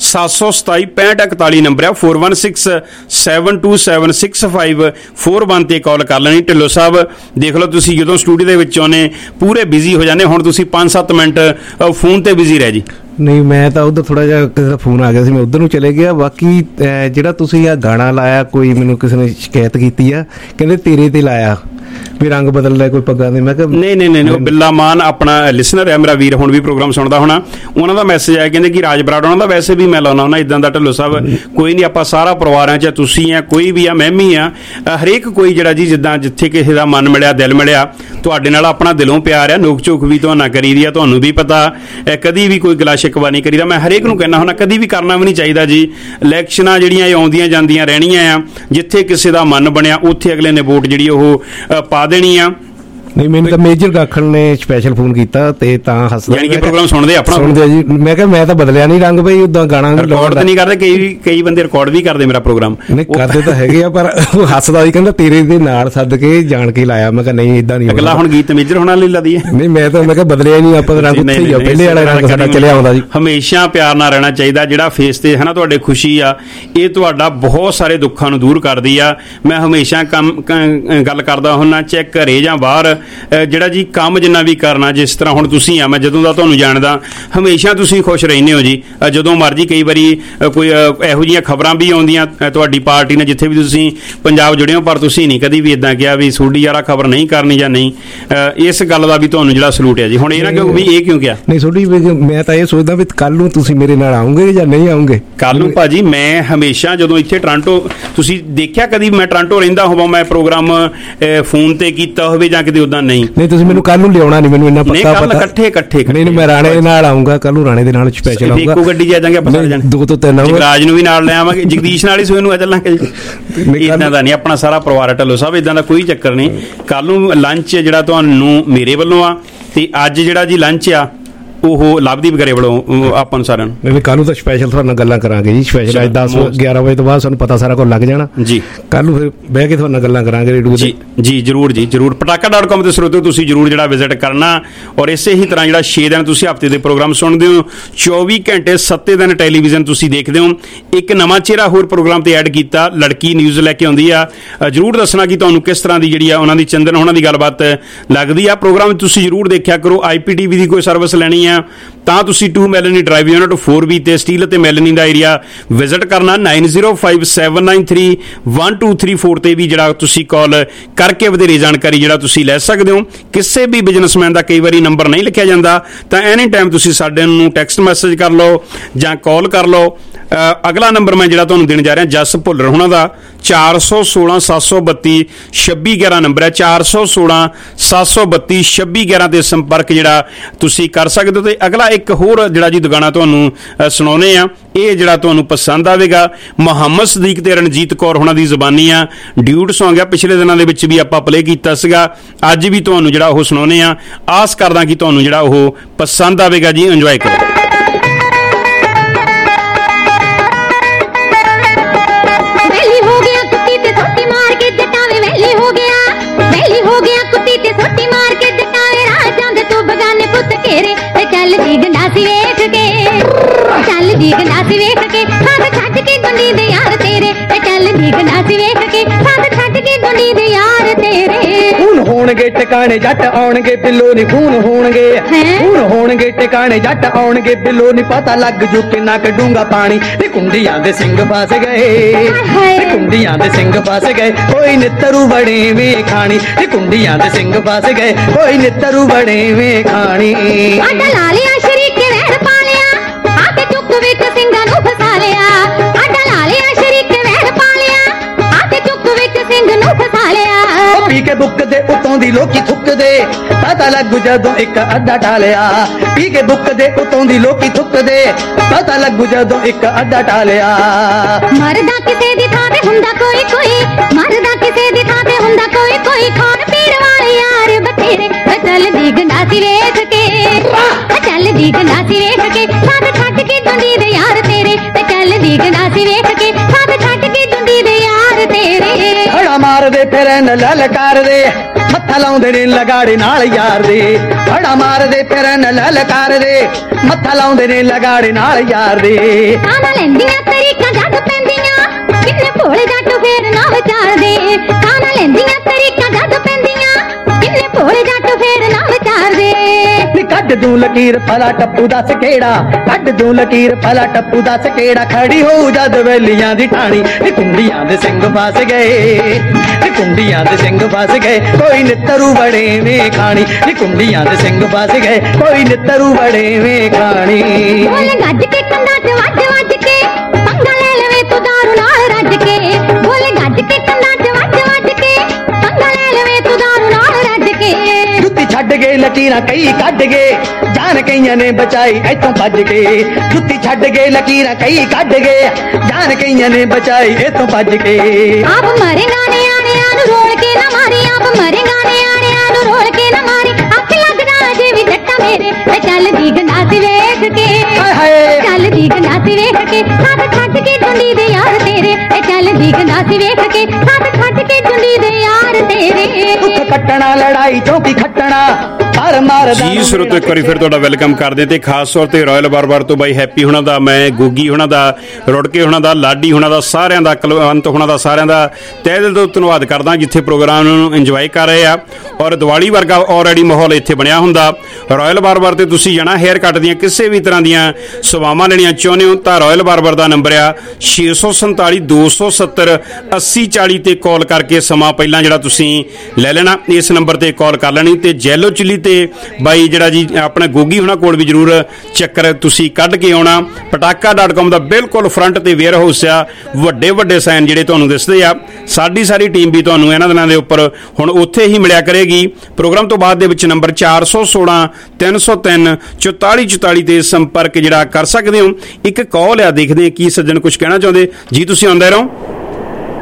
727 6541 ਨੰਬਰ ਆ, 416 727 6541 ਤੇ ਕਾਲ ਕਰ ਲੈਣੀ। ਢਿੱਲੋਂ ਸਾਹਿਬ ਦੇਖ ਲਓ, ਤੁਸੀਂ ਜਦੋਂ ਸਟੂਡੀਓ ਦੇ ਵਿੱਚ ਆਉਣੇ ਪੂਰੇ ਬਿਜ਼ੀ ਹੋ ਜਾਂਦੇ, ਹੁਣ ਤੁਸੀਂ 5-7 ਮਿੰਟ ਫੋਨ ਤੇ ਬਿਜ਼ੀ ਰਹਿ ਜੀ। ਨਹੀਂ, ਮੈਂ ਤਾਂ ਉਧਰ ਥੋੜਾ ਜਿਹਾ ਕਿਸੇ ਦਾ ਫੋਨ ਆ ਗਿਆ ਸੀ, ਮੈਂ ਉਧਰ ਨੂੰ ਚਲੇ ਗਿਆ। ਬਾਕੀ ਜਿਹੜਾ ਤੁਸੀਂ ਆ ਗਾਣਾ ਲਾਇਆ, ਕੋਈ ਮੈਨੂੰ ਕਿਸੇ ਨੇ ਸ਼ਿਕਾਇਤ ਕੀਤੀ ਆ, ਕਹਿੰਦੇ ਤੇਰੇ ਤੇ ਲਾਇਆ ਵੀ ਰੰਗ ਬਦਲ ਲੈ ਕੋਈ ਪੱਗਾਂ ਦੇ। ਮੈਂ ਕਿਹਾ ਨਹੀਂ, ਉਹ ਬਿੱਲਾ ਮਾਨ ਆਪਣਾ ਲਿਸਨਰ ਹੈ, ਮੇਰਾ ਵੀਰ, ਹੁਣ ਵੀ ਪ੍ਰੋਗਰਾਮ ਸੁਣਦਾ ਹੋਣਾ। ਉਹਨਾਂ ਦਾ ਮੈਸੇਜ ਆਇਆ, ਕਹਿੰਦੇ ਕਿ ਰਾਜ ਬਰਾੜ ਉਹਨਾਂ ਦਾ, ਵੈਸੇ ਵੀ ਮੈਂ ਲਾਉਣਾ ਹੁੰਦਾ ਇਦਾਂ ਦਾ। ਢਿੱਲੋਂ ਸਾਹਿਬ ਕੋਈ ਨਹੀਂ, ਆਪਾਂ ਸਾਰਾ ਪਰਿਵਾਰ ਆ, ਚਾਹੇ ਤੁਸੀਂ ਆ, ਕੋਈ ਵੀ ਆ, ਮੈਂ ਵੀ ਆ, ਹਰੇਕ ਕੋਈ ਜਿਹੜਾ ਜੀ ਜਿੱਦਾਂ ਜਿੱਥੇ ਕਿਸੇ ਦਾ ਮਨ ਮਿਲਿਆ, ਦਿਲ ਮਿਲਿਆ, ਤੁਹਾਡੇ ਨਾਲ ਆਪਣਾ ਦਿਲੋਂ ਪਿਆਰ ਆ, ਨੋਕ ਝੋਕ ਵੀ ਤੁਹਾਨੂੰ ਕਰੀਦੀ ਆ, ਤੁਹਾਨੂੰ ਵੀ ਪਤਾ, ਕਦੀ ਵੀ ਕੋਈ ਗਿਲਾ ਸ਼ਿਕਵਾ ਨਹੀਂ ਕਰੀਦਾ। ਮੈਂ ਹਰੇਕ ਨੂੰ ਕਹਿੰਦਾ ਹੁੰਦਾ, ਕਦੀ ਵੀ ਕਰਨਾ ਵੀ ਨਹੀਂ ਚਾਹੀਦਾ ਜੀ। ਇਲੈਕਸ਼ਨਾਂ ਜਿਹੜੀਆਂ ਇਹ ਆਉਂਦੀਆਂ ਜਾਂਦੀਆਂ ਰਹਿਣੀਆਂ ਆ, ਜਿੱਥੇ ਕਿਸੇ ਦਾ ਮਨ ਬਣਿਆ ਉੱਥੇ ਅਗਲੇ ਨੇ ਵੋਟ ਜਿਹੜੀ ਉਹ ਪਾ ਦੇਣੀ ਆ। ਨਹੀਂ, ਮੈਨੂੰ ਤਾਂ ਮੇਜਰ ਗਾਖੜ ਨੇ ਸਪੈਸ਼ਲ ਫੋਨ ਕੀਤਾ ਤੇ ਤਾਂ ਹੱਸਦਾ, ਯਾਨੀ ਕਿ ਪ੍ਰੋਗਰਾਮ ਸੁਣਦੇ ਆਪਣਾ ਸੁਣਦੇ ਜੀ। ਮੈਂ ਕਿਹਾ ਮੈਂ ਤਾਂ ਬਦਲਿਆ ਨਹੀਂ ਰੰਗ ਬਈ, ਉਦਾਂ ਗਾਣਾ ਰਿਕਾਰਡ ਤਾਂ ਨਹੀਂ ਕਰਦੇ, ਕਈ ਬੰਦੇ ਰਿਕਾਰਡ ਵੀ ਕਰਦੇ ਮੇਰਾ ਪ੍ਰੋਗਰਾਮ। ਨਹੀਂ ਕਰਦੇ ਤਾਂ ਹੈਗੇ ਆ, ਪਰ ਉਹ ਹੱਸਦਾ ਸੀ, ਕਹਿੰਦਾ ਤੇਰੇ ਦੇ ਨਾਲ ਸੱਦ ਕੇ ਜਾਣ ਕੇ ਲਾਇਆ। ਮੈਂ ਕਿਹਾ ਨਹੀਂ, ਇਦਾਂ ਨਹੀਂ। ਅਗਲਾ ਹੁਣ ਗੀਤ ਮੇਜਰ ਹੋਣਾ ਲਈ ਲਾਦੀ ਹੈ। ਨਹੀਂ, ਮੈਂ ਕਿਹਾ ਬਦਲਿਆ ਨਹੀਂ, ਆਪਾਂ ਰੰਗ ਉੱਥੇ ਹੀ ਆ, ਪਹਿਲੇ ਵਾਲਾ ਰੰਗ ਸਾਡਾ ਚੱਲਿਆ ਆਉਂਦਾ ਜੀ। ਹਮੇਸ਼ਾ ਪਿਆਰ ਨਾਲ ਰਹਿਣਾ ਚਾਹੀਦਾ। ਜਿਹੜਾ ਫੇਸ ਤੇ ਹੈ ਨਾ ਤੁਹਾਡੇ ਖੁਸ਼ੀ ਆ, ਇਹ ਤੁਹਾਡਾ ਬਹੁਤ ਸਾਰੇ ਦੁੱਖਾਂ ਨੂੰ ਦੂਰ ਕਰਦੀ ਆ। ਮੈਂ ਹਮੇਸ਼ਾ ਗੱਲ ਕਰਦਾ ਹੁੰਦਾ, ਚਾਹੇ ਘਰੇ ਜਾਂ ਬਾਹਰ, ਜਿਹੜਾ ਜੀ ਕੰਮ ਜਿੰਨਾ ਵੀ ਕਰਨਾ, ਜਿਸ ਤਰ੍ਹਾਂ ਹੁਣ ਤੁਸੀਂ ਆ, ਮੈਂ ਜਦੋਂ ਦਾ ਤੁਹਾਨੂੰ ਜਾਣਦਾ, ਹਮੇਸ਼ਾ ਤੁਸੀਂ ਖੁਸ਼ ਰਹਿੰਦੇ ਹੋ ਜੀ। ਜਦੋਂ ਮਰਜੀ, ਕਈ ਵਾਰੀ ਕੋਈ ਇਹੋ ਜਿਹੀਆਂ ਖਬਰਾਂ ਵੀ ਆਉਂਦੀਆਂ ਤੁਹਾਡੀ ਪਾਰਟੀ ਨੇ, ਜਿੱਥੇ ਵੀ ਤੁਸੀਂ ਪੰਜਾਬ ਜੁੜੇ ਹੋ, ਪਰ ਤੁਸੀਂ ਨਹੀਂ ਕਦੀ ਵੀ ਇਦਾਂ ਕਿਹਾ ਵੀ ਤੁਹਾਡੀ ਯਾਰਾ ਖਬਰ ਨਹੀਂ ਕਰਨੀ ਜਾਂ ਨਹੀਂ। ਇਸ ਗੱਲ ਦਾ ਵੀ ਤੁਹਾਨੂੰ ਜਿਹੜਾ ਸਲੂਟ ਹੈ ਜੀ। ਹੁਣ ਇਹ ਨਾ ਕਿਉਂ ਵੀ ਇਹ ਕਿਉਂ ਕਿਹਾ ਨਹੀਂ ਤੁਹਾਡੀ, ਮੈਂ ਤਾਂ ਇਹ ਸੋਚਦਾ ਵੀ ਕੱਲ ਨੂੰ ਤੁਸੀਂ ਮੇਰੇ ਨਾਲ ਆਉਂਗੇ ਜਾਂ ਨਹੀਂ ਆਉਂਗੇ। ਕੱਲ ਨੂੰ ਭਾਜੀ ਮੈਂ ਹਮੇਸ਼ਾ ਜਦੋਂ ਇੱਥੇ ਟੋਰਾਂਟੋ, ਤੁਸੀਂ ਦੇਖਿਆ ਕਦੀ ਮੈਂ ਟੋਰਾਂਟੋ ਰਹਿੰਦਾ ਹੋਵਾਂ, ਮੈਂ ਪ੍ਰੋਗਰਾਮ ਫੋਨ ਤੇ ਕੀਤਾ ਹੋਵੇ ਜਾਂ ਕਿਤੇ ਉਦਾਂ ਨਹੀਂ ਮੈਨੂੰ ਕੱਲ ਨੂੰ ਲਿਆਉਣਾ ਨਹੀਂ, ਮੈਨੂੰ ਇੰਨਾ ਪੱਕਾ ਪਤਾ। ਇਕੱਠੇ ਨਹੀਂ, ਮੈਂ ਰਾਣੇ ਦੇ ਨਾਲ ਆਉਂਗਾ, ਕੱਲ ਨੂੰ ਰਾਣੇ ਦੇ ਨਾਲ ਸਪੈਸ਼ਲ ਆਉਂਗਾ। ਇੱਕੋ ਗੱਡੀ ਜਾ ਜਾਾਂਗੇ ਆਪਾਂ ਸਾਰੇ ਜਣੇ, 2 ਤੋਂ 3 ਆਉਂਗੇ। ਰਾਜ ਨੂੰ ਵੀ ਨਾਲ ਲੈ ਆਵਾਂਗੇ, ਜਗਦੀਸ਼ ਨਾਲ ਹੀ ਸੋਏ ਨੂੰ ਆ ਚੱਲਾਂਗੇ ਜੀ। ਇਦਾਂ ਦਾ ਨਹੀਂ, ਆਪਣਾ ਸਾਰਾ ਪਰਿਵਾਰ। ਢੱਲੋਂ ਸਾਹਿਬ ਇਦਾਂ ਦਾ ਕੋਈ ਚੱਕਰ ਨਹੀਂ। ਕੱਲ ਨੂੰ ਲੰਚ ਜਿਹੜਾ ਤੁਹਾਨੂੰ ਮੇਰੇ ਵੱਲੋਂ ਆ, ਤੇ ਅੱਜ ਜਿਹੜਾ ਜੀ ਲੰਚ ਆ ਉਹ ਲਵਦੀਪ ਗਰੇਵਾਲ ਆਪਾਂ ਨੂੰ ਸਾਰਿਆਂ ਨੂੰ ਵੀ ਕੱਲ ਨੂੰ ਤਾਂ ਸਪੈਸ਼ਲ ਤੁਹਾਡੇ ਨਾਲ ਗੱਲਾਂ ਕਰਾਂਗੇ ਜੀ। ਸਪੈਸ਼ਲ ਅੱਜ 10-11 ਵਜੇ ਤੋਂ ਬਾਅਦ ਸਾਨੂੰ ਪਤਾ ਸਾਰਾ ਕੁਝ ਲੱਗ ਜਾਣਾ ਜੀ। ਕੱਲ ਨੂੰ ਫਿਰ ਬਹਿ ਕੇ ਤੁਹਾਡੇ ਨਾਲ ਗੱਲਾਂ ਕਰਾਂਗੇ ਰੇਡੀਓ ਤੇ ਜੀ। ਜ਼ਰੂਰ ਪਟਾਕਾ.com ਤੇ ਸਰੋਤਿਓ ਤੁਸੀਂ ਜ਼ਰੂਰ ਜਿਹੜਾ ਵਿਜ਼ਿਟ ਕਰਨਾ। ਔਰ ਇਸੇ ਹੀ ਤਰ੍ਹਾਂ ਜਿਹੜਾ 6 ਦਿਨ ਤੁਸੀਂ ਹਫ਼ਤੇ ਦੇ ਪ੍ਰੋਗਰਾਮ ਸੁਣਦੇ ਹੋ, 24 ਘੰਟੇ 7 ਦਿਨ ਟੈਲੀਵਿਜ਼ਨ ਤੁਸੀਂ ਦੇਖਦੇ ਹੋ। ਇੱਕ ਨਵਾਂ ਚਿਹਰਾ ਹੋਰ ਪ੍ਰੋਗਰਾਮ ਤੇ ਐਡ ਕੀਤਾ, ਲੜਕੀ ਨਿਊਜ਼ ਲੈ ਕੇ ਆਉਂਦੀ ਆ। ਜ਼ਰੂਰ ਦੱਸਣਾ ਕਿ ਤੁਹਾਨੂੰ ਕਿਸ ਤਰ੍ਹਾਂ ਦੀ ਜਿਹੜੀ ਆ ਉਹਨਾਂ ਦੀ ਚੰਦਨ ਉਹਨਾਂ ਦੀ ਗੱਲਬਾਤ ਲੱਗਦੀ ਆ। ਪ੍ਰੋਗਰਾਮ ਤੁਸੀਂ ਜ਼ਰੂਰ ਦੇਖਿਆ ਕਰੋ। IPTV ਦੀ ਕੋਈ ਸਰਵਿਸ ਲੈਣੀ ਆ ਤਾਂ ਤੁਸੀਂ 2 ਮੈਲਨੀ ਡਰਾਈਵ ਯੂਨਿਟ 4B ਤੇ ਸਟੀਲ ਅਤੇ ਮੈਲਨੀ ਦਾ ਏਰੀਆ ਵਿਜ਼ਿਟ ਕਰਨਾ। 9057931234 ਤੇ ਵੀ ਜਿਹੜਾ ਤੁਸੀਂ ਕਾਲ ਕਰਕੇ ਵਧੇਰੇ ਜਾਣਕਾਰੀ ਜਿਹੜਾ ਤੁਸੀਂ ਲੈ ਸਕਦੇ ਹੋ। ਕਿਸੇ ਵੀ ਬਿਜ਼ਨਸਮੈਨ ਦਾ ਕਈ ਵਾਰੀ ਨੰਬਰ ਨਹੀਂ ਲਿਖਿਆ ਜਾਂਦਾ ਤਾਂ ਐਨੀ ਟਾਈਮ ਤੁਸੀਂ ਸਾਡੇ ਨੂੰ ਟੈਕਸਟ ਮੈਸੇਜ ਕਰ ਲਓ ਜਾਂ ਕਾਲ ਕਰ ਲਓ। ਅਗਲਾ ਨੰਬਰ ਮੈਂ ਜਿਹੜਾ ਤੁਹਾਨੂੰ ਦੇਣ ਜਾ ਰਿਹਾ ਜਸ ਭੁੱਲਰ ਹੋਣਾ ਦਾ 416-732-2611 ਨੰਬਰ ਹੈ। 416-732-2611 ਤੇ ਸੰਪਰਕ ਜਿਹੜਾ ਤੁਸੀਂ ਕਰ ਸਕਦੇ ਹੋ। ਤੇ ਅਗਲਾ ਇੱਕ ਹੋਰ ਜਿਹੜਾ ਜੀ ਦੁਗਾਣਾ ਤੁਹਾਨੂੰ ਸੁਣਾਉਣੇ ਆ, ਇਹ ਜਿਹੜਾ ਤੁਹਾਨੂੰ ਪਸੰਦ ਆਵੇਗਾ। ਮੁਹੰਮਦ ਸਦੀਕ ਤੇ ਰਣਜੀਤ ਕੌਰ ਹੋਣਾ ਦੀ ਜ਼ਬਾਨੀ ਆ, ਡਿਊਟ ਸੌਂਗ ਆ, ਪਿਛਲੇ ਦਿਨਾਂ ਦੇ ਵਿੱਚ ਵੀ ਆਪਾਂ ਪਲੇ ਕੀਤਾ ਸੀਗਾ। ਅੱਜ ਵੀ ਤੁਹਾਨੂੰ ਜਿਹੜਾ ਉਹ ਸੁਣਾਉਣੇ ਆ। ਆਸ ਕਰਦਾ ਕਿ ਤੁਹਾਨੂੰ ਜਿਹੜਾ ਉਹ ਪਸੰਦ ਆਵੇਗਾ ਜੀ। ਇੰਜੋਏ ਕਰੋ। ਚੱਲਦੀ ਗੰਡਾਸੀ ਵੇਖ ਕੇ ਸਭ ਛੱਡ ਕੇ ਗੁੰਡੀ ਦੇ ਯਾਰ ਤੇਰੇ, ਚੱਲਦੀ ਗੰਡਾਸੀ ਵੇਖ ਕੇ ਸਭ ਛੱਡ ਕੇ ਗੁੰਡੀ ਦੇ ਯਾਰ ਤੇਰੇ। ਖੂਨ ਹੋਣਗੇ ਟਿਕਾਣੇ ਜੱਟ ਆਉਣਗੇ ਬਿੱਲੋ ਨੀ ਖੂਨ ਹੋਣਗੇ ਟਿਕਾਣੇ ਜੱਟ ਆਉਣਗੇ ਬਿੱਲੋ ਨੀ ਪਤਾ ਲੱਗ ਜੂ ਕਿੰਨਾ ਕੱਢੂਗਾ ਪਾਣੀ। ਤੇ ਕੁੰਡੀਆਂ ਦੇ ਸਿੰਘ ਫਸ ਗਏ, ਕੁੰਡੀਆਂ ਦੇ ਸਿੰਘ ਫਸ ਗਏ, ਕੋਈ ਨਿੱਤਰੂ ਬਣੇ ਵੇ ਖਾਣੀ। ਤੇ ਕੁੰਡੀਆਂ ਦੇ ਸਿੰਘ ਫਸ ਗਏ, ਕੋਈ ਨਿੱਤਰੂ ਬਣੇ ਵੇ ਖਾਣੀ। ਆਟਾ ਲਾ ਲਿਆ ਸ਼ਰੀਕੇ ਵਹਿਰ ਪਾ ਲਿਆ, ਆ ਕੇ ਚੁੱਕ ਵਿੱਚ ਸਿੰਘਾਂ ਨੂੰ ਫਸਾ ਲਿਆ। ਆਟਾ ਲਾ ਲਿਆ ਸ਼ਰੀਕੇ ਵਹਿਰ ਪਾ ਲਿਆ, ਆ ਕੇ ਚੁੱਕ ਵਿੱਚ ਸਿੰਘ ਨੂੰ ਫਸਾ ਲਿਆ। ਪੀ ਕੇ ਬੁੱਕ ਦੇ ਉਤੋਂ ਦੀ ਲੋਕੀ ਥੁੱਕਦੇ, ਪਤਾ ਲੱਗੂ ਜਦੋਂ ਇੱਕ ਅੱਡਾ ਟਾਲਿਆ। ਪੀ ਕੇ ਬੁੱਕ ਦੇ ਉਤੋਂ ਦੀ ਲੋਕੀ ਥੁੱਕਦੇ, ਪਤਾ ਲੱਗੂ ਜਦੋਂ ਇੱਕ ਅੱਡਾ ਟਾਲਿਆ। ਮਰਦਾ ਕਿਸੇ ਦੀ ਥਾਂ ਤੇ ਹੁੰਦਾ ਕੋਈ ਕੋਈ, ਮਰਦਾ ਕਿਸੇ ਦੀ ਥਾਂ ਤੇ ਹੁੰਦਾ ਕੋਈ ਕੋਈ। ਖਾਣ ਪੀਣ ਵਾਲੇ ਯਾਰ ਬਥੇਰੇ, ਚੱਲਦੀ ਗੰਡਾਸੀ ਵੇਖ ਕੇ, ਚੱਲਦੀ ਗੰਡਾਸੀ ਵੇਖ ਕੇ ਸਭ ਛੱਡ ਕੇ ਦੁੰਦੀ ਦੇ ਯਾਰ ਤੇਰੇ। ਤੇ ਚੱਲਦੀ ਗੰਡਾਸੀ ਵੇਖ ਕੇ ਸਭ ਛੱਡ ਕੇ ਦੁੰਦੀ ਦੇ ਯਾਰ ਤੇਰੇ। ਹੜਾ ਮਾਰਦੇ ਫਿਰ ਲਲਕਾਰਦੇ, ਮੱਥਾ ਲਾਉਂਦੇ ਨੇ ਲਗਾੜੇ ਨਾਲ ਯਾਰ ਦੇ। ਹੜਾ ਮਾਰਦੇ ਫਿਰ ਲਲਕਾਰਦੇ, ਮੱਥਾ ਲਾਉਂਦੇ ਨੇ ਲਗਾੜੇ ਨਾਲ ਯਾਰ ਦੇ। ਕਾਨਾ ਲੈਂਦੀਆਂ ਤਰੀਕਾਂ ਜੱਗ ਪੈਂਦੀਆਂ, ਕਿੰਨੇ ਭੋਲੇ ਜੱਟ ਫੇਰ ਨਾ ਵਿਚਾਰਦੇ। ਕਾਨਾ ਲੈਂਦੀਆਂ ਤਰੀਕਾਂ ਜੱਗ ਪੈਂਦੀਆਂ, ਕਿੰਨੇ ਭੋਲੇ ਜੱਟ ਫੇਰ ਨਾ ਵਿਚਾਰਦੇ। ਕੱਢ ਦੂੰ ਲਕੀਰ ਭਲਾ ਟੱਪੂ ਦੱਸ ਕਿਹੜਾ, ਕੱਢ ਦੂੰ ਲਕੀਰ ਭਲਾ ਟੱਪੂ ਦੱਸ ਕਿਹੜਾ। ਖੜੀ ਹੋਊ ਜਦ ਵੇਲੀਆਂ ਦੀ ਠਾਣੀ। ਨੀ ਕੁੰਡੀਆਂ ਦੇ ਸਿੰਘ ਫਸ ਗਏ, ਨੀ ਕੁੰਡੀਆਂ ਦੇ ਸਿੰਘ ਫਸ ਗਏ, ਕੋਈ ਨਿੱਤਰੂ ਬੜੇ ਵੇ ਖਾਣੀ। ਨੀ ਕੁੰਡੀਆਂ ਦੇ ਸਿੰਘ ਫਸ ਗਏ, ਕੋਈ ਨਿੱਤਰੂ ਬੜੇ ਵੇ ਖਾਣੀ। ਬੋਲੇ ਗੱਜ ਕੇ ਕੰਧਾਂ 'ਚ ਵੱਜ ਵੱਜ ਕੇ, ਪੰਗਾ ਲੈ ਲਵੇ ਤੂੰ ਦਾਰੂ ਨਾਲ ਰੱਜ ਕੇ। ਬੋਲੇ ਗੱਜ ਕੇ ਕੰਧਾਂ 'ਚ ਵੱਜ ਵੱਜ ਕੇ, ਪੰਗਾ ਲੈ ਲਵੇ ਤੂੰ ਦਾਰੂ ਨਾਲ ਰੱਜ ਕੇ। ਜੁੱਤੀ ਛੱਡ ਗਏ ਲਕੀਰਾਂ ਕਈ ਕੱਢ ਗਏ, ਜਾਨ ਕਈਆਂ ਨੇ ਬਚਾਈ ਇੱਥੋਂ ਭੱਜ ਕੇ। ਜੁੱਤੀ ਛੱਡ ਗਏ ਲਕੀਰਾਂ ਕਈ ਕੱਢ ਗਏ, ਜਾਨ ਕਈਆਂ ਨੇ ਬਚਾਈ ਇੱਥੋਂ ਭੱਜ ਕੇ। ਆਪ ਮਰੇਗਾ ਨਿਆਣਿਆਂ ਨੂੰ ਰੋਲ ਕੇ ਨਾ ਮਾਰੀ, ਆਪ ਮਰੇਗਾ ਨਿਆਣਿਆਂ ਨੂੰ ਰੋਲ ਕੇ ਨਾ ਮਾਰੀ। ਅੱਖ ਲੱਗਦਾ ਅਜੇ ਵੀ ਜੱਟਾ ਮੇਰੇ, ਚੱਲਦੀ ਗੰਡਾਸੀ ਵੇਖ ਕੇ, ਚੱਲਦੀ ਗੰਡਾਸੀ ਵੇਖ ਕੇ ਸਭ ਛੱਡ ਕੇ ਦੁੰਦੀ ਦੇ ਯਾਰ ਤੇਰੇ। ਚੱਲਦੀ ਗੰਡਾਸੀ ਵੇਖ ਕੇ ਸਭ ਛੱਡ ਕੇ ਦੁੰਦੀ ਦੇ ਯਾਰ ਤੇਰੇ। ਦੁੱਖ ਕੱਟਣਾ ਲੜਾਈ ਚੌਕੀ ਖੱਟਣਾ ਹਰ ਮਾਰਦਾ ਜੀ। ਸਰੋਤੋ ਇੱਕ ਵਾਰੀ ਫਿਰ ਤੁਹਾਡਾ ਵੈਲਕਮ ਕਰਦੇ ਤੇ ਖਾਸ ਤੌਰ ਤੇ ਰਾਇਲ ਬਾਰ-ਬਾਰ ਤੋਂ ਬਾਈ ਹੈਪੀ ਹੋਣਾ ਦਾ, ਮੈਂ ਗੋਗੀ ਹੋਣਾ ਦਾ, ਰੁੜਕੇ ਹੋਣਾ ਦਾ, ਲਾਡੀ ਹੋਣਾ ਦਾ, ਸਾਰਿਆਂ ਦਾ, ਕੁਲਵੰਤ ਹੋਣਾ ਦਾ, ਸਾਰਿਆਂ ਦਾ ਤਹਿ ਦਿਲ ਤੋਂ ਧੰਨਵਾਦ ਕਰਦਾ ਜਿੱਥੇ ਪ੍ਰੋਗਰਾਮ ਨੂੰ ਇੰਜੋਏ ਕਰ ਰਹੇ ਆ। ਔਰ ਦੀਵਾਲੀ ਵਰਗਾ ਆਲਰੇਡੀ ਮਾਹੌਲ ਇੱਥੇ ਬਣਿਆ ਹੁੰਦਾ। ਰਾਇਲ ਬਾਰ-ਬਾਰ ਤੇ ਤੁਸੀਂ ਜਾਣਾ ਹੇਅਰ ਕੱਟ ਦੀਆਂ ਕਿਸੇ ਵੀ ਤਰ੍ਹਾਂ ਦੀਆਂ ਸੇਵਾਵਾਂ ਲੈਣੀਆਂ ਚਾਹੁੰਦੇ ਹੋ ਤਾਂ ਰਾਇਲ ਬਾਰ-ਬਾਰ ਦਾ ਨੰਬਰ ਆ 647-270-8040 ਤੇ ਕਾਲ ਕਰਕੇ ਸਮਾਂ ਪਹਿਲਾਂ ਜਿਹੜਾ ਤੁਸੀਂ ਲੈ ਲੈਣਾ। ਇਸ ਨੰਬਰ ਤੇ ਕਾਲ ਕਰ ਲੈਣੀ। ਤੇ ਜੈਲੋ ਚਿੱਲੀ ਤੇ ਬਾਈ ਜਿਹੜਾ ਜੀ ਆਪਣਾ ਗੋਗੀ ਹੋਣਾ ਕੋਲ ਵੀ ਜ਼ਰੂਰ ਚੱਕਰ ਤੁਸੀਂ ਕੱਢ ਕੇ ਆਉਣਾ। ਪਟਾਕਾ.com ਦਾ ਬਿਲਕੁਲ ਫਰੰਟ ਤੇ ਵੇਅਰ ਹਾਊਸ ਆ, ਵੱਡੇ ਵੱਡੇ ਸਾਈਨ ਜਿਹੜੇ ਤੁਹਾਨੂੰ ਦਿਸਦੇ ਆ। ਸਾਰੀ ਟੀਮ ਵੀ ਤੁਹਾਨੂੰ ਇਹਨਾਂ ਦਿਨਾਂ ਦੇ ਉੱਪਰ ਹੁਣ ਉੱਥੇ ਹੀ ਮਿਲਿਆ ਕਰੇਗੀ। ਪ੍ਰੋਗਰਾਮ ਤੋਂ ਬਾਅਦ ਦੇ ਵਿੱਚ ਨੰਬਰ 416-303-4444 ਤੇ ਸੰਪਰਕ ਜਿਹੜਾ ਕਰ ਸਕਦੇ ਹੋ। ਇੱਕ ਕਾਲ ਆ, ਦੇਖਦੇ ਆ ਕੀ ਸੱਜਣ ਕੁਝ ਕਹਿਣਾ ਚਾਹੁੰਦੇ ਜੀ। ਤੁਸੀਂ ਆਉਂਦੇ ਰਹੋ।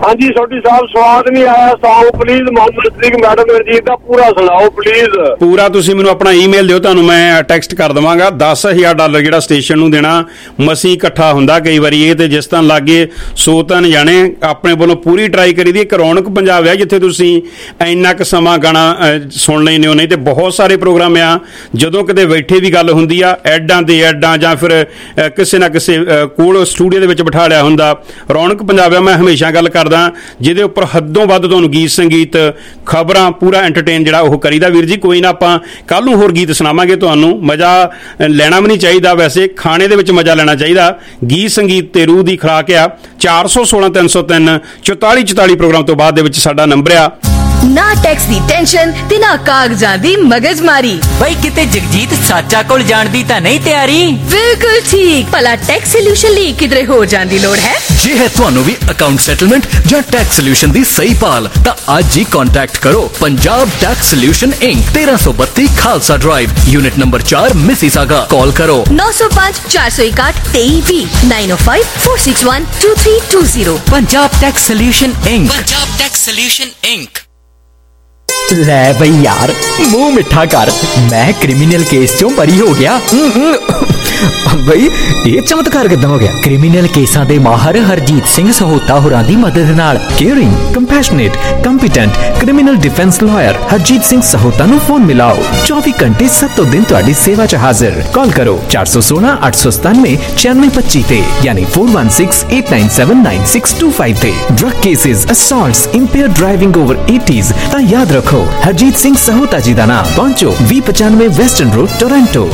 ਹਾਂਜੀ ਛੋਟੀ ਸਾਹਿਬ, ਸਵਾਦ ਨਹੀਂ ਆਇਆ song please Muhammad Singh madam Ranjit ਦਾ ਪੂਰਾ ਸੁਣਾਓ ਪਲੀਜ਼। ਪੂਰਾ ਤੁਸੀਂ ਮੈਨੂੰ ਆਪਣਾ ਈਮੇਲ ਦਿਓ, ਤੁਹਾਨੂੰ ਮੈਂ ਟੈਕਸਟ ਕਰ ਦੇਵਾਂਗਾ। $10,000 ਜਿਹੜਾ ਸਟੇਸ਼ਨ ਨੂੰ ਦੇਣਾ ਮਸੀਂ ਇਕੱਠਾ ਹੁੰਦਾ ਕਈ ਵਾਰੀ ਇਹ, ਤੇ ਜਿਸ ਤਰ੍ਹਾਂ ਲਾਗੇ ਸੋ ਤਾਂ ਜਾਣੇ ਆਪਣੇ ਵੱਲੋਂ ਪੂਰੀ ਟਰਾਈ ਕਰੀ ਦੀ। ਇੱਕ ਰੌਣਕ ਪੰਜਾਬ ਆ ਜਿੱਥੇ ਤੁਸੀਂ ਇੰਨਾ ਕੁ ਸਮਾਂ ਗਾਣਾ ਸੁਣ ਲੈਂਦੇ ਹੋ, ਨਹੀਂ ਤੇ ਬਹੁਤ ਸਾਰੇ ਪ੍ਰੋਗਰਾਮ ਆ ਜਦੋਂ ਕਿਤੇ ਬੈਠੇ ਵੀ ਗੱਲ ਹੁੰਦੀ ਆ ਐਡਾਂ ਤੇ ਐਡਾਂ ਜਾਂ ਫਿਰ ਕਿਸੇ ਨਾ ਕਿਸੇ ਕੋਲ ਸਟੂਡੀਓ ਦੇ ਵਿੱਚ ਬਿਠਾ ਲਿਆ ਹੁੰਦਾ। ਰੌਣਕ ਪੰਜਾਬ ਆ ਮੈਂ ਹਮੇਸ਼ਾ ਗੱਲ ਕਰਦਾ ਜਿਹਦੇ ਉੱਪਰ ਹੱਦੋਂ ਵੱਧ ਤੁਹਾਨੂੰ ਗੀਤ ਸੰਗੀਤ ਖਬਰਾਂ ਪੂਰਾ ਐਂਟਰਟੇਨ ਜਿਹੜਾ ਉਹ ਕਰੀਦਾ। ਵੀਰ ਜੀ ਕੋਈ ਨਾ ਆਪਾਂ ਕੱਲ ਨੂੰ ਹੋਰ ਗੀਤ ਸੁਣਾਵਾਂਗੇ ਤੁਹਾਨੂੰ। ਮਜ਼ਾ ਲੈਣਾ ਵੀ ਨਹੀਂ ਚਾਹੀਦਾ, ਵੈਸੇ ਖਾਣੇ ਦੇ ਵਿੱਚ ਮਜ਼ਾ ਲੈਣਾ ਚਾਹੀਦਾ। ਗੀਤ ਸੰਗੀਤ ਤੇ ਰੂਹ ਦੀ ਖੁਰਾਕ ਆ। 416 303 44 44 ਪ੍ਰੋਗਰਾਮ ਤੋਂ ਬਾਅਦ ਦੇ ਵਿੱਚ ਸਾਡਾ ਨੰਬਰ ਆ। ਨਾ ਟੈਕਸ ਦੀ ਟੈਨਸ਼ਨ ਤੇ ਨਾ ਕਾਗਜ਼ਾਂ ਦੀ ਮਗਜ਼ਮਾਰੀ। ਬਈ ਕਿਤੇ ਜਗਜੀਤ ਸਾਚਾ ਕੋਲ ਜਾਣ ਦੀ ਤਾਂ ਨਹੀਂ ਤਿਆਰੀ? ਬਿਲਕੁਲ ਠੀਕ। ਭਲਾ ਟੈਕਸ ਸੋਲੂਸ਼ਨ ਲਈ ਕਿਧਰੇ ਹੋ ਜਾਣ ਦੀ ਲੋੜ ਹੈ? ਜੇ ਹੈ ਤੁਹਾਨੂੰ ਵੀ ਅਕਾਊਂਟ ਸੈਟਲਮੈਂਟ ਜਾਂ ਟੈਕਸ ਸੋਲੂਸ਼ਨ ਦੀ ਸਹੀ ਭਾਲ ਤਾਂ ਅੱਜ ਹੀ ਕੰਟੈਕਟ ਕਰੋ Punjab tax solution inc, 1332 Khalsa drive, unit number 4, Mississauga. Call ਕਰੋ 905 461 2320 905 461 2320। Punjab tax solution inc. Punjab tax solution inc. ਲੈ ਬਈ ਯਾਰ ਮੂੰਹ ਮਿੱਠਾ ਕਰ, ਮੈਂ ਕ੍ਰਿਮੀਨਲ ਕੇਸ ਚੋਂ ਬਰੀ ਹੋ ਗਿਆ। ਬਈ ਇਹ ਚਮਤਕਾਰ ਕਿੱਦਾਂ ਹੋ ਗਿਆ? ਕ੍ਰਿਮੀਨਲ ਕੇਸਾਂ ਦੇ ਮਾਹਰ ਹਰਜੀਤ ਸਿੰਘ ਸਹੋਤਾ ਹੋਰਾਂ ਦੀ ਮਦਦ ਨਾਲ caring, compassionate, competent criminal defence lawyer Harjit Singh Sahota ਨੂੰ ਫੋਨ ਮਿਲਾਓ। 24 ਘੰਟੇ 7 ਦਿਨ ਤੁਹਾਡੀ ਸੇਵਾ 'ਚ ਹਾਜ਼ਰ। ਕਾਲ ਕਰੋ 416 897 9625 ਤੇ ਯਾਨੀ 4168979625 ਤੇ। Drug cases, assaults, impaired driving over 80s ਤਾਂ ਯਾਦ ਰੱਖੋ ਹਰਜੀਤ ਸਿੰਘ ਸਹੋਤਾ ਜੀ ਦਾ ਨਾਮ। ਪਹੁੰਚੋ 2095 ਵੈਸਟਰਨ ਰੋਡ, ਟੋਰਾਂਟੋ।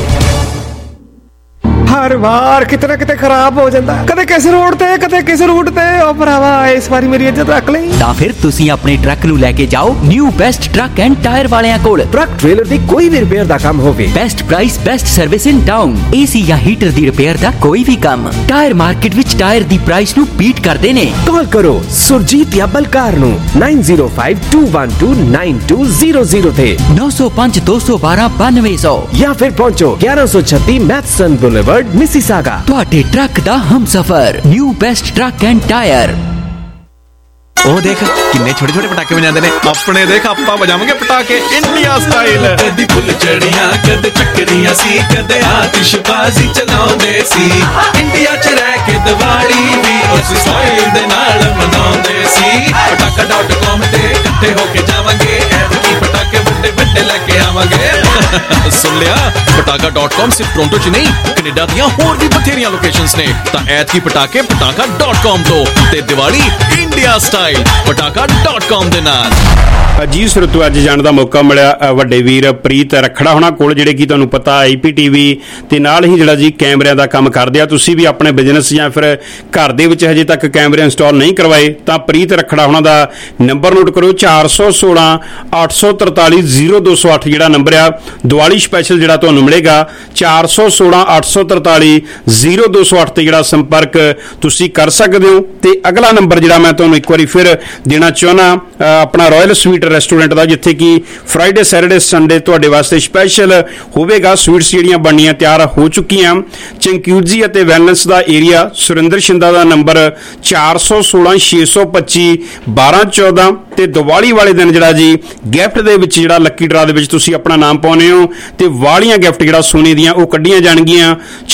ਹਰ ਵਾਰ ਕਿਤੇ ਨਾ ਕਿਤੇ ਖਰਾਬ ਹੋ ਜਾਂਦਾ, ਕਦੇ ਕਿਸ ਰੋਡ ਤੇ ਕਦੇ ਕਿਸ ਰੂਟ ਤੇ। ਉਹ ਭਰਾਵਾ ਇਸ ਵਾਰੀ ਮੇਰੀ ਇੱਜ਼ਤ ਰੱਖ ਲਈ। ਤਾਂ ਫਿਰ ਤੁਸੀਂ ਆਪਣੇ ਟਰੱਕ ਨੂੰ ਲੈ ਕੇ ਜਾਓ new best truck and tire ਵਾਲਿਆਂ ਕੋਲ। ਟਰੱਕ ਟ੍ਰੇਲਰ ਦੀ ਕੋਈ ਵੀ ਰਿਪੇਅਰ ਦਾ ਕੰਮ ਹੋਵੇ, best price, best service in town. AC ਜਾਂ ਹੀਟਰ ਦੀ ਰਿਪੇਅਰ ਦਾ ਕੋਈ ਵੀ ਕੰਮ, ਟਾਇਰ ਮਾਰਕੀਟ ਵਿੱਚ ਟਾਇਰ ਦੀ ਪ੍ਰਾਈਸ ਨੂੰ ਬੀਟ ਕਰਦੇ ਨੇ। ਕਾਲ ਕਰੋ ਸੁਰਜੀਤ ਜਾਂ ਬਲਕਾਰ ਨੂੰ 9052129200 ਤੇ 905 212 9200 ਜਾਂ ਫਿਰ ਪਹੁੰਚੋ 1136 ਮੈਥਸਨ ਬੁਲੇਵਰਡ, ਮਿਸੀਸਾਗਾ। ਤੁਹਾਡੇ ਟਰੱਕ ਦਾ ਹਮਸਫਰ new best truck and tire. ਉਹ ਦੇਖ ਕਿੰਨੇ ਛੋਟੇ ਛੋਟੇ ਪਟਾਕੇ ਵਜਾਉਂਦੇ ਨੇ। ਆਪਣੇ ਦੇਖ ਆਪਾਂ ਵਜਾਵਾਂਗੇ ਪਟਾਕੇ ਇੰਡੀਆ ਸਟਾਈਲ। ਕਦੀ ਫੁੱਲਝੜੀਆਂ ਕਦੇ ਚੱਕਰੀਆਂ ਸੀ, ਕਦੇ ਆਤਿਸ਼ਬਾਜ਼ੀ ਚਲਾਉਂਦੇ ਸੀ। ਇੰਡੀਆ 'ਚ ਰਹਿ ਕੇ ਦੀਵਾਲੀ ਵੀ ਉਸ ਸਟਾਈਲ ਦੇ ਨਾਲ ਮਨਾਉਂਦੇ ਸੀ। ਪਟਾਕਾ.com ਤੇ ਇਕੱਠੇ ਹੋ ਕੇ ਜਾਵਾਂਗੇ, ਐਤਕੀ ਪਟਾਕੇ ਵੱਡੇ ਵੱਡੇ ਲੈ ਕੇ ਆਵਾਂਗੇ। ਸੁਣ ਲਿਆ, ਪਟਾਕਾ.com ਸਿਰਫ ਟੋਰਾਂਟੋ 'ਚ ਨਹੀਂ ਕੈਨੇਡਾ ਦੀਆਂ ਹੋਰ ਵੀ ਬਥੇਰੀਆਂ ਲੋਕੇਸ਼ਨਸ ਨੇ। ਤਾਂ ਐਤਕੀ ਪਟਾਕੇ ਪਟਾਕਾ.com ਤੋਂ ਤੇ ਦੀਵਾਲੀ ਇੰਡੀਆ ਸਟਾਈਲ ਪਟਾਕਾ.com ਦੇ ਨਾਲ। ਜੀ ਸਰਤੂ ਅੱਜ ਜਾਣ ਦਾ ਮੌਕਾ ਮਿਲਿਆ ਵੱਡੇ ਵੀਰ ਪ੍ਰੀਤ ਰਖੜਾ ਹੋਣਾ ਕੋਲ, ਜਿਹੜੇ ਕਿ ਤੁਹਾਨੂੰ ਪਤਾ IPTV ਤੇ ਨਾਲ ਹੀ ਜਿਹੜਾ ਜੀ ਕੈਮਰਿਆਂ ਦਾ ਕੰਮ ਕਰਦੇ ਆ। ਤੁਸੀਂ ਵੀ ਆਪਣੇ ਬਿਜ਼ਨਸ ਜਾਂ ਫਿਰ ਘਰ ਦੇ ਵਿੱਚ ਹਜੇ ਤੱਕ ਕੈਮਰੇ ਇੰਸਟਾਲ ਨਹੀਂ ਕਰਵਾਏ ਤਾਂ ਪ੍ਰੀਤ ਰਖੜਾ ਹੋਣਾ ਦਾ ਨੰਬਰ ਨੋਟ ਕਰੋ 416 843 0208 ਜਿਹੜਾ ਨੰਬਰ ਆ। ਦੀਵਾਲੀ ਸਪੈਸ਼ਲ ਜਿਹੜਾ ਤੁਹਾਨੂੰ ਮਿਲੇਗਾ 416 843 0208 ਤੇ ਜਿਹੜਾ ਸੰਪਰਕ ਤੁਸੀਂ ਕਰ ਸਕਦੇ ਹੋ। ਤੇ ਅਗਲਾ ਨੰਬਰ ਜਿਹੜਾ ਮੈਂ ਤੁਹਾਨੂੰ ਇੱਕ ਵਾਰੀ ਫਿਰ ਦੇਣਾ ਚਾਹੁੰਦਾ ਆਪਣਾ ਰਾਇਲ ਸਵੀਟ ਰੈਸਟੋਰੈਂਟ ਦਾ, ਜਿੱਥੇ ਕਿ ਫਰਾਈਡੇ ਸੈਟਰਡੇ ਸੰਡੇ ਤੁਹਾਡੇ ਵਾਸਤੇ ਸਪੈਸ਼ਲ ਹੋਵੇਗਾ। ਸਵੀਟਸ ਜਿਹੜੀਆਂ ਬਣਨੀਆਂ ਤਿਆਰ ਹੋ ਚੁੱਕੀਆਂ। ਚੰਕਿਊਜੀ ਅਤੇ ਵੈਲਨੈਸ ਦਾ ਏਰੀਆ। ਸੁਰਿੰਦਰ ਸ਼ਿੰਦਾ ਦਾ ਨੰਬਰ 416 625 1214 ਤੇ ਦੀਵਾਲੀ ਵਾਲੇ ਦਿਨ ਜਿਹੜਾ ਜੀ ਗਿਫਟ ਦੇ ਵਿੱਚ ਜਿਹੜਾ ਲੱਕੀ ਡਰਾ ਦੇ ਵਿੱਚ ਤੁਸੀਂ ਆਪਣਾ ਨਾਮ ਪਾਉਨੇ ਹੋ ਤੇ ਵਾਲੀਆਂ ਗਿਫਟ ਜਿਹੜਾ ਸੋਨੇ ਦੀਆਂ ਉਹ ਕੱਢੀਆਂ ਜਾਣਗੀਆਂ।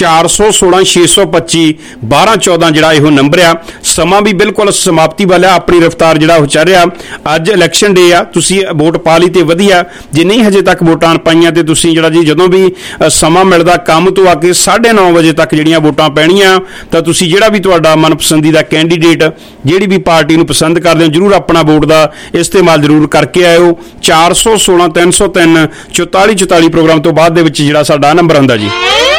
416 625 1214 ਜਿਹੜਾ ਇਹੋ ਨੰਬਰ ਆ। ਸਮਾਂ ਵੀ ਬਿਲਕੁਲ ਸਮਾਪਤੀ ਵਾਲਾ, ਆਪਣੀ ਰਫਤਾਰ ਜਿਹੜਾ ਉਹ ਚੱਲ ਰਿਹਾ। ਅੱਜ ਇਲੈਕਸ਼ਨ ਡੇ ਆ, ਤੁਸੀਂ ਵੋਟ ਪਾ ਲਈ ਤੇ ਵਧੀਆ, ਜੇ ਨਹੀਂ ਹਜੇ ਤੱਕ ਵੋਟਾਂ ਪਾਈਆਂ ਤੇ ਤੁਸੀਂ ਜਿਹੜਾ ਜੀ ਜਦੋਂ ਵੀ ਸਮਾਂ ਮਿਲਦਾ ਕੰਮ ਤੋਂ ਆ ਕੇ 9:30 ਵਜੇ ਤੱਕ ਜਿਹੜੀਆਂ ਵੋਟਾਂ ਪੈਣੀਆਂ ਤਾਂ ਤੁਸੀਂ ਜਿਹੜਾ ਵੀ ਤੁਹਾਡਾ ਮਨਪਸੰਦੀਦਾ ਕੈਂਡੀਡੇਟ ਜਿਹੜੀ ਵੀ ਪਾਰਟੀ ਨੂੰ ਪਸੰਦ ਕਰਦੇ ਹੋ ਜ਼ਰੂਰ ਆਪਣਾ ਵੋਟ ਦਾ ਇਸਤੇਮਾਲ ਜ਼ਰੂਰ ਕਰਕੇ ਆਇਓ। 416 303 44 44 ਪ੍ਰੋਗਰਾਮ ਤੋਂ ਬਾਅਦ ਦੇ ਵਿੱਚ ਜਿਹੜਾ ਸਾਡਾ ਨੰਬਰ ਹੁੰਦਾ ਜੀ।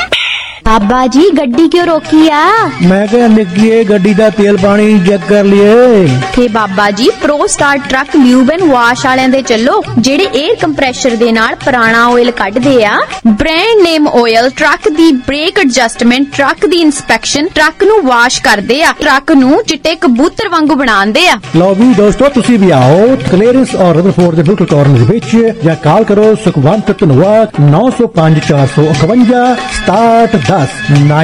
बाबा जी गड्डी क्यों रोकी आ? मैं क्या निकलिए गड्डी का तेल पानी चेक कर लिए थे बाबा जी। Pro star truck lube and wash वालियां दे चलो, जेड़े एयर कंप्रेशर दे नाल पुराना ऑयल कढदे आ। ब्रांड नेम ऑयल ट्रक दी ब्रेक एडजस्टमेंट, ट्रक दी इंस्पेक्शन, ट्रक नू वाश करदे आ, ट्रक नू चिट्टे कबूतर वांगू बनांदे आ। लो भी दोस्तों तुसी भी आओ क्लीयरेंस और रदरफोर्ड दे बिल्कुल कॉर्नर विच या कॉल करो सुखवंत धनवाद 905 451 67 10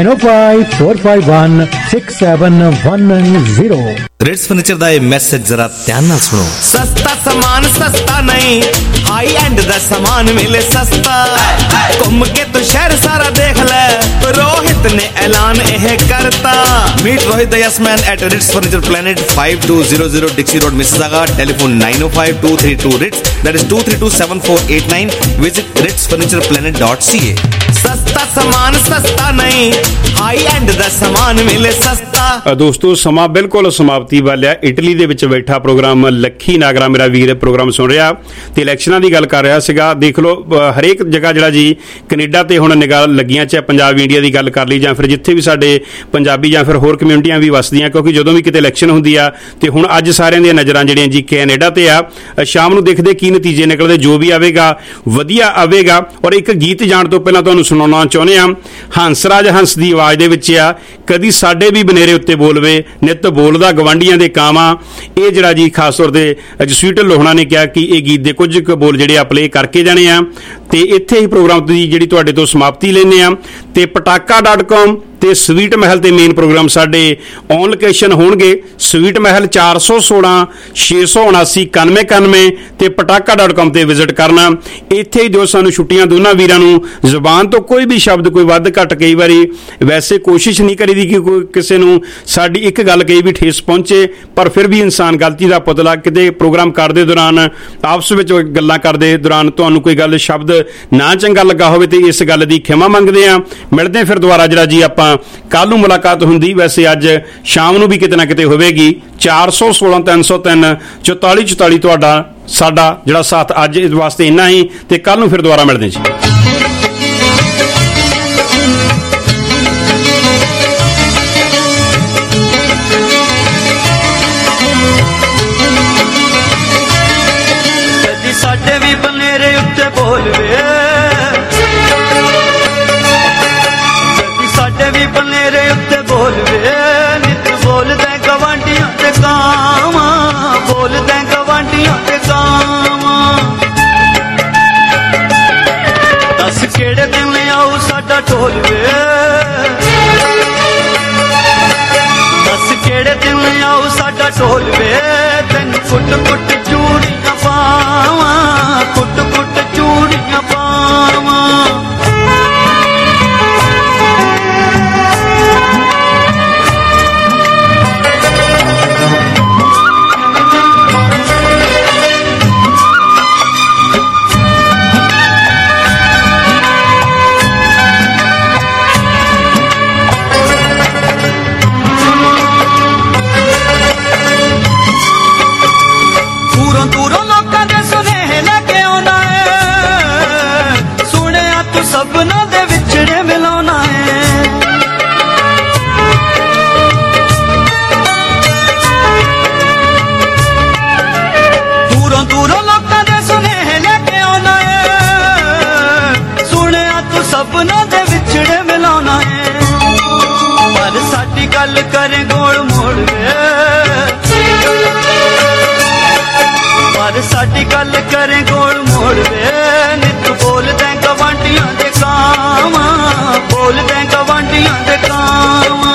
9054516710। रिट्स फर्नीचर दा ये मैसेज जरा ध्यान नाल सुनो। सस्ता सामान सस्ता नहीं, हाई एंड दा सामान मिले सस्ता। घूम के तो शहर सारा देख ले, रोहित ने ऐलान यह करता। Meet Rohit the yes man at Rits furniture planet 5200 Dixie road Mississauga. Telephone 905232 Rits, that is 2327489। Visit ritsfurnitureplanet.ca। सस्ता सामान सस्ता नहीं, हाई एंड दा सामान मिले सस्ता। ਦੋਸਤੋ ਸਮਾਂ ਬਿਲਕੁਲ ਸਮਾਪਤੀ ਵਾਲਿਆ। ਇਟਲੀ ਦੇ ਵਿੱਚ ਬੈਠਾ ਪ੍ਰੋਗਰਾਮ ਲੱਖੀ ਨਾਗਰਾ ਮੇਰਾ ਵੀਰ ਪ੍ਰੋਗਰਾਮ ਸੁਣ ਰਿਹਾ ਤੇ ਇਲੈਕਸ਼ਨਾਂ ਦੀ ਗੱਲ ਕਰ ਰਿਹਾ ਸੀਗਾ। ਦੇਖ ਲਓ ਹਰੇਕ ਜਗ੍ਹਾ ਜਿਹੜਾ ਜੀ ਕੈਨੇਡਾ ਤੇ ਹੁਣ ਨਿਗਾਹ ਲੱਗੀਆਂ, ਚਾਹੇ ਪੰਜਾਬ ਇੰਡੀਆ ਦੀ ਗੱਲ ਕਰ ਲਈ ਜਾਂ ਫਿਰ ਜਿੱਥੇ ਵੀ ਸਾਡੇ ਪੰਜਾਬੀ ਜਾਂ ਫਿਰ ਹੋਰ ਕਮਿਊਨਿਟੀਆਂ ਵੀ ਵਸਦੀਆਂ, ਕਿਉਂਕਿ ਜਦੋਂ ਵੀ ਕਿਤੇ ਇਲੈਕਸ਼ਨ ਹੁੰਦੀ ਆ ਤੇ ਹੁਣ ਅੱਜ ਸਾਰਿਆਂ ਦੀਆਂ ਨਜ਼ਰਾਂ ਜਿਹੜੀਆਂ ਜੀ ਕੈਨੇਡਾ ਤੇ ਆ। ਸ਼ਾਮ ਨੂੰ ਦੇਖਦੇ ਕੀ ਨਤੀਜੇ ਨਿਕਲਦੇ, ਜੋ ਵੀ ਆਵੇਗਾ ਵਧੀਆ ਆਵੇਗਾ। ਔਰ ਇੱਕ ਗੀਤ ਜਾਣ ਤੋਂ ਪਹਿਲਾਂ ਤੁਹਾਨੂੰ ਸੁਣਾਉਣਾ ਚਾਹੁੰਦੇ ਆ, ਹੰਸਰਾਜ ਹੰਸ ਦੀ ਆਵਾਜ਼ ਦੇ ਵਿੱਚ ਆ, ਕਦੀ ਸਾਡੇ ਵੀ ਬਨੇਰੇ ਉੱਤੇ ਬੋਲਵੇ ਨਿੱਤ ਬੋਲਦਾ ਗਵਾਂਢੀਆਂ ਦੇ ਕਾਵਾਂ। ਇਹ ਜਿਹੜਾ ਜੀ ਖਾਸ ਤੌਰ ਤੇ ਜਸਵੀਰ ਲੋਹਣਾ ਨੇ ਕਿਹਾ ਕਿ ਇਹ ਗੀਤ ਦੇ ਕੁਝ ਕੁ ਬੋਲ ਜਿਹੜੇ ਆ ਪਲੇ ਕਰਕੇ ਜਾਣੇ ਆ। ਤੇ ਇੱਥੇ ਹੀ ਪ੍ਰੋਗਰਾਮ ਦੀ ਜਿਹੜੀ ਤੁਹਾਡੇ ਤੋਂ ਸਮਾਪਤੀ ਲੈਂਦੇ ਆ। ਤੇ ਪਟਾਕਾ.com ਤੇ ਸਵੀਟ ਮਹਿਲ ਤੇ ਮੇਨ ਪ੍ਰੋਗਰਾਮ ਸਾਡੇ ਔਨ ਲੋਕੇਸ਼ਨ ਹੋਣਗੇ। ਸਵੀਟ ਮਹਿਲ 416 679 9191 ਤੇ ਪਟਾਕਾ.com ਤੇ ਵਿਜ਼ਿਟ ਕਰਨਾ। ਇੱਥੇ ਹੀ ਦਿਓ ਸਾਨੂੰ ਛੁੱਟੀਆਂ ਦੋਨਾਂ ਵੀਰਾਂ ਨੂੰ। ਜ਼ੁਬਾਨ ਤੋਂ ਕੋਈ ਵੀ ਸ਼ਬਦ ਕੋਈ ਵੱਧ ਘੱਟ, ਕਈ ਵਾਰੀ ਵੈਸੇ ਕੋਸ਼ਿਸ਼ ਨਹੀਂ ਕਰੀਦੀ ਕਿ ਕੋਈ ਕਿਸੇ ਨੂੰ ਸਾਡੀ ਇੱਕ ਗੱਲ ਕਹੀ ਵੀ ਠੇਸ ਪਹੁੰਚੇ, ਪਰ ਫਿਰ ਵੀ ਇਨਸਾਨ ਗਲਤੀ ਦਾ ਪੁਤਲਾ। ਕਿਤੇ ਪ੍ਰੋਗਰਾਮ ਕਰਦੇ ਦੌਰਾਨ ਆਪਸ ਵਿੱਚ ਗੱਲਾਂ ਕਰਦੇ ਦੌਰਾਨ ਤੁਹਾਨੂੰ ਕੋਈ ਗੱਲ ਸ਼ਬਦ ਨਾ ਚੰਗਾ ਲੱਗਾ ਹੋਵੇ ਤੇ ਇਸ ਗੱਲ ਦੀ ਖਿਮਾ ਮੰਗਦੇ ਆ। ਮਿਲਦੇ ਫਿਰ ਦੁਬਾਰਾ ਜਿਹੜਾ ਜੀ ਆਪਾਂ ਕੱਲ ਨੂੰ ਮੁਲਾਕਾਤ ਹੁੰਦੀ, ਵੈਸੇ ਅੱਜ ਸ਼ਾਮ ਨੂੰ ਵੀ ਕਿਤੇ ਨਾ ਕਿਤੇ ਹੋਵੇਗੀ। 416 303 4444 ਤੁਹਾਡਾ ਸਾਡਾ ਜਿਹੜਾ ਸਾਥ ਅੱਜ ਇਸ ਵਾਸਤੇ ਇੰਨਾ ਹੀ, ਤੇ ਕੱਲ ਨੂੰ ਫਿਰ ਦੁਬਾਰਾ ਮਿਲਦੇ ਜੀ। ਸਾਡੇ ਵੀ ਬਨੇਰੇ ਉੱਤੇ ਬੋਲਵੇ, ਸਾਡੇ ਵੀ ਬਨੇਰੇ ਉੱਤੇ ਬੋਲਵੇ ਨਿੱਤ ਬੋਲਦੇ ਗਵਾਂਢੀਆਂ ਤੇ ਕਾਵਾਂ, ਬੋਲਦੇ ਗਵਾਂਢੀਆਂ ਤੇ ਕਾਵਾਂ। ਦੱਸ ਕਿਹੜੇ ਦਿਨ ਆਊ ਸਾਡਾ ਢੋਲਵੇ, ਦੱਸ ਕਿਹੜੇ ਦਿਨ ਆਊ ਸਾਡਾ ਢੋਲਵੇ। ਤੈਨੂੰ ਕੁੱਟ ਕੁੱਟ ਚੂੜੀਆਂ ਪਾਵਾਂ, ਕੁੱਟ ਕੁੱਟ ਚੂੜੀਆਂ ਪਾਵਾਂ। ਦੂਰੋਂ ਲੋਕਾਂ ਦੇ ਸੁਨੇਹੇ ਲੈ ਕੇ ਆਉਣਾ ਏ, ਸੁਣਿਆ ਤੂੰ ਸਭਨਾਂ ਦੇ ਵਿਛੜੇ ਮਿਲਾਉਣਾ ਏ। ਦੂਰੋਂ ਲੋਕਾਂ ਦੇ ਸੁਨੇਹੇ ਲੈ ਕੇ ਆਉਣਾ ਏ, ਸੁਣਿਆ ਤੂੰ ਸਭਨਾਂ ਦੇ ਵਿਛੜੇ ਮਿਲਾਉਣਾ ਏ। ਪਰ ਸਾਡੀ ਗੱਲ ਕਰੇ ਗੋਲ ਮੋੜ ਵੇ, ਪਰ ਸਾਡੀ ਗੱਲ ਕਰੇ ਗੋਲ ਮੋੜ ਵੇ। ਨਿੱਤ ਬੋਲਦੇ ਗਵਾਂਢੀਆਂ ਦੇ ਕਾਵਾਂ, ਬੋਲਦੇ ਗਵਾਂਢੀਆਂ ਦੇ ਕਾਵਾਂ।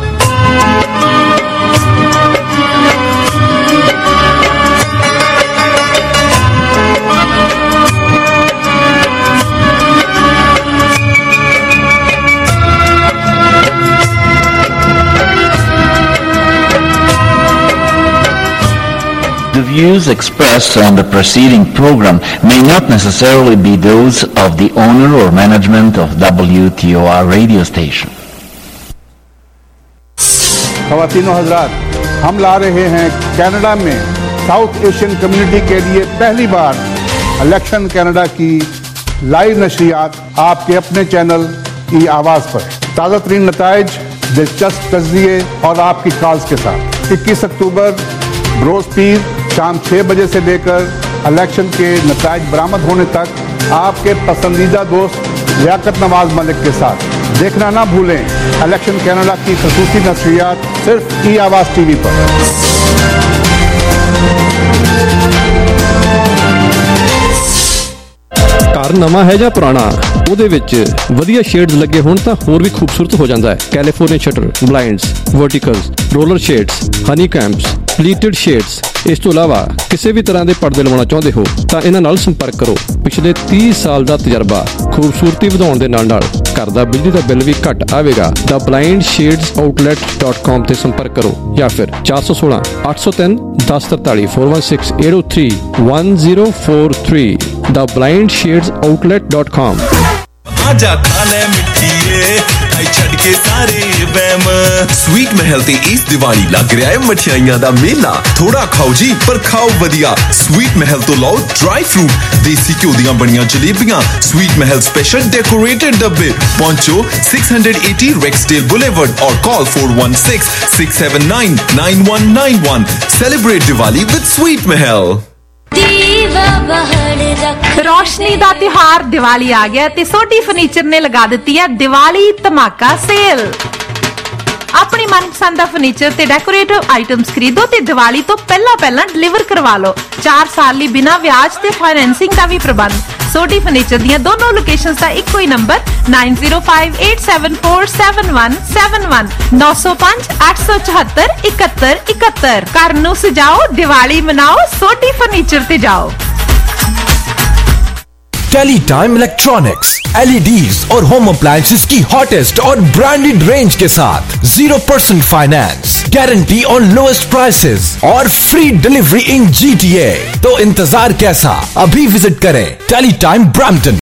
The views expressed on the preceding program may not necessarily be those of the owner or management of WTOR radio station. ख़वातीनो हज़रात, हम ला रहे हैं कनाडा में साउथ एशियन कम्युनिटी के लिए पहली बार इलेक्शन कनाडा की लाइव नशरियात आपके अपने चैनल की आवाज़ पर। ताज़ा तरीन नताइज, दिलचस्प तज़किये और आपकी कॉल्स के साथ 21 अक्टूबर रोज़ पीर शाम 6 बजे से लेकर इलेक्शन के नताइज बरामद होने तक आपके पसंदीदा दोस्त लियाकत नवाज मलिक के साथ। देखना ना भूलें इलेक्शन कनाडा की खसूसी नशरियात सिर्फ ई आवाज़ टीवी पर। ਘਰ ਨਵਾਂ ਹੈ ਜਾਂ ਪੁਰਾਣਾ, ਉਹਦੇ ਵਿੱਚ ਵਧੀਆ ਸ਼ੇਡਸ ਲੱਗੇ ਹੋਣ ਤਾਂ ਹੋਰ ਵੀ ਖੂਬਸੂਰਤ ਹੋ ਜਾਂਦਾ ਹੈ। California shutter, blinds, verticals, roller shades, honeycombs, pleated shades. ਇਸ ਤੋਂ ਇਲਾਵਾ ਕਿਸੇ ਵੀ ਤਰ੍ਹਾਂ ਦੇ ਪਰਦੇ ਲਵਾਉਣਾ ਚਾਹੁੰਦੇ ਹੋ ਤਾਂ ਇਹਨਾਂ ਨਾਲ ਸੰਪਰਕ ਕਰੋ। ਪਿਛਲੇ 30 ਸਾਲ ਦਾ ਤਜਰਬਾ, ਖੂਬਸੂਰਤੀ ਵਧਾਉਣ ਦੇ ਨਾਲ ਨਾਲ ਘਰ ਦਾ ਬਿਜਲੀ ਦਾ ਬਿੱਲ ਵੀ ਘੱਟ ਆਵੇਗਾ। theblindshadesoutlet.com ਤੇ ਸੰਪਰਕ ਕਰੋ ਜਾਂ ਫਿਰ 416 803 1043 416 803 1043 theblindshadesoutlet.com। आजा खाले मिठिए आई छड़ के सारे वहम। स्वीट महल ते इस दिवाली लग रहा है मठियाइयां दा मेला। थोड़ा खाओ जी पर खाओ वधिया। स्वीट महल तो लाओ ड्राई फ्रूट, देसी घ्यो दियां बनियां जलेबियां, स्वीट महल स्पेशल डेकोरेटेड डब्बे। पहुंचो 680 रेक्सडेल बुलेवर्ड और call 416-679-9191। Celebrate Diwali with sweet Mahal. रोशनी का त्योहार दिवाली आ गया ते सोटी फर्नीचर ने लगा दी है दिवाली धमाका सेल। अपनी मनपसंद का फर्नीचर ते डेकोरेटिव आइटम्स खरीदो ते दिवाली तो पहला डिलीवर करवा लो। 4 साल ली बिना ब्याज ते फाइनेंसिंग का भी प्रबंध। सोटी फर्नीचर दियां दोनों लोकेशंस का इको ही नंबर 9058747171 905 874 7171। घर नूं सजाओ, दिवाली मनाओ, सोटी फर्नीचर ते जाओ। टेलीटाइम इलेक्ट्रॉनिक्स, LEDs और होम अप्लायंसेस की हॉटेस्ट और ब्रांडेड रेंज के साथ 0% finance, guarantee on lowest prices और फ्री डिलीवरी इन GTA। तो इंतजार कैसा, अभी विजिट करें टेलीटाइम ब्रैम्पटन।